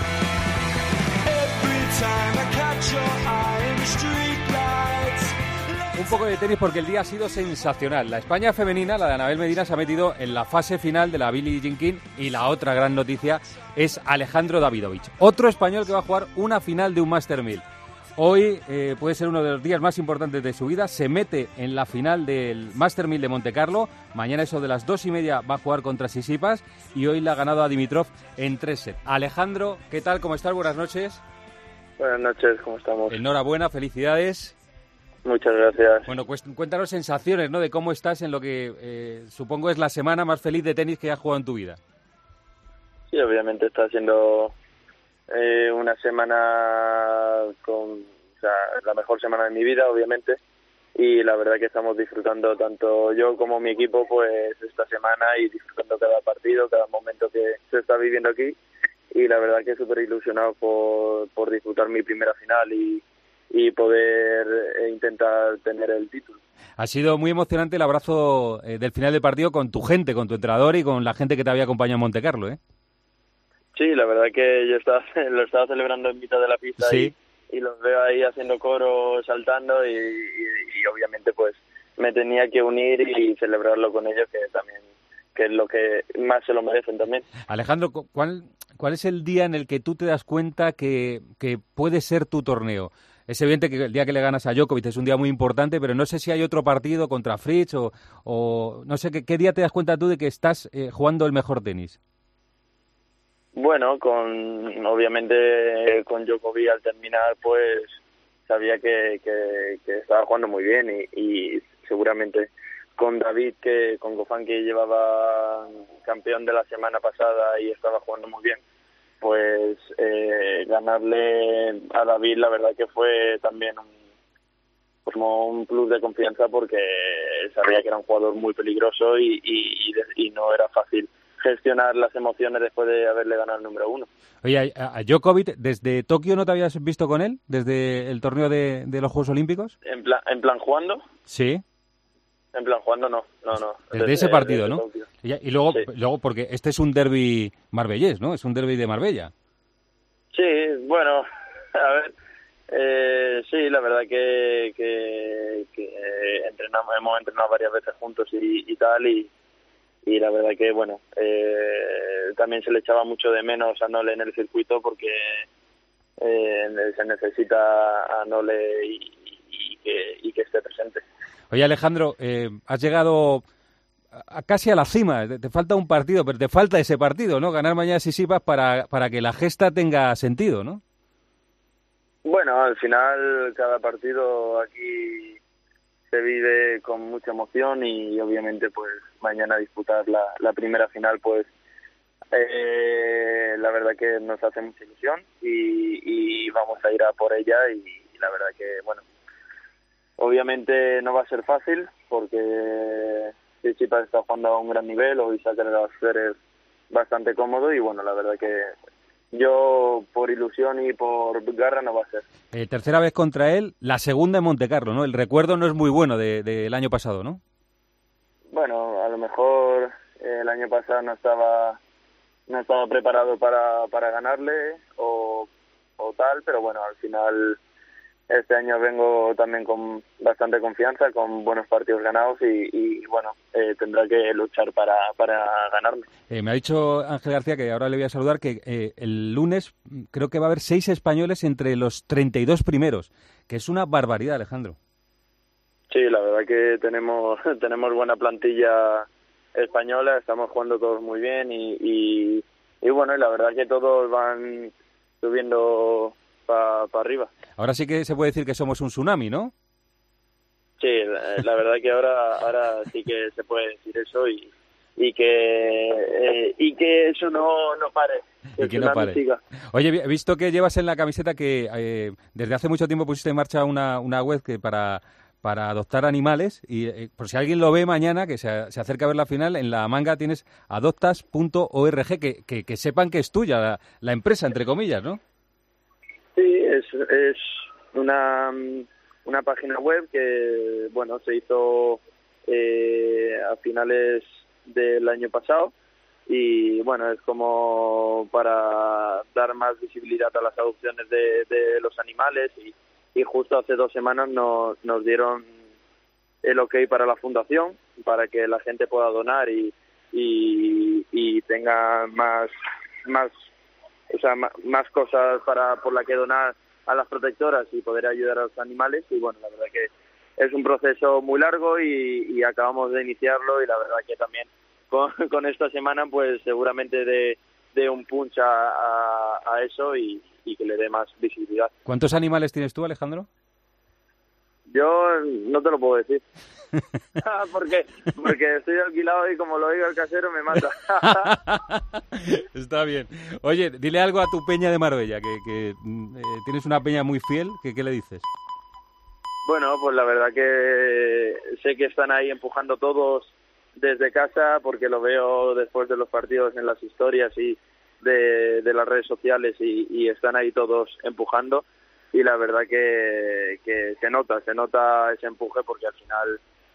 Speaker 3: Un poco de tenis porque el día ha sido sensacional. La España femenina, la de Anabel Medina, se ha metido en la fase final de la Billie Jean King y la otra gran noticia es Alejandro Davidovich, otro español que va a jugar una final de un Master mil. Hoy eh, puede ser uno de los días más importantes de su vida. Se mete en la final del Master mil de Montecarlo. Mañana eso de las dos y media va a jugar contra Tsitsipas y hoy le ha ganado a Dimitrov en tres sets. Alejandro, ¿qué tal? ¿Cómo estás? Buenas noches.
Speaker 20: Buenas noches, ¿cómo estamos?
Speaker 3: Enhorabuena, felicidades.
Speaker 20: Muchas gracias.
Speaker 3: Bueno, pues cuéntanos sensaciones, ¿no? De cómo estás en lo que eh, supongo es la semana más feliz de tenis que has jugado en tu vida.
Speaker 20: Sí, obviamente está siendo eh, una semana con, o sea, la mejor semana de mi vida, obviamente, y la verdad que estamos disfrutando tanto yo como mi equipo, pues esta semana y disfrutando cada partido, cada momento que se está viviendo aquí, y la verdad que súper ilusionado por, por disfrutar mi primera final y y poder eh, intentar tener el título.
Speaker 3: Ha sido muy emocionante el abrazo eh, del final del partido con tu gente, con tu entrenador y con la gente que te había acompañado en Montecarlo, ¿eh?
Speaker 20: Sí, la verdad que yo estaba, lo estaba celebrando en mitad de la pista
Speaker 3: sí.
Speaker 20: y, y los veo ahí haciendo coro, saltando y, y, y obviamente pues me tenía que unir y celebrarlo con ellos, que también que es lo que más se lo merecen también.
Speaker 3: Alejandro, ¿cuál, cuál es el día en el que tú te das cuenta que, que puede ser tu torneo? Es evidente que el día que le ganas a Djokovic es un día muy importante, pero no sé si hay otro partido contra Fritz o, o no sé, ¿qué, ¿qué día te das cuenta tú de que estás eh, jugando el mejor tenis?
Speaker 20: Bueno, con obviamente con Djokovic al terminar, pues sabía que, que, que estaba jugando muy bien y, y seguramente con David, que con Goffin, que llevaba campeón de la semana pasada y estaba jugando muy bien, pues eh, ganarle a David la verdad que fue también un, como un plus de confianza, porque sabía que era un jugador muy peligroso y, y, y, y no era fácil gestionar las emociones después de haberle ganado el número uno.
Speaker 3: Oye, a, a Djokovic, ¿desde Tokio no te habías visto con él? ¿Desde el torneo de, de los Juegos Olímpicos?
Speaker 20: ¿En plan, en plan jugando?
Speaker 3: Sí.
Speaker 20: En plan jugando no, no, no.
Speaker 3: Desde, desde ese partido,
Speaker 20: desde
Speaker 3: ¿no?
Speaker 20: Tokio.
Speaker 3: Y, y luego,
Speaker 20: sí.
Speaker 3: luego, porque este es un derbi marbellés, ¿no? Es un derbi de Marbella.
Speaker 20: Sí, bueno, a ver, eh, sí, la verdad que, que, que entrenamos, hemos entrenado varias veces juntos y, y tal, y, y la verdad que, bueno, eh, también se le echaba mucho de menos a Nole en el circuito, porque eh, se necesita a Nole y, y, que, y que esté presente.
Speaker 3: Oye, Alejandro, eh, has llegado a, casi a la cima. Te, te falta un partido, pero te falta ese partido, ¿no? Ganar mañana Sisipas para, para que la gesta tenga sentido, ¿no?
Speaker 20: Bueno, al final cada partido aquí se vive con mucha emoción y obviamente pues mañana disputar la, la primera final pues eh, la verdad que nos hace mucha ilusión y, y vamos a ir a por ella y, y la verdad que bueno, obviamente no va a ser fácil porque Tsitsipas está jugando a un gran nivel, hoy saca de las series bastante cómodo y bueno, la verdad que yo por ilusión y por garra no va a ser.
Speaker 3: Eh, tercera vez contra él, la segunda en Montecarlo, ¿no? El recuerdo no es muy bueno del de, de año pasado, ¿no?
Speaker 20: Bueno, a lo mejor eh, el año pasado no estaba no estaba preparado para, para ganarle o, o tal, pero bueno, al final este año vengo también con bastante confianza, con buenos partidos ganados y, y bueno, eh, tendrá que luchar para, para ganarme.
Speaker 3: Eh, me ha dicho Ángel García, que ahora le voy a saludar, que eh, el lunes creo que va a haber seis españoles entre los treinta y dos primeros, que es una barbaridad, Alejandro.
Speaker 20: Sí, la verdad que tenemos tenemos buena plantilla española, estamos jugando todos muy bien y, y, y bueno, y la verdad que todos van subiendo para pa arriba.
Speaker 3: Ahora sí que se puede decir que somos un tsunami, ¿no?
Speaker 20: Sí, la, la verdad que ahora ahora sí que se puede decir eso y, y que eh, y que eso no, no pare.
Speaker 3: Que y que no pare. Siga. Oye, he visto que llevas en la camiseta que eh, desde hace mucho tiempo pusiste en marcha una, una web que para... para adoptar animales y eh, por si alguien lo ve mañana, que se, se acerca a ver la final, en la manga tienes adoptas punto org, que, que, que sepan que es tuya la, la empresa, entre comillas, ¿no?
Speaker 20: Sí, es, es una, una página web que, bueno, se hizo eh, a finales del año pasado y, bueno, es como para dar más visibilidad a las adopciones de, de los animales y y justo hace dos semanas nos, nos dieron el ok para la fundación, para que la gente pueda donar y, y, y tenga más, más, o sea, más, más cosas para por la que donar a las protectoras y poder ayudar a los animales. Y bueno, la verdad que es un proceso muy largo y, y acabamos de iniciarlo y la verdad que también con, con esta semana pues seguramente de, de un punch a, a, a eso y y que le dé más visibilidad.
Speaker 3: ¿Cuántos animales tienes tú, Alejandro?
Speaker 20: Yo no te lo puedo decir. porque porque estoy alquilado y como lo diga el casero me mata.
Speaker 3: Está bien. Oye, dile algo a tu peña de Marbella, que, que eh, tienes una peña muy fiel. ¿Qué, ¿Qué le dices?
Speaker 20: Bueno, pues la verdad que sé que están ahí empujando todos desde casa porque lo veo después de los partidos en las historias y De, de las redes sociales y, y están ahí todos empujando y la verdad que, que se nota, se nota ese empuje porque al final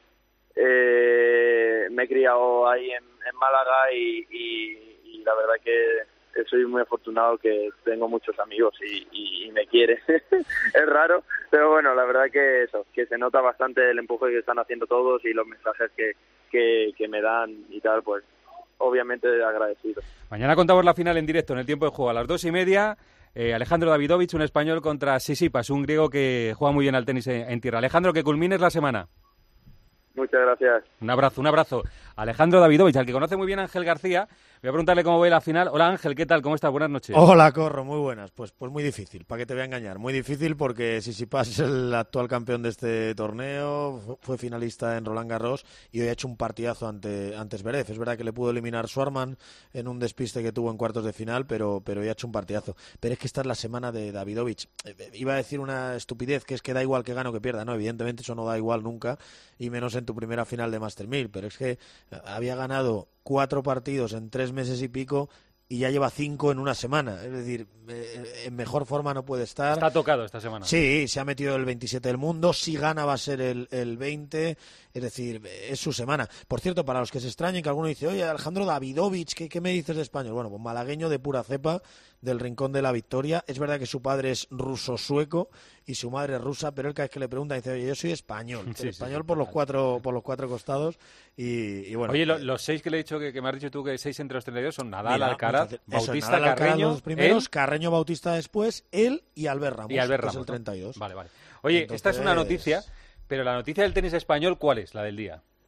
Speaker 20: eh, me he criado ahí en, en Málaga y, y, y la verdad que soy muy afortunado que tengo muchos amigos y, y, y me quieren. Es raro, pero bueno, la verdad que eso, que se nota bastante el empuje que están haciendo todos y los mensajes que, que, que me dan y tal, pues obviamente agradecido.
Speaker 3: Mañana contamos la final en directo en el tiempo de juego a las dos y media. Eh, Alejandro Davidovich, un español contra Tsitsipas, un griego que juega muy bien al tenis en, en tierra. Alejandro, que culmines la semana.
Speaker 20: Muchas gracias.
Speaker 3: Un abrazo, un abrazo. Alejandro Davidovich, al que conoce muy bien Ángel García. Voy a preguntarle cómo ve la final. Hola Ángel, ¿qué tal? ¿Cómo estás? Buenas noches.
Speaker 2: Hola Corro, muy buenas. Pues, pues muy difícil, ¿para qué te voy a engañar? Muy difícil porque Tsitsipas es el actual campeón de este torneo, fue finalista en Roland Garros y hoy ha hecho un partidazo ante, ante Zverev. Es verdad que le pudo eliminar Schwarman en un despiste que tuvo en cuartos de final, pero, pero hoy ha hecho un partidazo. Pero es que esta es la semana de Davidovich. Iba a decir una estupidez, que es que da igual que gane o que pierda. No, evidentemente eso no da igual nunca, y menos en tu primera final de Master mil, pero es que había ganado cuatro partidos en tres meses y pico y ya lleva cinco en una semana. Es decir, eh, en mejor forma no puede estar.
Speaker 3: Está tocado esta semana.
Speaker 2: Sí, se ha metido el veintisiete del mundo. Si gana va a ser el, el veinte. Es decir, es su semana. Por cierto, para los que se extrañen, que alguno dice, oye, Alejandro Davidovich, ¿qué, qué me dices de español? Bueno, pues malagueño de pura cepa, del Rincón de la Victoria. Es verdad que su padre es ruso-sueco y su madre es rusa, pero él cada vez que le pregunta dice, oye, yo soy español. Sí, español sí, por los cuatro por los cuatro costados. Y, y bueno.
Speaker 3: Oye, lo,
Speaker 2: eh,
Speaker 3: los seis que le he dicho, que, que me has dicho tú, que seis entre los treinta y dos son Nadal, Mira, Alcaraz,
Speaker 2: eso,
Speaker 3: Bautista,
Speaker 2: Nadal, Alcaraz,
Speaker 3: Carreño,
Speaker 2: los primeros,
Speaker 3: él,
Speaker 2: Carreño, Bautista después, él y Albert Ramos,
Speaker 3: y Albert Ramos,
Speaker 2: que es el treinta y dos.
Speaker 3: Vale, vale. Oye, Entonces... esta es una noticia, pero la noticia del tenis español, ¿cuál es? La del día.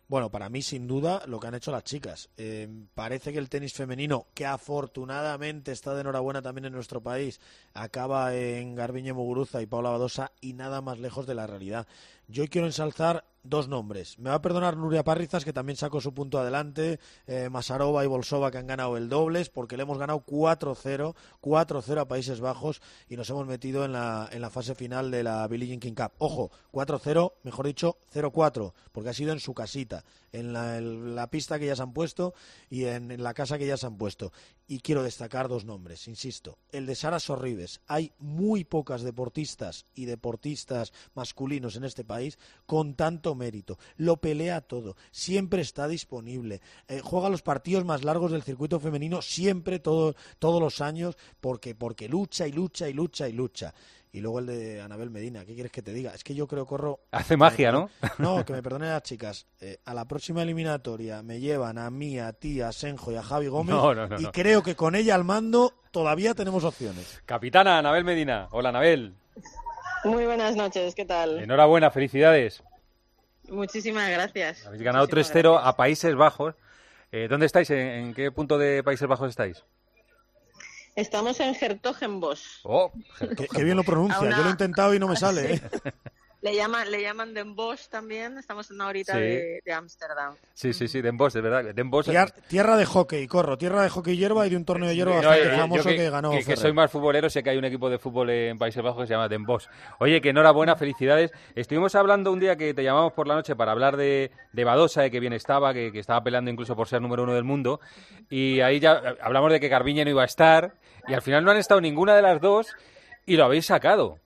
Speaker 2: Bueno, para mí, sin duda, lo que han hecho las chicas. Eh, parece que el tenis femenino, que afortunadamente está de enhorabuena también en nuestro país, acaba en Garbiñe Muguruza y Paula Badosa y nada más lejos de la realidad. Yo quiero ensalzar dos nombres. Me va a perdonar Nuria Parrizas, que también sacó su punto adelante, eh, Masarova y Bolsova, que han ganado el dobles, porque le hemos ganado cuatro cero, cuatro cero a Países Bajos y nos hemos metido en la, en la fase final de la Billie Jean King Cup. Ojo, cuatro cero, mejor dicho, cero cuatro, porque ha sido en su casita, en la, en la pista que ya se han puesto y en, en la casa que ya se han puesto. Y quiero destacar dos nombres, insisto. El de Sara Sorribes. Hay muy pocas deportistas y deportistas masculinos en este país con tanto mérito. Lo pelea todo, siempre está disponible. Eh, juega los partidos más largos del circuito femenino siempre, todo, todos los años, porque, porque lucha y lucha y lucha y lucha. Y luego el de Anabel Medina, ¿qué quieres que te diga? Es que yo creo, Corro...
Speaker 3: Hace magia,
Speaker 2: me,
Speaker 3: ¿no?
Speaker 2: No, que me perdonen las chicas. Eh, a la próxima eliminatoria me llevan a mí, a ti, a Senjo y a Javi Gómez.
Speaker 3: No, no, no,
Speaker 2: y
Speaker 3: no.
Speaker 2: creo que con ella al mando todavía tenemos opciones.
Speaker 3: Capitana, Anabel Medina. Hola, Anabel.
Speaker 6: Muy buenas noches, ¿qué tal?
Speaker 3: Enhorabuena, felicidades.
Speaker 6: Muchísimas gracias.
Speaker 3: Habéis ganado tres cero a Países Bajos. Eh, ¿Dónde estáis? ¿En, ¿En qué punto de Países Bajos estáis?
Speaker 6: Estamos en Hertogenbosch.
Speaker 3: Oh,
Speaker 2: qué, qué bien lo pronuncia. Una... Yo lo he intentado y no me sale. ¿eh?
Speaker 6: Le llaman, le llaman Den Bosch también. Estamos en una horita sí. de Ámsterdam.
Speaker 3: Sí, sí, sí, Den Bosch, de verdad. Den Bosch...
Speaker 2: Tier, tierra de hockey, Corro. Tierra de hockey hierba y de un torneo de hierba
Speaker 3: no,
Speaker 2: bastante
Speaker 3: eh,
Speaker 2: famoso
Speaker 3: que,
Speaker 2: que ganó
Speaker 3: que, que soy más futbolero, sé que hay un equipo de fútbol en Países Bajos que se llama Den Bosch. Oye, que enhorabuena, felicidades. Estuvimos hablando un día que te llamamos por la noche para hablar de, de Badosa, de que bien estaba, que, que estaba peleando incluso por ser número uno del mundo. Y ahí ya hablamos de que Garbiñe no iba a estar. Y al final no han estado ninguna de las dos y lo habéis sacado.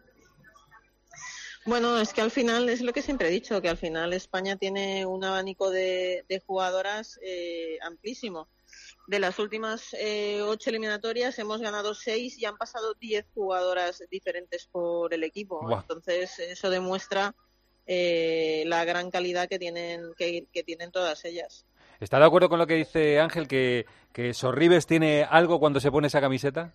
Speaker 6: Bueno, es que al final es lo que siempre he dicho, que al final España tiene un abanico de, de jugadoras eh, amplísimo. De las últimas eh, ocho eliminatorias hemos ganado seis y han pasado diez jugadoras diferentes por el equipo. Wow. Entonces eso demuestra eh, la gran calidad que tienen, que, que tienen todas ellas.
Speaker 3: ¿Está de acuerdo con lo que dice Ángel, que, que Sorribes tiene algo cuando se pone esa camiseta?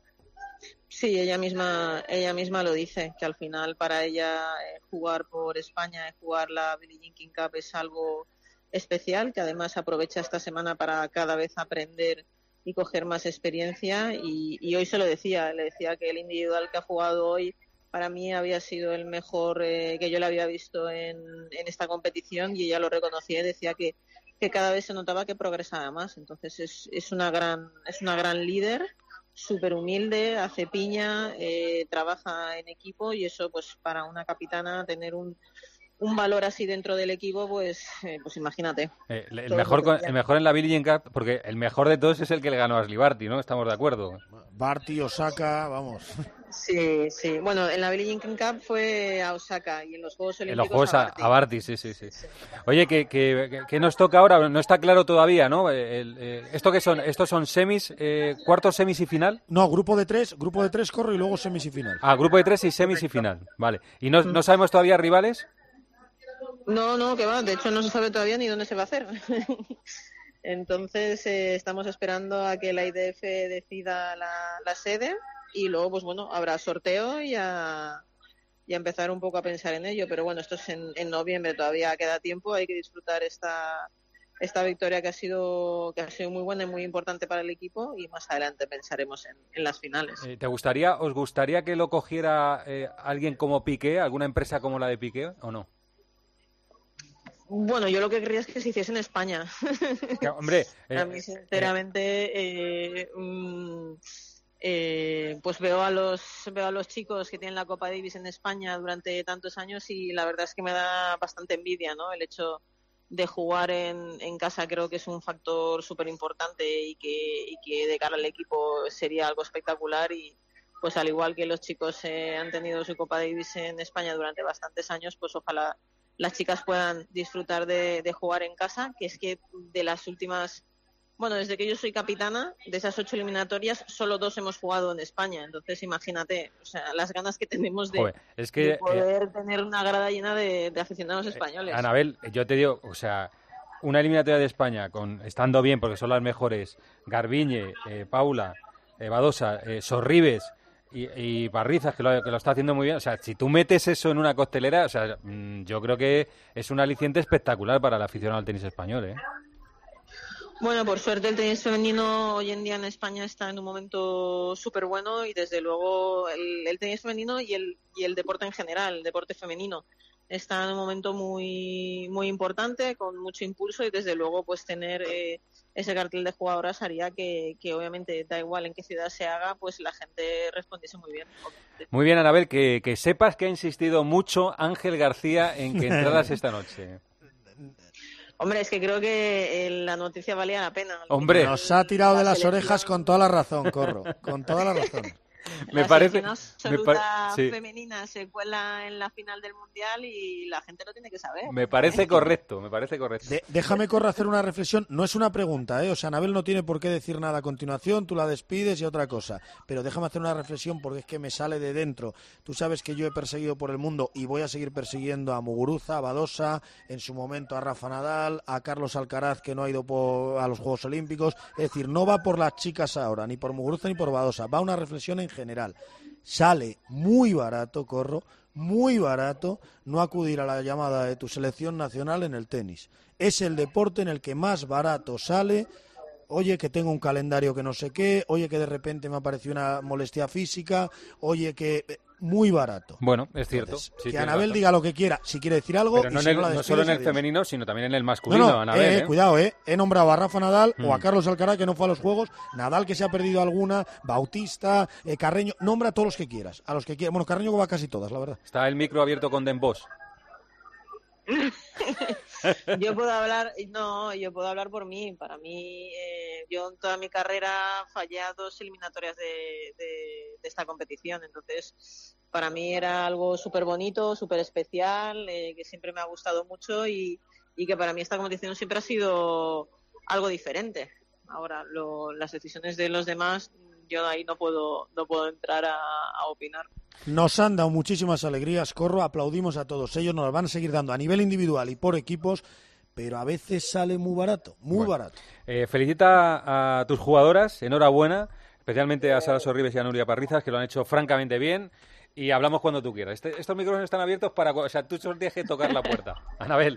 Speaker 6: Sí, ella misma ella misma lo dice, que al final para ella eh, jugar por España y jugar la Billie Jean King Cup es algo especial, que además aprovecha esta semana para cada vez aprender y coger más experiencia. Y, y hoy se lo decía, le decía que el individual que ha jugado hoy para mí había sido el mejor eh, que yo le había visto en, en esta competición, y ella lo reconocía y decía que, que cada vez se notaba que progresaba más. Entonces es, es una gran es una gran líder, súper humilde, hace piña, eh, trabaja en equipo, y eso pues para una capitana tener un, un valor así dentro del equipo, pues eh, pues imagínate.
Speaker 3: Eh, el, mejor con, el mejor en la Billie Jean Cup, porque el mejor de todos es el que le ganó a Ashley Barty, ¿no? Estamos de acuerdo.
Speaker 2: Barty, Osaka, vamos.
Speaker 6: Sí, sí. Bueno, en la Billie Jean King Cup fue a Osaka y en los Juegos Olímpicos
Speaker 3: en los Juegos
Speaker 6: a Barty.
Speaker 3: A, a Barty, sí, sí, sí. sí. Oye, que, que, que nos toca ahora, no está claro todavía, ¿no? El, el, ¿Esto qué son? ¿Estos son semis, eh, cuartos, semis y final?
Speaker 2: No, grupo de tres, grupo de tres, Corro, y luego semis y final.
Speaker 3: Ah, grupo de tres y semis Correcto. Y final, vale. ¿Y no, no sabemos todavía rivales?
Speaker 6: No, no, que va, de hecho no se sabe todavía ni dónde se va a hacer. Entonces eh, estamos esperando a que la I D F decida la, la sede, y luego pues bueno, habrá sorteo y a, y a empezar un poco a pensar en ello. Pero bueno, esto es en, en noviembre, todavía queda tiempo, hay que disfrutar esta esta victoria que ha sido que ha sido muy buena y muy importante para el equipo, y más adelante pensaremos en, en las finales.
Speaker 3: Eh, ¿Te gustaría, os gustaría que lo cogiera eh, alguien como Piqué, alguna empresa como la de Piqué, o no?
Speaker 6: Bueno, yo lo que querría es que se hiciese en España.
Speaker 3: Ya, hombre, eh,
Speaker 6: a mí sinceramente eh, mm, eh, pues veo a los veo a los chicos que tienen la Copa Davis en España durante tantos años, y la verdad es que me da bastante envidia, ¿no? El hecho de jugar en, en casa creo que es un factor súper importante, y que, y que de cara al equipo sería algo espectacular. Y pues al igual que los chicos eh, han tenido su Copa Davis en España durante bastantes años, pues ojalá las chicas puedan disfrutar de, de jugar en casa, que es que de las últimas, bueno, desde que yo soy capitana, de esas ocho eliminatorias, solo dos hemos jugado en España. Entonces imagínate, o sea, las ganas que tenemos de,
Speaker 3: Joder, es que,
Speaker 6: de poder
Speaker 3: eh,
Speaker 6: tener una grada llena de, de aficionados españoles.
Speaker 3: Eh, Anabel, yo te digo, o sea, una eliminatoria de España, con estando bien, porque son las mejores, Garbiñe, eh, Paula, eh, Badosa, eh, Sorribes, Y, y Parrizas, que lo, que lo está haciendo muy bien. O sea, si tú metes eso en una costelera, o sea, yo creo que es un aliciente espectacular para el aficionado al tenis español, ¿eh?
Speaker 6: Bueno, por suerte el tenis femenino hoy en día en España está en un momento súper bueno y desde luego el, el tenis femenino y el, y el deporte en general, el deporte femenino, está en un momento muy muy importante, con mucho impulso y desde luego pues tener eh, ese cartel de jugadoras haría que, que obviamente da igual en qué ciudad se haga, pues la gente respondiese muy bien. Obviamente.
Speaker 3: Muy bien, Anabel, que, que sepas que ha insistido mucho Ángel García en que entraras esta noche.
Speaker 6: Hombre, es que creo que eh, la noticia valía la pena.
Speaker 3: Hombre,
Speaker 2: nos ha tirado de las orejas con toda la razón, Corro, con toda la razón.
Speaker 3: Me
Speaker 6: la
Speaker 3: parece
Speaker 6: absoluta
Speaker 3: me pa- sí.
Speaker 6: femenina se cuela en la final del mundial y la gente lo tiene que saber.
Speaker 3: Me parece correcto, me parece correcto.
Speaker 2: De, déjame, Corro, hacer una reflexión. No es una pregunta, ¿eh? O sea, Anabel no tiene por qué decir nada a continuación, tú la despides y otra cosa. Pero déjame hacer una reflexión porque es que me sale de dentro. Tú sabes que yo he perseguido por el mundo y voy a seguir persiguiendo a Muguruza, a Badosa, en su momento a Rafa Nadal, a Carlos Alcaraz, que no ha ido por, a los Juegos Olímpicos. Es decir, no va por las chicas ahora, ni por Muguruza ni por Badosa. Va una reflexión en general. Sale muy barato, Corro, muy barato no acudir a la llamada de tu selección nacional en el tenis. Es el deporte en el que más barato sale. Oye, que tengo un calendario que no sé qué, oye, que de repente me apareció una molestia física, oye, que... Muy barato.
Speaker 3: Bueno, es cierto.
Speaker 2: Entonces,
Speaker 3: sí,
Speaker 2: que Anabel
Speaker 3: razón.
Speaker 2: diga lo que quiera, si quiere decir algo...
Speaker 3: Pero no,
Speaker 2: y si
Speaker 3: en el,
Speaker 2: no, la
Speaker 3: no solo en el
Speaker 2: adiós.
Speaker 3: femenino, sino también en el masculino,
Speaker 2: no, no,
Speaker 3: Anabel.
Speaker 2: eh,
Speaker 3: ¿eh?
Speaker 2: Cuidado, eh. He nombrado a Rafa Nadal
Speaker 3: Mm.
Speaker 2: o a Carlos Alcaraz, que no fue a los Juegos, Nadal, que se ha perdido alguna, Bautista, eh, Carreño... Nombra a todos los que quieras, a los que quieras. Bueno, Carreño va casi todas, la verdad.
Speaker 3: Está el micro abierto con Den Bosch.
Speaker 6: Yo puedo hablar, no, yo puedo hablar por mí. Para mí, eh, yo en toda mi carrera fallé a dos eliminatorias de, de, de esta competición. Entonces, para mí era algo súper bonito, súper especial, eh, que siempre me ha gustado mucho y, y que para mí esta competición siempre ha sido algo diferente. Ahora, lo, las decisiones de los demás, yo ahí no puedo, no puedo entrar a, a opinar.
Speaker 2: Nos han dado muchísimas alegrías, Corro, aplaudimos a todos ellos, nos las van a seguir dando a nivel individual y por equipos, pero a veces sale muy barato, muy
Speaker 3: bueno,
Speaker 2: barato.
Speaker 3: Eh, felicita a tus jugadoras, enhorabuena, especialmente a Sara Sorribes y a Nuria Parrizas, que lo han hecho francamente bien, y hablamos cuando tú quieras. Este, estos micrófonos están abiertos para... O sea, tú solo tienes que tocar la puerta. Anabel.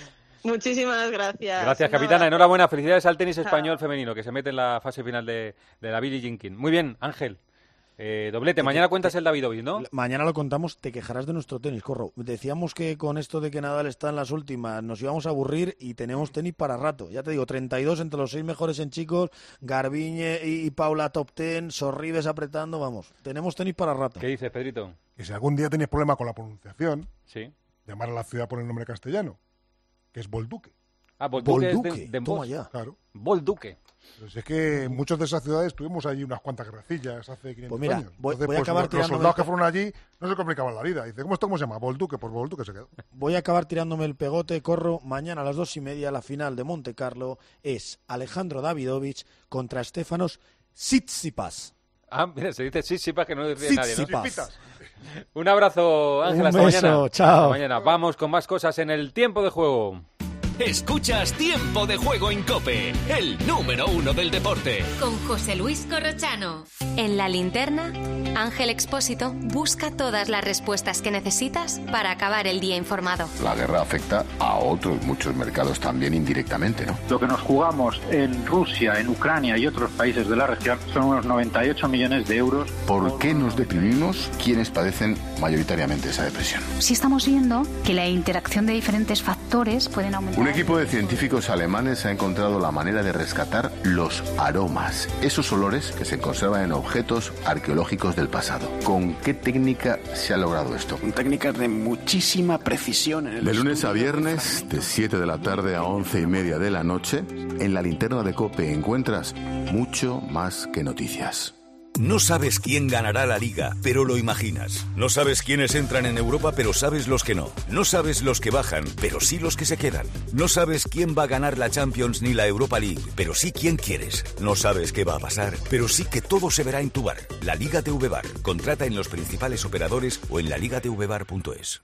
Speaker 6: Muchísimas gracias.
Speaker 3: Gracias, capitana. Enhorabuena. Felicidades al tenis
Speaker 6: Chao.
Speaker 3: español femenino, que se mete en la fase final de, de la Billie Jean King. Muy bien, Ángel. Eh, doblete. Mañana cuentas el Davidovic, ¿no?
Speaker 2: Mañana lo contamos, te quejarás de nuestro tenis, Corro. Decíamos que con esto de que Nadal está en las últimas nos íbamos a aburrir y tenemos tenis para rato. Ya te digo, treinta y dos entre los seis mejores en chicos, Garbiñe y, y Paula top diez, Sorribes apretando, vamos. Tenemos tenis para rato.
Speaker 3: ¿Qué dices, Pedrito?
Speaker 5: Que si algún día tenéis problema con la pronunciación,
Speaker 3: sí,
Speaker 5: llamar a la ciudad por el nombre castellano, que es Bolduque.
Speaker 3: Ah, Bolduque,
Speaker 2: Bolduque,
Speaker 3: es de, de
Speaker 2: toma
Speaker 3: Bosch.
Speaker 2: ya.
Speaker 5: Claro.
Speaker 3: Bolduque.
Speaker 5: Pues es que muchos de esas ciudades tuvimos allí unas cuantas guerracillas hace quinientos
Speaker 2: Pues mira,
Speaker 5: años.
Speaker 2: voy-
Speaker 5: Entonces,
Speaker 2: voy a
Speaker 5: pues,
Speaker 2: acabar
Speaker 5: los, los
Speaker 2: tirándome
Speaker 5: soldados
Speaker 2: el-
Speaker 5: que fueron allí no se complicaban la vida. Dice, ¿cómo esto cómo se llama? Bolduque, pues Bolduque se quedó.
Speaker 2: Voy a acabar tirándome el pegote, Corro. Mañana a las dos y media la final de Monte Carlo es Alejandro Davidovich contra Stefanos Tsitsipas.
Speaker 3: Ah, mira, se dice sí, sí, para que no lo dice nadie, ¿no?
Speaker 2: Tsitsipas.
Speaker 3: Un abrazo, Ángel.
Speaker 2: Un
Speaker 3: Hasta
Speaker 2: beso,
Speaker 3: mañana.
Speaker 2: chao.
Speaker 3: Hasta mañana. Vamos con más cosas en el tiempo de juego.
Speaker 8: Escuchas Tiempo de Juego en COPE, el número uno del deporte.
Speaker 10: Con José Luis Corrochano. En la linterna, Ángel Expósito busca todas las respuestas que necesitas para acabar el día informado.
Speaker 11: La guerra afecta a otros muchos mercados también indirectamente, ¿no?
Speaker 14: Lo que nos jugamos en Rusia, en Ucrania y otros países de la región son unos noventa y ocho millones de euros.
Speaker 11: ¿Por qué nos deprimimos quienes padecen mayoritariamente esa depresión?
Speaker 22: Sí estamos viendo que la interacción de diferentes factores pueden aumentar.
Speaker 11: Un equipo de científicos alemanes ha encontrado la manera de rescatar los aromas, esos olores que se conservan en objetos arqueológicos del pasado. ¿Con qué técnica se ha logrado esto?
Speaker 24: Con técnicas de muchísima precisión. En el
Speaker 11: De lunes a viernes, de siete de la tarde a once y media de la noche, en la linterna de COPE encuentras mucho más que noticias.
Speaker 26: No sabes quién ganará la Liga, pero lo imaginas. No sabes quiénes entran en Europa, pero sabes los que no. No sabes los que bajan, pero sí los que se quedan. No sabes quién va a ganar la Champions ni la Europa League, pero sí quién quieres. No sabes qué va a pasar, pero sí que todo se verá en tu bar. La Liga T V Bar. Contrata en los principales operadores o en la liga t v bar punto es.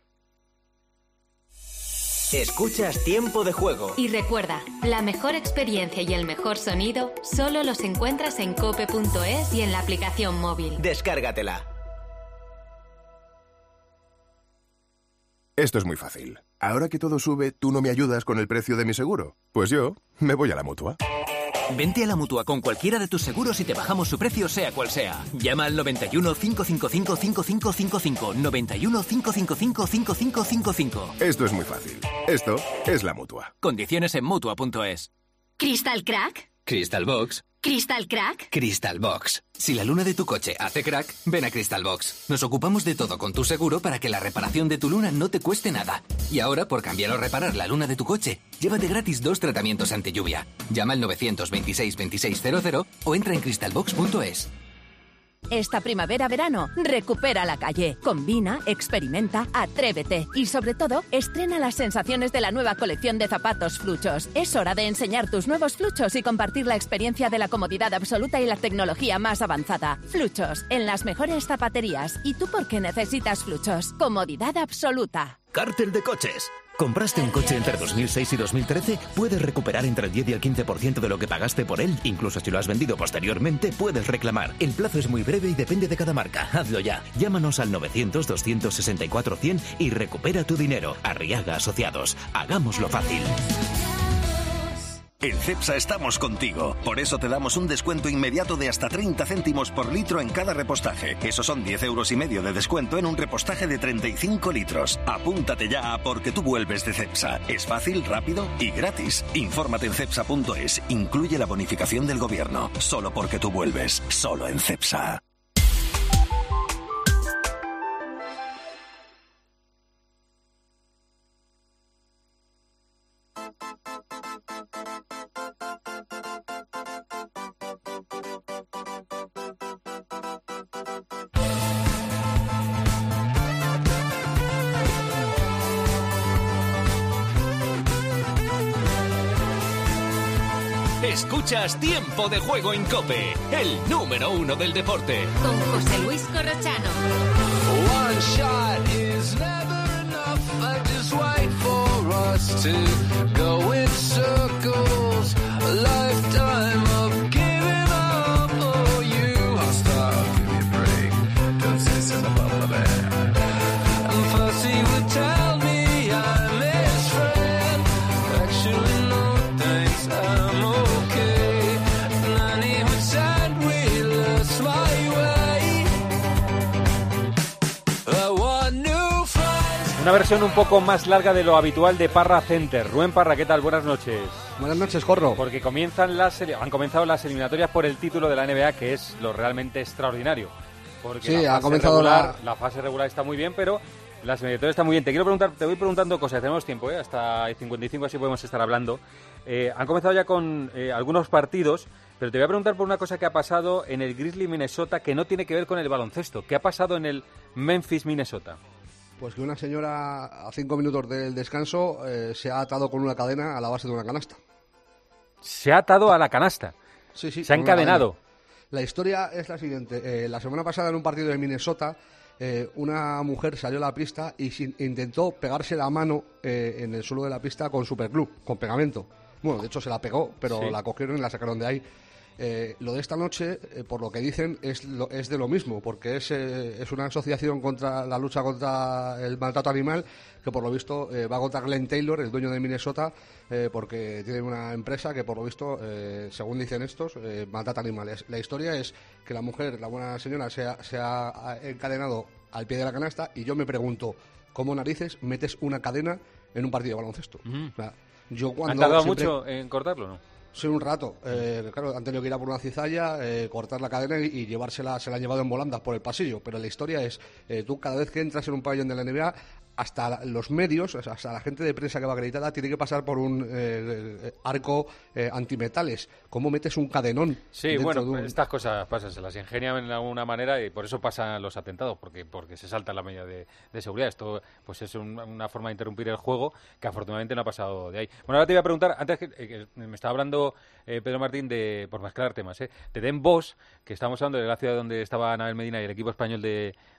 Speaker 7: Escuchas Tiempo de Juego.
Speaker 10: Y recuerda, la mejor experiencia y el mejor sonido solo los encuentras en cope punto es y en la aplicación móvil.
Speaker 7: Descárgatela.
Speaker 21: Esto es muy fácil. Ahora que todo sube, ¿tú no me ayudas con el precio de mi seguro? Pues yo me voy a la Mutua.
Speaker 9: Vente a la Mutua con cualquiera de tus seguros y te bajamos su precio sea cual sea. Llama al noventa y uno, cinco cinco cinco, cinco cinco cinco cinco, noventa y uno, cinco cinco cinco, cinco cinco cinco cinco.
Speaker 21: Esto es muy fácil. Esto es la Mutua.
Speaker 9: Condiciones en Mutua punto es.
Speaker 10: ¿Crystal Crack?
Speaker 9: Crystal Box.
Speaker 10: ¿Crystal Crack?
Speaker 9: Crystal Box. Si la luna de tu coche hace crack, ven a Crystal Box. Nos ocupamos de todo con tu seguro para que la reparación de tu luna no te cueste nada. Y ahora, por cambiar o reparar la luna de tu coche, llévate gratis dos tratamientos ante lluvia. Llama al novecientos veintiséis veintiséis cero cero o entra en crystal box punto es.
Speaker 25: Esta primavera-verano, recupera la calle. Combina, experimenta, atrévete y, sobre todo, estrena las sensaciones de la nueva colección de zapatos Fluchos. Es hora de enseñar tus nuevos Fluchos y compartir la experiencia de la comodidad absoluta y la tecnología más avanzada. Fluchos, en las mejores zapaterías. ¿Y tú por qué necesitas Fluchos? Comodidad absoluta.
Speaker 12: Cártel de coches. ¿Compraste un coche entre dos mil seis y dos mil trece? Puedes recuperar entre el diez y el quince por ciento de lo que pagaste por él. Incluso si lo has vendido posteriormente, puedes reclamar. El plazo es muy breve y depende de cada marca. Hazlo ya. Llámanos al novecientos, doscientos sesenta y cuatro, cien y recupera tu dinero. Arriaga Asociados. Hagámoslo fácil.
Speaker 13: En Cepsa estamos contigo. Por eso te damos un descuento inmediato de hasta treinta céntimos por litro en cada repostaje. Eso son diez euros y medio de descuento en un repostaje de treinta y cinco litros. Apúntate ya a Porque tú vuelves de Cepsa. Es fácil, rápido y gratis. Infórmate en cepsa punto es. Incluye la bonificación del gobierno. Solo porque tú vuelves. Solo en Cepsa.
Speaker 8: Escuchas Tiempo de Juego en COPE, el número uno del deporte.
Speaker 10: Con José Luis Corrochano.
Speaker 15: One shot is never enough. I just wait for us to go in circles. A lifetime of giving up. Oh, you hostile, give me a break. Don't sit in the bubble bear. And Fussy would tell me I'm his friend. Actually, no thanks, I'm okay. Nanny would send we lost my way. I want new friends.
Speaker 3: Una versión un poco más larga de lo habitual de Parra Center. Rubén Parra, ¿qué tal? Buenas noches.
Speaker 19: Buenas noches, Corro.
Speaker 3: Porque comienzan las han comenzado las eliminatorias por el título de la N B A, que es lo realmente extraordinario. Porque
Speaker 19: sí,
Speaker 3: la
Speaker 19: ha comenzado
Speaker 3: regular,
Speaker 19: la...
Speaker 3: la fase regular está muy bien, pero las eliminatorias están muy bien. Te quiero preguntar, te voy preguntando cosas. Tenemos tiempo, ¿eh? Hasta cincuenta y cinco, así podemos estar hablando. Eh, han comenzado ya con eh, algunos partidos, pero te voy a preguntar por una cosa que ha pasado en el Grizzly Minnesota que no tiene que ver con el baloncesto. ¿Qué ha pasado en el Memphis Minnesota?
Speaker 19: Pues que una señora a cinco minutos del descanso eh, se ha atado con una cadena a la base de una canasta.
Speaker 3: Se ha atado a la canasta.
Speaker 19: Sí, sí.
Speaker 3: Se ha encadenado.
Speaker 19: La historia es la siguiente. Eh, la semana pasada en un partido de Minnesota, eh, una mujer salió a la pista y sin, intentó pegarse la mano eh, en el suelo de la pista con superglue, con pegamento. Bueno, de hecho se la pegó, pero sí. La cogieron y la sacaron de ahí. Eh, lo de esta noche, eh, por lo que dicen, es, lo, es de lo mismo, porque es, eh, es una asociación contra la lucha contra el maltrato animal que por lo visto eh, va contra Glenn Taylor, el dueño de Minnesota, eh, porque tiene una empresa que por lo visto, eh, según dicen estos, eh, maltrata animales. La historia es que la mujer, la buena señora, se ha, se ha encadenado al pie de la canasta y yo me pregunto, ¿cómo narices metes una cadena en un partido de baloncesto? Uh-huh. O sea, yo cuando
Speaker 3: ¿Han tardado
Speaker 19: siempre...
Speaker 3: mucho en cortarlo, no?
Speaker 19: Sí, un rato. Eh, claro, han tenido que ir a por una cizalla, eh, cortar la cadena y, y llevársela, se la han llevado en volandas por el pasillo. Pero la historia es, eh, tú cada vez que entras en un pabellón de la N B A, hasta los medios, hasta la gente de prensa que va acreditada, tiene que pasar por un eh, arco eh, antimetales. ¿Cómo metes un cadenón?
Speaker 3: Sí, bueno,
Speaker 19: de un...
Speaker 3: estas cosas pasan, se las ingenian de alguna manera y por eso pasan los atentados, porque porque se salta la medida de, de seguridad. Esto pues es un, una forma de interrumpir el juego que afortunadamente no ha pasado de ahí. Bueno, ahora te voy a preguntar, antes que, eh, que me estaba hablando eh, Pedro Martín, de por mezclar temas, eh, de Den Bosch, que estamos hablando de la ciudad donde estaba Anabel Medina y el equipo español de,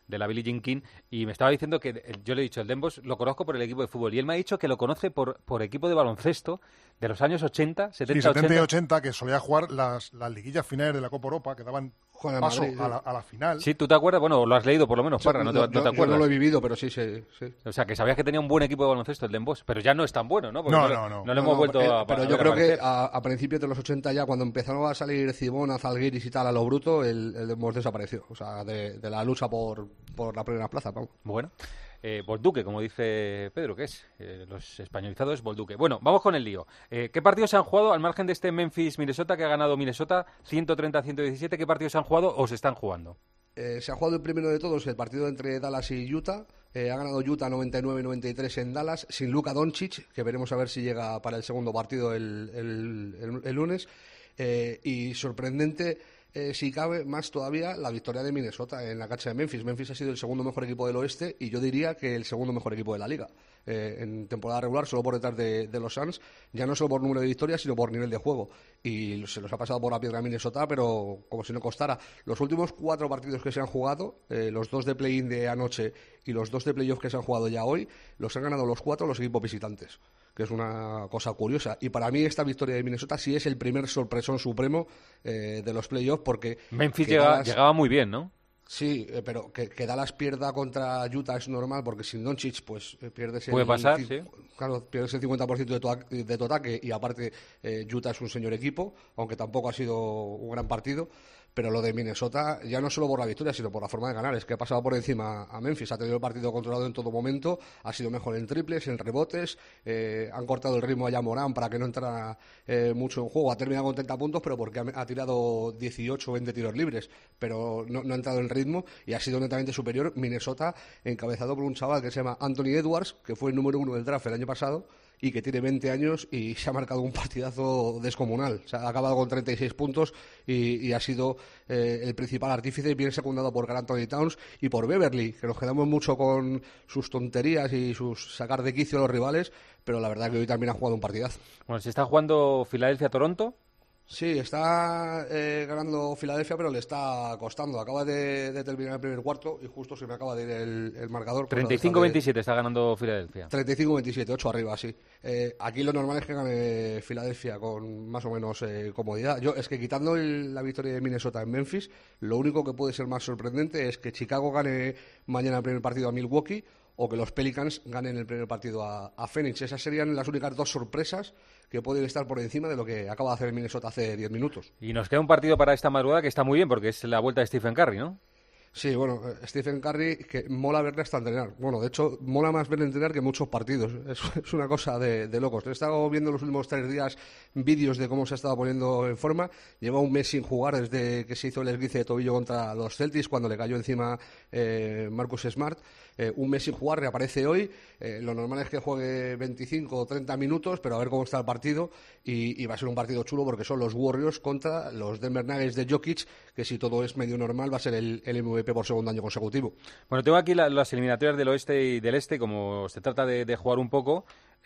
Speaker 3: de la Billie Jean King, y me estaba diciendo que eh, yo le he dicho, el Denbosch lo conozco por el equipo de fútbol, y él me ha dicho que lo conoce por, por equipo de baloncesto de los años ochenta, setenta,
Speaker 5: sí, setenta y
Speaker 3: ochenta.
Speaker 5: ochenta, que solía jugar las, las liguillas finales de la Copa Europa, que daban
Speaker 19: Joder,
Speaker 5: paso
Speaker 19: Madrid,
Speaker 5: a, la, a la final.
Speaker 3: Sí, ¿tú te acuerdas? Bueno, lo has leído por lo menos, Parra, ¿no, te,
Speaker 19: no,
Speaker 3: no te
Speaker 19: yo
Speaker 3: acuerdas?
Speaker 19: no lo he vivido, pero sí, sí, sí.
Speaker 3: O sea, que sabías que tenía un buen equipo de baloncesto el Denbosch, pero ya no es tan bueno, ¿no? Porque
Speaker 5: No,
Speaker 3: no,
Speaker 5: no, no.
Speaker 3: no le
Speaker 19: No,
Speaker 3: hemos
Speaker 19: no,
Speaker 3: vuelto
Speaker 19: eh,
Speaker 3: a
Speaker 19: Pero
Speaker 3: a
Speaker 19: yo
Speaker 3: ver
Speaker 19: creo
Speaker 3: aparecer.
Speaker 19: que a, a principios de los ochenta ya, cuando empezaron a salir Cibona, Zalgiris y tal a lo bruto, el, el Denbosch desapareció. O sea, de, de la lucha por, por la primera plaza, vamos.
Speaker 3: Bueno, eh, Bolduque, como dice Pedro, ¿qué es? Eh, los españolizados es Bolduque. Bueno, vamos con el lío. Eh, ¿Qué partidos se han jugado al margen de este Memphis-Minnesota que ha ganado Minnesota ciento treinta a ciento diecisiete? ¿Qué partidos se han jugado o se están jugando?
Speaker 19: Eh, se ha jugado el primero de todos, el partido entre Dallas y Utah. Eh, ha ganado Utah noventa y nueve noventa y tres en Dallas, sin Luka Doncic, que veremos a ver si llega para el segundo partido el, el, el, el lunes. Eh, y sorprendente, eh, si cabe, más todavía la victoria de Minnesota en la cancha de Memphis. Memphis ha sido el segundo mejor equipo del oeste y yo diría que el segundo mejor equipo de la liga. Eh, en temporada regular, solo por detrás de, de los Suns, ya no solo por número de victorias, sino por nivel de juego. Y se los ha pasado por la piedra a Minnesota, pero como si no costara. Los últimos cuatro partidos que se han jugado, eh, los dos de play-in de anoche y los dos de playoff que se han jugado ya hoy, los han ganado los cuatro los equipos visitantes, que es una cosa curiosa. Y para mí esta victoria de Minnesota sí es el primer sorpresón supremo eh, de los playoffs, porque...
Speaker 3: Memphis llega,
Speaker 19: Dallas...
Speaker 3: llegaba muy bien, ¿no?
Speaker 19: Sí, eh, pero que, que Dallas pierda contra Utah es normal, porque sin Doncic pues eh, pierdes el,
Speaker 3: Puede pasar,
Speaker 19: el,
Speaker 3: sí.
Speaker 19: Claro, pierdes el cincuenta por ciento de tu, de tu ataque y aparte eh, Utah es un señor equipo, aunque tampoco ha sido un gran partido. Pero lo de Minnesota, ya no solo por la victoria, sino por la forma de ganar, es que ha pasado por encima a Memphis, ha tenido el partido controlado en todo momento, ha sido mejor en triples, en rebotes, eh, han cortado el ritmo a Yamorán para que no entrara eh, mucho en juego, ha terminado con treinta puntos, pero porque ha, ha tirado dieciocho o veinte tiros libres, pero no, no ha entrado en ritmo y ha sido netamente superior Minnesota, encabezado por un chaval que se llama Anthony Edwards, que fue el número uno del draft el año pasado, y que tiene veinte años y se ha marcado un partidazo descomunal. O sea, ha acabado con treinta y seis puntos y, y ha sido eh, el principal artífice, bien secundado por Karl Anthony Towns y por Beverly, que nos quedamos mucho con sus tonterías y sus sacar de quicio a los rivales, pero la verdad que hoy también ha jugado un partidazo.
Speaker 3: Bueno, se está jugando Filadelfia-Toronto.
Speaker 19: Sí, está eh, ganando Filadelfia, pero le está costando. Acaba de, de terminar el primer cuarto y justo se me acaba de ir el, el marcador.
Speaker 3: treinta y cinco veintisiete está ganando Filadelfia.
Speaker 19: treinta y cinco veintisiete, ocho arriba, sí. Eh, aquí lo normal es que gane Filadelfia con más o menos eh, comodidad. Yo es que quitando el, la victoria de Minnesota en Memphis, lo único que puede ser más sorprendente es que Chicago gane mañana el primer partido a Milwaukee o que los Pelicans ganen el primer partido a, a Phoenix. Esas serían las únicas dos sorpresas que pueden estar por encima de lo que acaba de hacer el Minnesota hace diez minutos.
Speaker 3: Y nos queda un partido para esta madrugada que está muy bien, porque es la vuelta de Stephen Curry, ¿no?
Speaker 19: Sí, bueno, Stephen Curry, que mola verle hasta entrenar. Bueno, de hecho, mola más verle entrenar que muchos partidos. Es, es una cosa de, de locos. He estado viendo los últimos tres días vídeos de cómo se ha estado poniendo en forma. Lleva un mes sin jugar desde que se hizo el esguince de tobillo contra los Celtics, cuando le cayó encima eh, Marcus Smart. Eh, un mes sin jugar, reaparece hoy. Eh, lo normal es que juegue veinticinco o treinta minutos, pero a ver cómo está el partido. Y, y va a ser un partido chulo porque son los Warriors contra los Denver Nuggets de Jokic, que si todo es medio normal va a ser el, el M V P por segundo año consecutivo.
Speaker 3: Bueno, tengo aquí la, las eliminatorias del oeste y del este, como se trata de, de jugar un poco.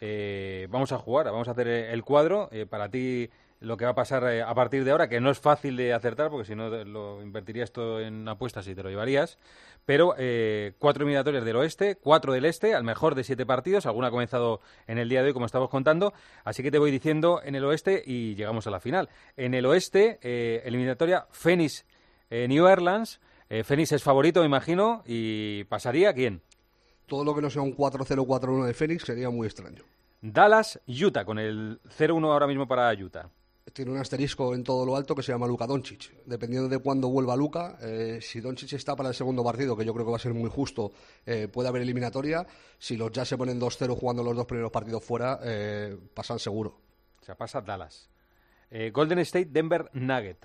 Speaker 3: Eh, vamos a jugar, vamos a hacer el cuadro. Eh, para ti, lo que va a pasar eh, a partir de ahora, que no es fácil de acertar, porque si no lo invertirías todo en apuestas y te lo llevarías. Pero eh, cuatro eliminatorias del oeste, cuatro del este, al mejor de siete partidos. Alguna ha comenzado en el día de hoy, como estamos contando. Así que te voy diciendo en el oeste y llegamos a la final. En el oeste, eh, eliminatoria Phoenix eh, New Orleans. Eh, Phoenix es favorito, me imagino, y ¿pasaría quién?
Speaker 19: Todo lo que no sea un cuatro cero cuatro uno de Phoenix sería muy extraño.
Speaker 3: Dallas, Utah, con el cero uno ahora mismo para Utah.
Speaker 19: Tiene un asterisco en todo lo alto que se llama Luka Doncic. Dependiendo de cuándo vuelva Luka, eh, si Doncic está para el segundo partido, que yo creo que va a ser muy justo, eh, puede haber eliminatoria. Si los Jazz se ponen dos cero jugando los dos primeros partidos fuera, eh, pasan seguro.
Speaker 3: O sea, pasa Dallas. Eh, Golden State, Denver Nugget.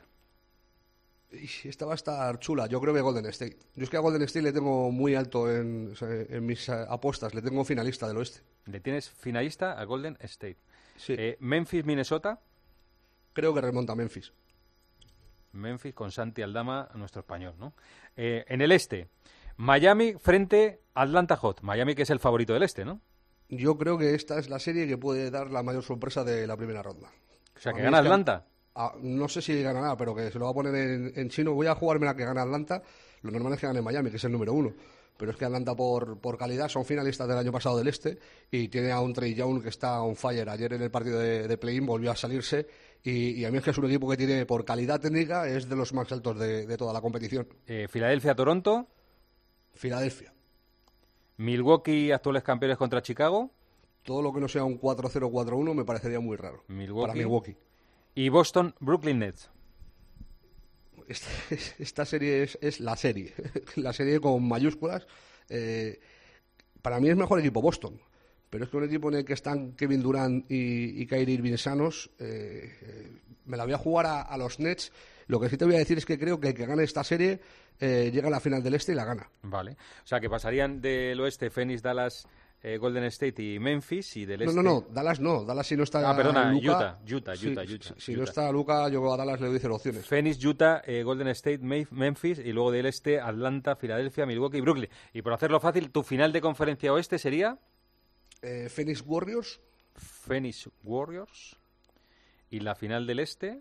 Speaker 19: Y esta va a estar chula. Yo creo que Golden State. Yo es que a Golden State le tengo muy alto en, en mis apuestas. Le tengo finalista del oeste.
Speaker 3: Le tienes finalista a Golden State.
Speaker 19: Sí.
Speaker 3: Eh, Memphis, Minnesota.
Speaker 19: Creo que remonta a Memphis.
Speaker 3: Memphis con Santi Aldama, nuestro español, ¿no? Eh, en el este, Miami frente a Atlanta Hawks. Miami que es el favorito del este, ¿no?
Speaker 19: Yo creo que esta es la serie que puede dar la mayor sorpresa de la primera ronda.
Speaker 3: O sea, que gana Atlanta.
Speaker 19: Ah, no sé si ganará, pero que se lo va a poner en, en chino. Voy a jugarme la que gana Atlanta, lo normal es que gane Miami, que es el número uno. Pero es que Atlanta por, por calidad son finalistas del año pasado del Este y tiene a un Trae Young que está on fire. Ayer en el partido de, de play-in volvió a salirse y, y a mí es que es un equipo que tiene, por calidad técnica, es de los más altos de, de toda la competición.
Speaker 3: Eh, Filadelfia-Toronto.
Speaker 19: Filadelfia.
Speaker 3: Milwaukee, actuales campeones contra Chicago.
Speaker 19: Todo lo que no sea un cuatro cero cuatro uno me parecería muy raro
Speaker 3: Milwaukee.
Speaker 19: para Milwaukee.
Speaker 3: Y Boston-Brooklyn Nets.
Speaker 19: Esta, esta serie es, es la serie, la serie con mayúsculas. Eh, para mí es mejor equipo Boston, pero es que un equipo en el que están Kevin Durant y, y Kyrie Irving sanos, eh, eh, me la voy a jugar a, a los Nets. Lo que sí te voy a decir es que creo que el que gane esta serie eh, llega a la final del Este y la gana.
Speaker 3: Vale, o sea que pasarían del Oeste Phoenix, Dallas, eh, Golden State y Memphis, y del Este...
Speaker 19: No, no, no, Dallas no, Dallas si no está
Speaker 3: Ah, perdona,
Speaker 19: Luka,
Speaker 3: Utah, Utah,
Speaker 19: sí,
Speaker 3: Utah, Utah.
Speaker 19: Si, si
Speaker 3: Utah.
Speaker 19: no está Luka, yo a Dallas le doy cero opciones.
Speaker 3: Phoenix, Utah, eh, Golden State, Memphis, y luego del Este, Atlanta, Filadelfia, Milwaukee y Brooklyn. Y por hacerlo fácil, ¿tu final de conferencia Oeste sería?
Speaker 19: Eh, Phoenix Warriors.
Speaker 3: Phoenix Warriors. ¿Y la final del Este?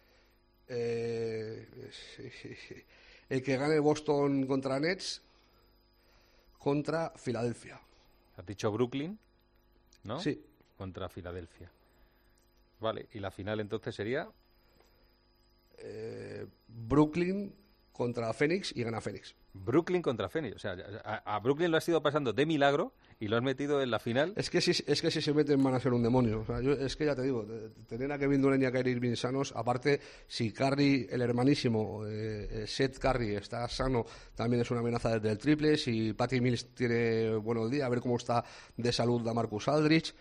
Speaker 19: Eh, el que gane Boston contra Nets contra Filadelfia.
Speaker 3: ¿Has dicho Brooklyn? ¿No?
Speaker 19: Sí.
Speaker 3: Contra Filadelfia. Vale, ¿y la final entonces sería?
Speaker 19: Eh, Brooklyn contra Phoenix y gana Phoenix.
Speaker 3: Brooklyn contra Phoenix. O sea, a, a Brooklyn lo has ido pasando de milagro y lo has metido en la final.
Speaker 19: Es que si, es que si se meten van a ser un demonio. O sea, yo, es que ya te digo, tener a Kevin Durant y a Kyrie Irving sanos, aparte, si Curry, el hermanísimo, eh, Seth Curry, está sano, también es una amenaza desde el triple. Si Patty Mills tiene buenos días, a ver cómo está de salud Lamarcus Aldridge.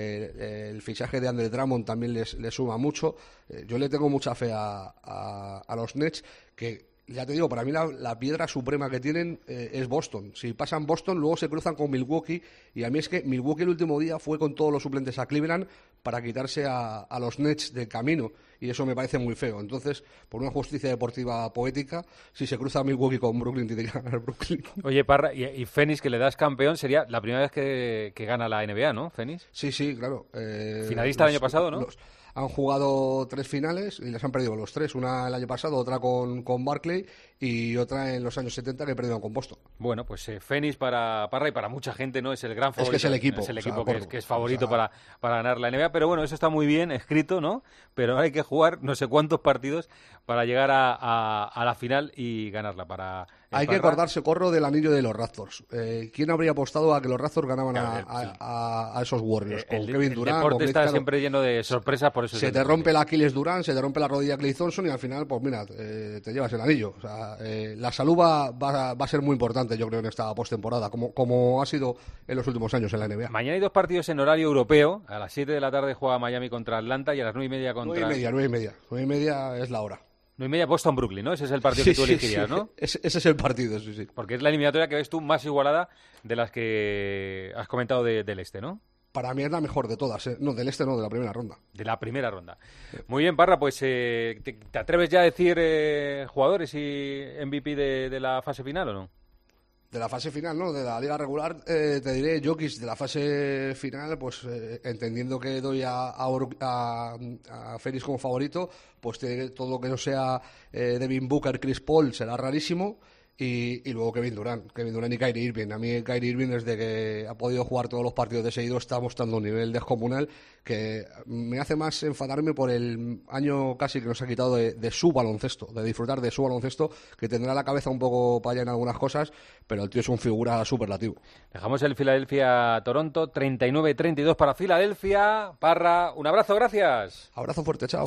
Speaker 19: Eh, el fichaje de Andre Drummond también les, les suma mucho. Eh, yo le tengo mucha fe a, a, a los Nets, que... Ya te digo, para mí la, la piedra suprema que tienen eh, es Boston. Si pasan Boston, luego se cruzan con Milwaukee. Y a mí es que Milwaukee el último día fue con todos los suplentes a Cleveland para quitarse a, a los Nets del camino. Y eso me parece muy feo. Entonces, por una justicia deportiva poética, si se cruza Milwaukee con Brooklyn, tiene que ganar Brooklyn.
Speaker 3: Oye, Parra, y, y Phoenix, que le das campeón, sería la primera vez que, que gana la N B A, ¿no, Phoenix?
Speaker 19: Sí, sí, claro. Eh,
Speaker 3: Finalista
Speaker 19: los,
Speaker 3: el año pasado, ¿no?
Speaker 19: Los, han jugado tres finales y les han perdido los tres. Una el año pasado, otra con, con Barclay y otra en los años setenta que perdieron con Boston.
Speaker 3: Bueno, pues eh, Phoenix para Parra y para mucha gente no es el gran favorito.
Speaker 19: Es que es el equipo.
Speaker 3: Es el equipo
Speaker 19: o sea,
Speaker 3: que,
Speaker 19: por,
Speaker 3: es, que es favorito
Speaker 19: o sea,
Speaker 3: para, para ganar la N B A. Pero bueno, eso está muy bien escrito, ¿no? Pero hay que jugar no sé cuántos partidos para llegar a, a, a la final y ganarla. Para
Speaker 19: Hay que acordarse, Corro, del anillo de los Raptors. Eh, ¿Quién habría apostado a que los Raptors ganaban a, a, a, a esos Warriors? Con
Speaker 3: el,
Speaker 19: Kevin Durant.
Speaker 3: El deporte
Speaker 19: con
Speaker 3: está
Speaker 19: Clay,
Speaker 3: siempre lleno de sorpresas, por eso
Speaker 19: se
Speaker 3: es
Speaker 19: te rompe la Aquiles Durant, se te rompe la rodilla Clay Thompson y al final, pues mira, eh, te llevas el anillo. O sea, eh, la salud va, va, va a ser muy importante, yo creo, en esta postemporada, como, como ha sido en los últimos años en la N B A.
Speaker 3: Mañana hay dos partidos en horario europeo. A las siete de la tarde juega Miami contra Atlanta y a las nueve y media contra...
Speaker 19: nueve y media, nueve y media. nueve y media es la hora.
Speaker 3: nueve y media Boston-Brooklyn, ¿no? Ese es el partido
Speaker 19: sí,
Speaker 3: que tú
Speaker 19: sí,
Speaker 3: elegirías,
Speaker 19: sí.
Speaker 3: ¿no?
Speaker 19: Ese, ese es el partido, sí, sí.
Speaker 3: Porque es la eliminatoria que ves tú más igualada de las que has comentado de, del Este, ¿no?
Speaker 19: Para mí es la mejor de todas, ¿eh? No, del Este no, de la primera ronda.
Speaker 3: De la primera ronda. Muy bien, Parra, pues eh, ¿te, ¿te atreves ya a decir eh, jugadores y M V P de, de la fase final o no?
Speaker 19: De la fase final, ¿no? De la liga regular, eh, te diré Jokic. De la fase final, pues eh, entendiendo que doy a, a, a, a Phoenix como favorito, pues te diré todo lo que no sea eh, Devin Booker, Chris Paul, será rarísimo. Y, y luego Kevin Durant, Kevin Durant y Kyrie Irving. A mí Kyrie Irving, desde que ha podido jugar todos los partidos de seguido, está mostrando un nivel descomunal que me hace más enfadarme por el año casi que nos ha quitado de, de su baloncesto, de disfrutar de su baloncesto, que tendrá la cabeza un poco para allá en algunas cosas, pero el tío es un figura superlativo.
Speaker 3: Dejamos el Filadelfia-Toronto, treinta y nueve treinta y dos para Filadelfia. Parra, un abrazo, gracias.
Speaker 19: Abrazo fuerte, chao.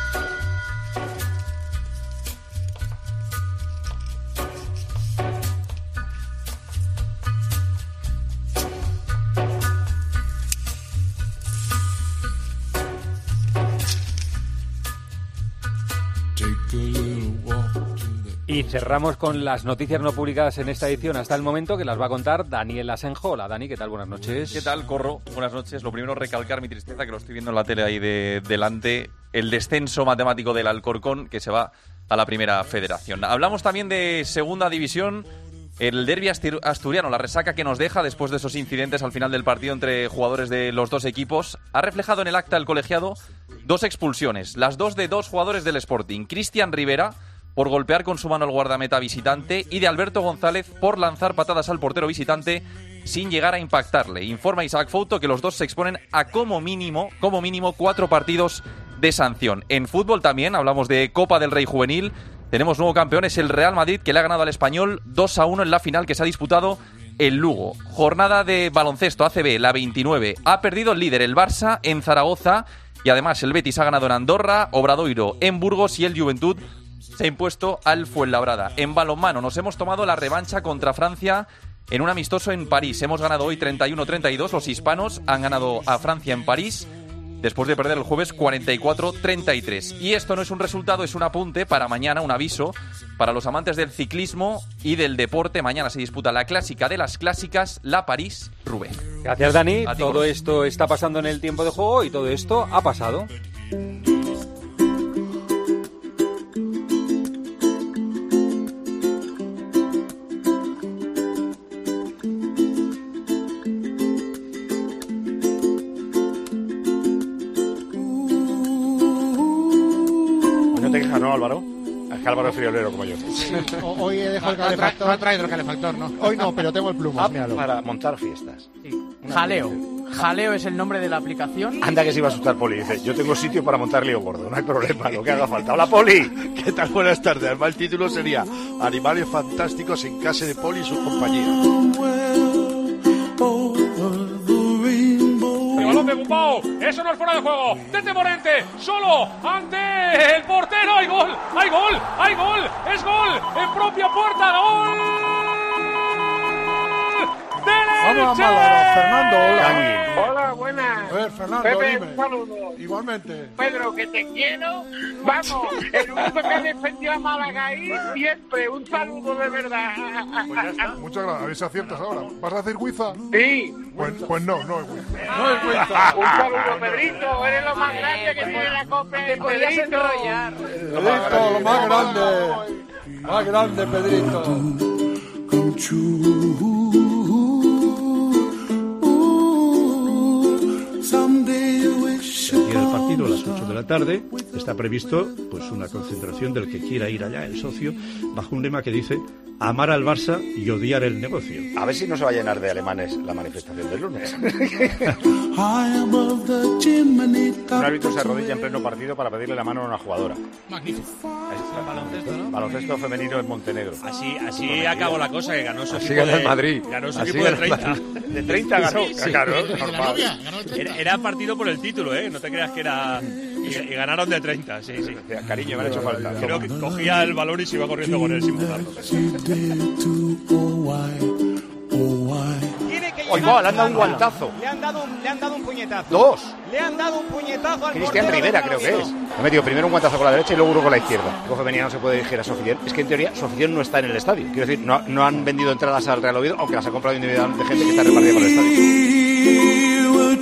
Speaker 3: Y cerramos con las noticias no publicadas en esta edición hasta el momento, que las va a contar Daniel Asenjola. Dani, ¿qué tal? Buenas noches.
Speaker 1: ¿Qué tal, Corro? Buenas noches. Lo primero, recalcar mi tristeza, que lo estoy viendo en la tele ahí de delante, el descenso matemático del Alcorcón, que se va a la Primera Federación. Hablamos también de Segunda División, el derbi asturiano, la resaca que nos deja después de esos incidentes al final del partido entre jugadores de los dos equipos. Ha reflejado en el acta del colegiado dos expulsiones, las dos de dos jugadores del Sporting. Cristian Rivera, por golpear con su mano al guardameta visitante y de Alberto González por lanzar patadas al portero visitante sin llegar a impactarle. Informa Isaac Fouto que los dos se exponen a como mínimo, como mínimo cuatro partidos de sanción. En fútbol también hablamos de Copa del Rey Juvenil. Tenemos nuevo campeón, es el Real Madrid, que le ha ganado al Español dos a uno en la final que se ha disputado el Lugo. Jornada de baloncesto A C B, la veintinueve. Ha perdido el líder, el Barça, en Zaragoza. Y además el Betis ha ganado en Andorra, Obradoiro en Burgos y el Juventud se ha impuesto al Fuenlabrada. En balonmano nos hemos tomado la revancha contra Francia en un amistoso en París. Hemos ganado hoy treinta y uno a treinta y dos. Los hispanos han ganado a Francia en París después de perder el jueves cuarenta y cuatro a treinta y tres. Y esto no es un resultado, es un apunte para mañana, un aviso para los amantes del ciclismo y del deporte. Mañana se disputa la clásica de las clásicas, la París-Roubaix.
Speaker 3: Gracias, Dani.
Speaker 1: A ti,
Speaker 3: todo
Speaker 1: Carlos.
Speaker 3: esto está pasando en el tiempo de juego y todo esto ha pasado.
Speaker 4: No te quejas, ¿no, Álvaro? Es que Álvaro es friolero como yo.
Speaker 16: Hoy he dejado el
Speaker 4: No ha tra-
Speaker 16: calefactor.
Speaker 4: no ha traído el calefactor, ¿no?
Speaker 16: Hoy no, pero tengo el plumas,
Speaker 4: Ah,
Speaker 16: míralo.
Speaker 4: para montar fiestas.
Speaker 17: Jaleo. Jaleo es el nombre de la aplicación.
Speaker 4: Anda que se iba a asustar Poli. Dice, yo tengo sitio para montar lío gordo. No hay problema, lo que haga falta. ¡Hola, Poli!
Speaker 18: ¿Qué tal? Buenas tardes. Además, el título sería Animales fantásticos en casa de Poli y su compañía.
Speaker 20: El balón de Gumbau, eso no es fuera de juego. Tete Morente, solo ante el portero. Hay gol, hay gol, hay gol, es gol en propia puerta. Gol del
Speaker 16: Vamos
Speaker 20: Elche.
Speaker 16: a Málaga, Fernando, hola.
Speaker 23: Hola, buenas.
Speaker 16: A ver, Fernando,
Speaker 23: Pepe,
Speaker 16: dime.
Speaker 23: un saludo.
Speaker 16: Igualmente.
Speaker 23: Pedro, que te quiero. Vamos, el único que ha defendido a Málaga ahí siempre. Un saludo de verdad.
Speaker 5: Pues ya está. Muchas gracias. A ver si aciertas ahora. ¿Vas a hacer Guiza?
Speaker 23: Sí.
Speaker 5: Pues, pues no, no es Guiza.
Speaker 23: No es Guiza. Un saludo, Pedrito. Eres lo más grande que tiene la Copa.
Speaker 17: Te podías
Speaker 23: Pedrito.
Speaker 17: enrollar.
Speaker 16: Pedrito, lo más grande. Más grande, Pedrito.
Speaker 27: Y en el partido a las ocho de la tarde está previsto pues una concentración del que quiera ir allá, el socio, bajo un lema que dice amar al Barça y odiar el negocio.
Speaker 4: A ver si no se va a llenar de alemanes la manifestación del lunes. Un árbitro se arrodilla en pleno partido para pedirle la mano a una jugadora.
Speaker 28: Magnífico.
Speaker 4: Es baloncesto, ¿no? Baloncesto femenino en Montenegro.
Speaker 28: Así, así acabó la cosa, que ganó su
Speaker 4: Así
Speaker 28: equipo
Speaker 4: gana el
Speaker 28: de,
Speaker 4: Madrid.
Speaker 28: ganó su
Speaker 4: Así
Speaker 28: equipo de
Speaker 4: gana el
Speaker 28: treinta.
Speaker 4: Madrid. De treinta ganó, claro, normal.
Speaker 28: Era, era partido por el título, ¿eh? No te creas que era... Y, y ganaron de treinta, sí, sí.
Speaker 4: Cariño, me han hecho falta.
Speaker 28: Creo que cogía el balón y se iba corriendo con él sin mudarlo.
Speaker 17: Tiene que
Speaker 4: Oye,
Speaker 17: llegar
Speaker 4: le han dado un
Speaker 17: Fernando.
Speaker 4: guantazo.
Speaker 17: Le han dado un, le han dado un puñetazo.
Speaker 4: Dos.
Speaker 17: Le han dado un puñetazo al
Speaker 4: Cristian
Speaker 17: portero
Speaker 4: Rivera,
Speaker 17: del
Speaker 4: creo que
Speaker 17: Madrid.
Speaker 4: es. Ha metido primero un guantazo con la derecha y luego uno con la izquierda. El equipo femenino no se puede dirigir a su afición. Es que en teoría su afición no está en el estadio. Quiero decir, no, no han vendido entradas al Real Oviedo, aunque las ha comprado individualmente gente que está repartida por el estadio.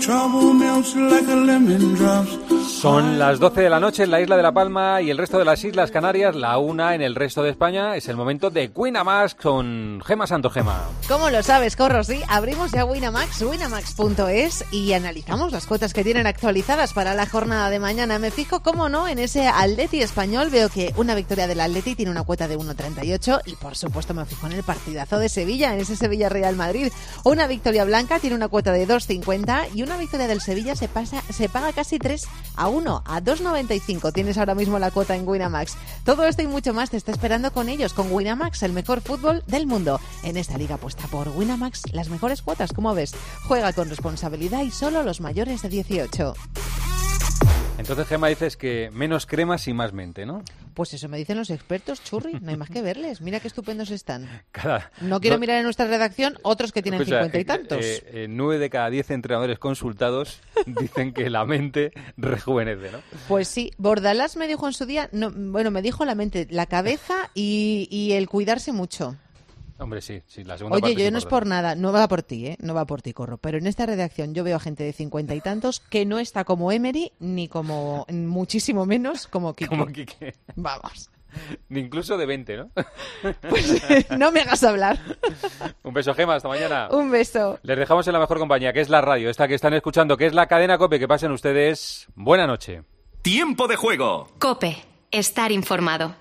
Speaker 3: Son las doce de la noche en la isla de La Palma y el resto de las Islas Canarias, la una en el resto de España. Es el momento de Winamax con Gema Santos. Gema.
Speaker 29: ¿Cómo lo sabes, Corro? Sí, abrimos ya Winamax, winamax punto es y analizamos las cuotas que tienen actualizadas para la jornada de mañana. Me fijo, cómo no, en ese Atleti español. Veo que una victoria del Atleti tiene una cuota de uno treinta y ocho y, por supuesto, me fijo en el partidazo de Sevilla, en ese Sevilla-Real Madrid. Una victoria blanca tiene una cuota de dos cincuenta y una victoria del Sevilla se pasa, se paga casi tres a uno, a dos noventa y cinco. Tienes ahora mismo la cuota en Winamax. Todo esto y mucho más te está esperando con ellos, con Winamax, el mejor fútbol del mundo. En esta liga apuesta por Winamax, las mejores cuotas, como ves. Juega con responsabilidad y solo los mayores de dieciocho.
Speaker 3: Entonces, Gema, dices que menos cremas y más mente, ¿no?
Speaker 29: Pues eso me dicen los expertos, churri, no hay más que verles. Mira qué estupendos están.
Speaker 3: Cada,
Speaker 29: No quiero
Speaker 3: no-
Speaker 29: mirar en nuestra redacción otros que tienen
Speaker 3: Escucha,
Speaker 29: cincuenta y tantos.
Speaker 3: eh, eh, nueve de cada diez entrenadores consultados dicen que la mente rejuvenece, ¿no?
Speaker 29: Pues sí, Bordalás me dijo en su día, no, bueno, me dijo la mente, la cabeza y, y el cuidarse mucho.
Speaker 3: Hombre, sí, sí, la segunda
Speaker 29: Oye,
Speaker 3: parte
Speaker 29: yo
Speaker 3: sí
Speaker 29: no es
Speaker 3: importante.
Speaker 29: por nada, no va por ti, ¿eh? No va por ti, Corro. Pero en esta redacción yo veo a gente de cincuenta y tantos que no está como Emery, ni como, muchísimo menos, como Quique.
Speaker 3: Como Quique.
Speaker 29: Vamos.
Speaker 3: Ni incluso de veinte, ¿no?
Speaker 29: Pues no me hagas hablar.
Speaker 3: Un beso, Gema, hasta mañana.
Speaker 29: Un beso.
Speaker 3: Les dejamos en la mejor compañía, que es la radio, esta que están escuchando, que es la cadena COPE. Que pasen ustedes buena noche.
Speaker 8: Tiempo de juego.
Speaker 10: COPE. Estar informado.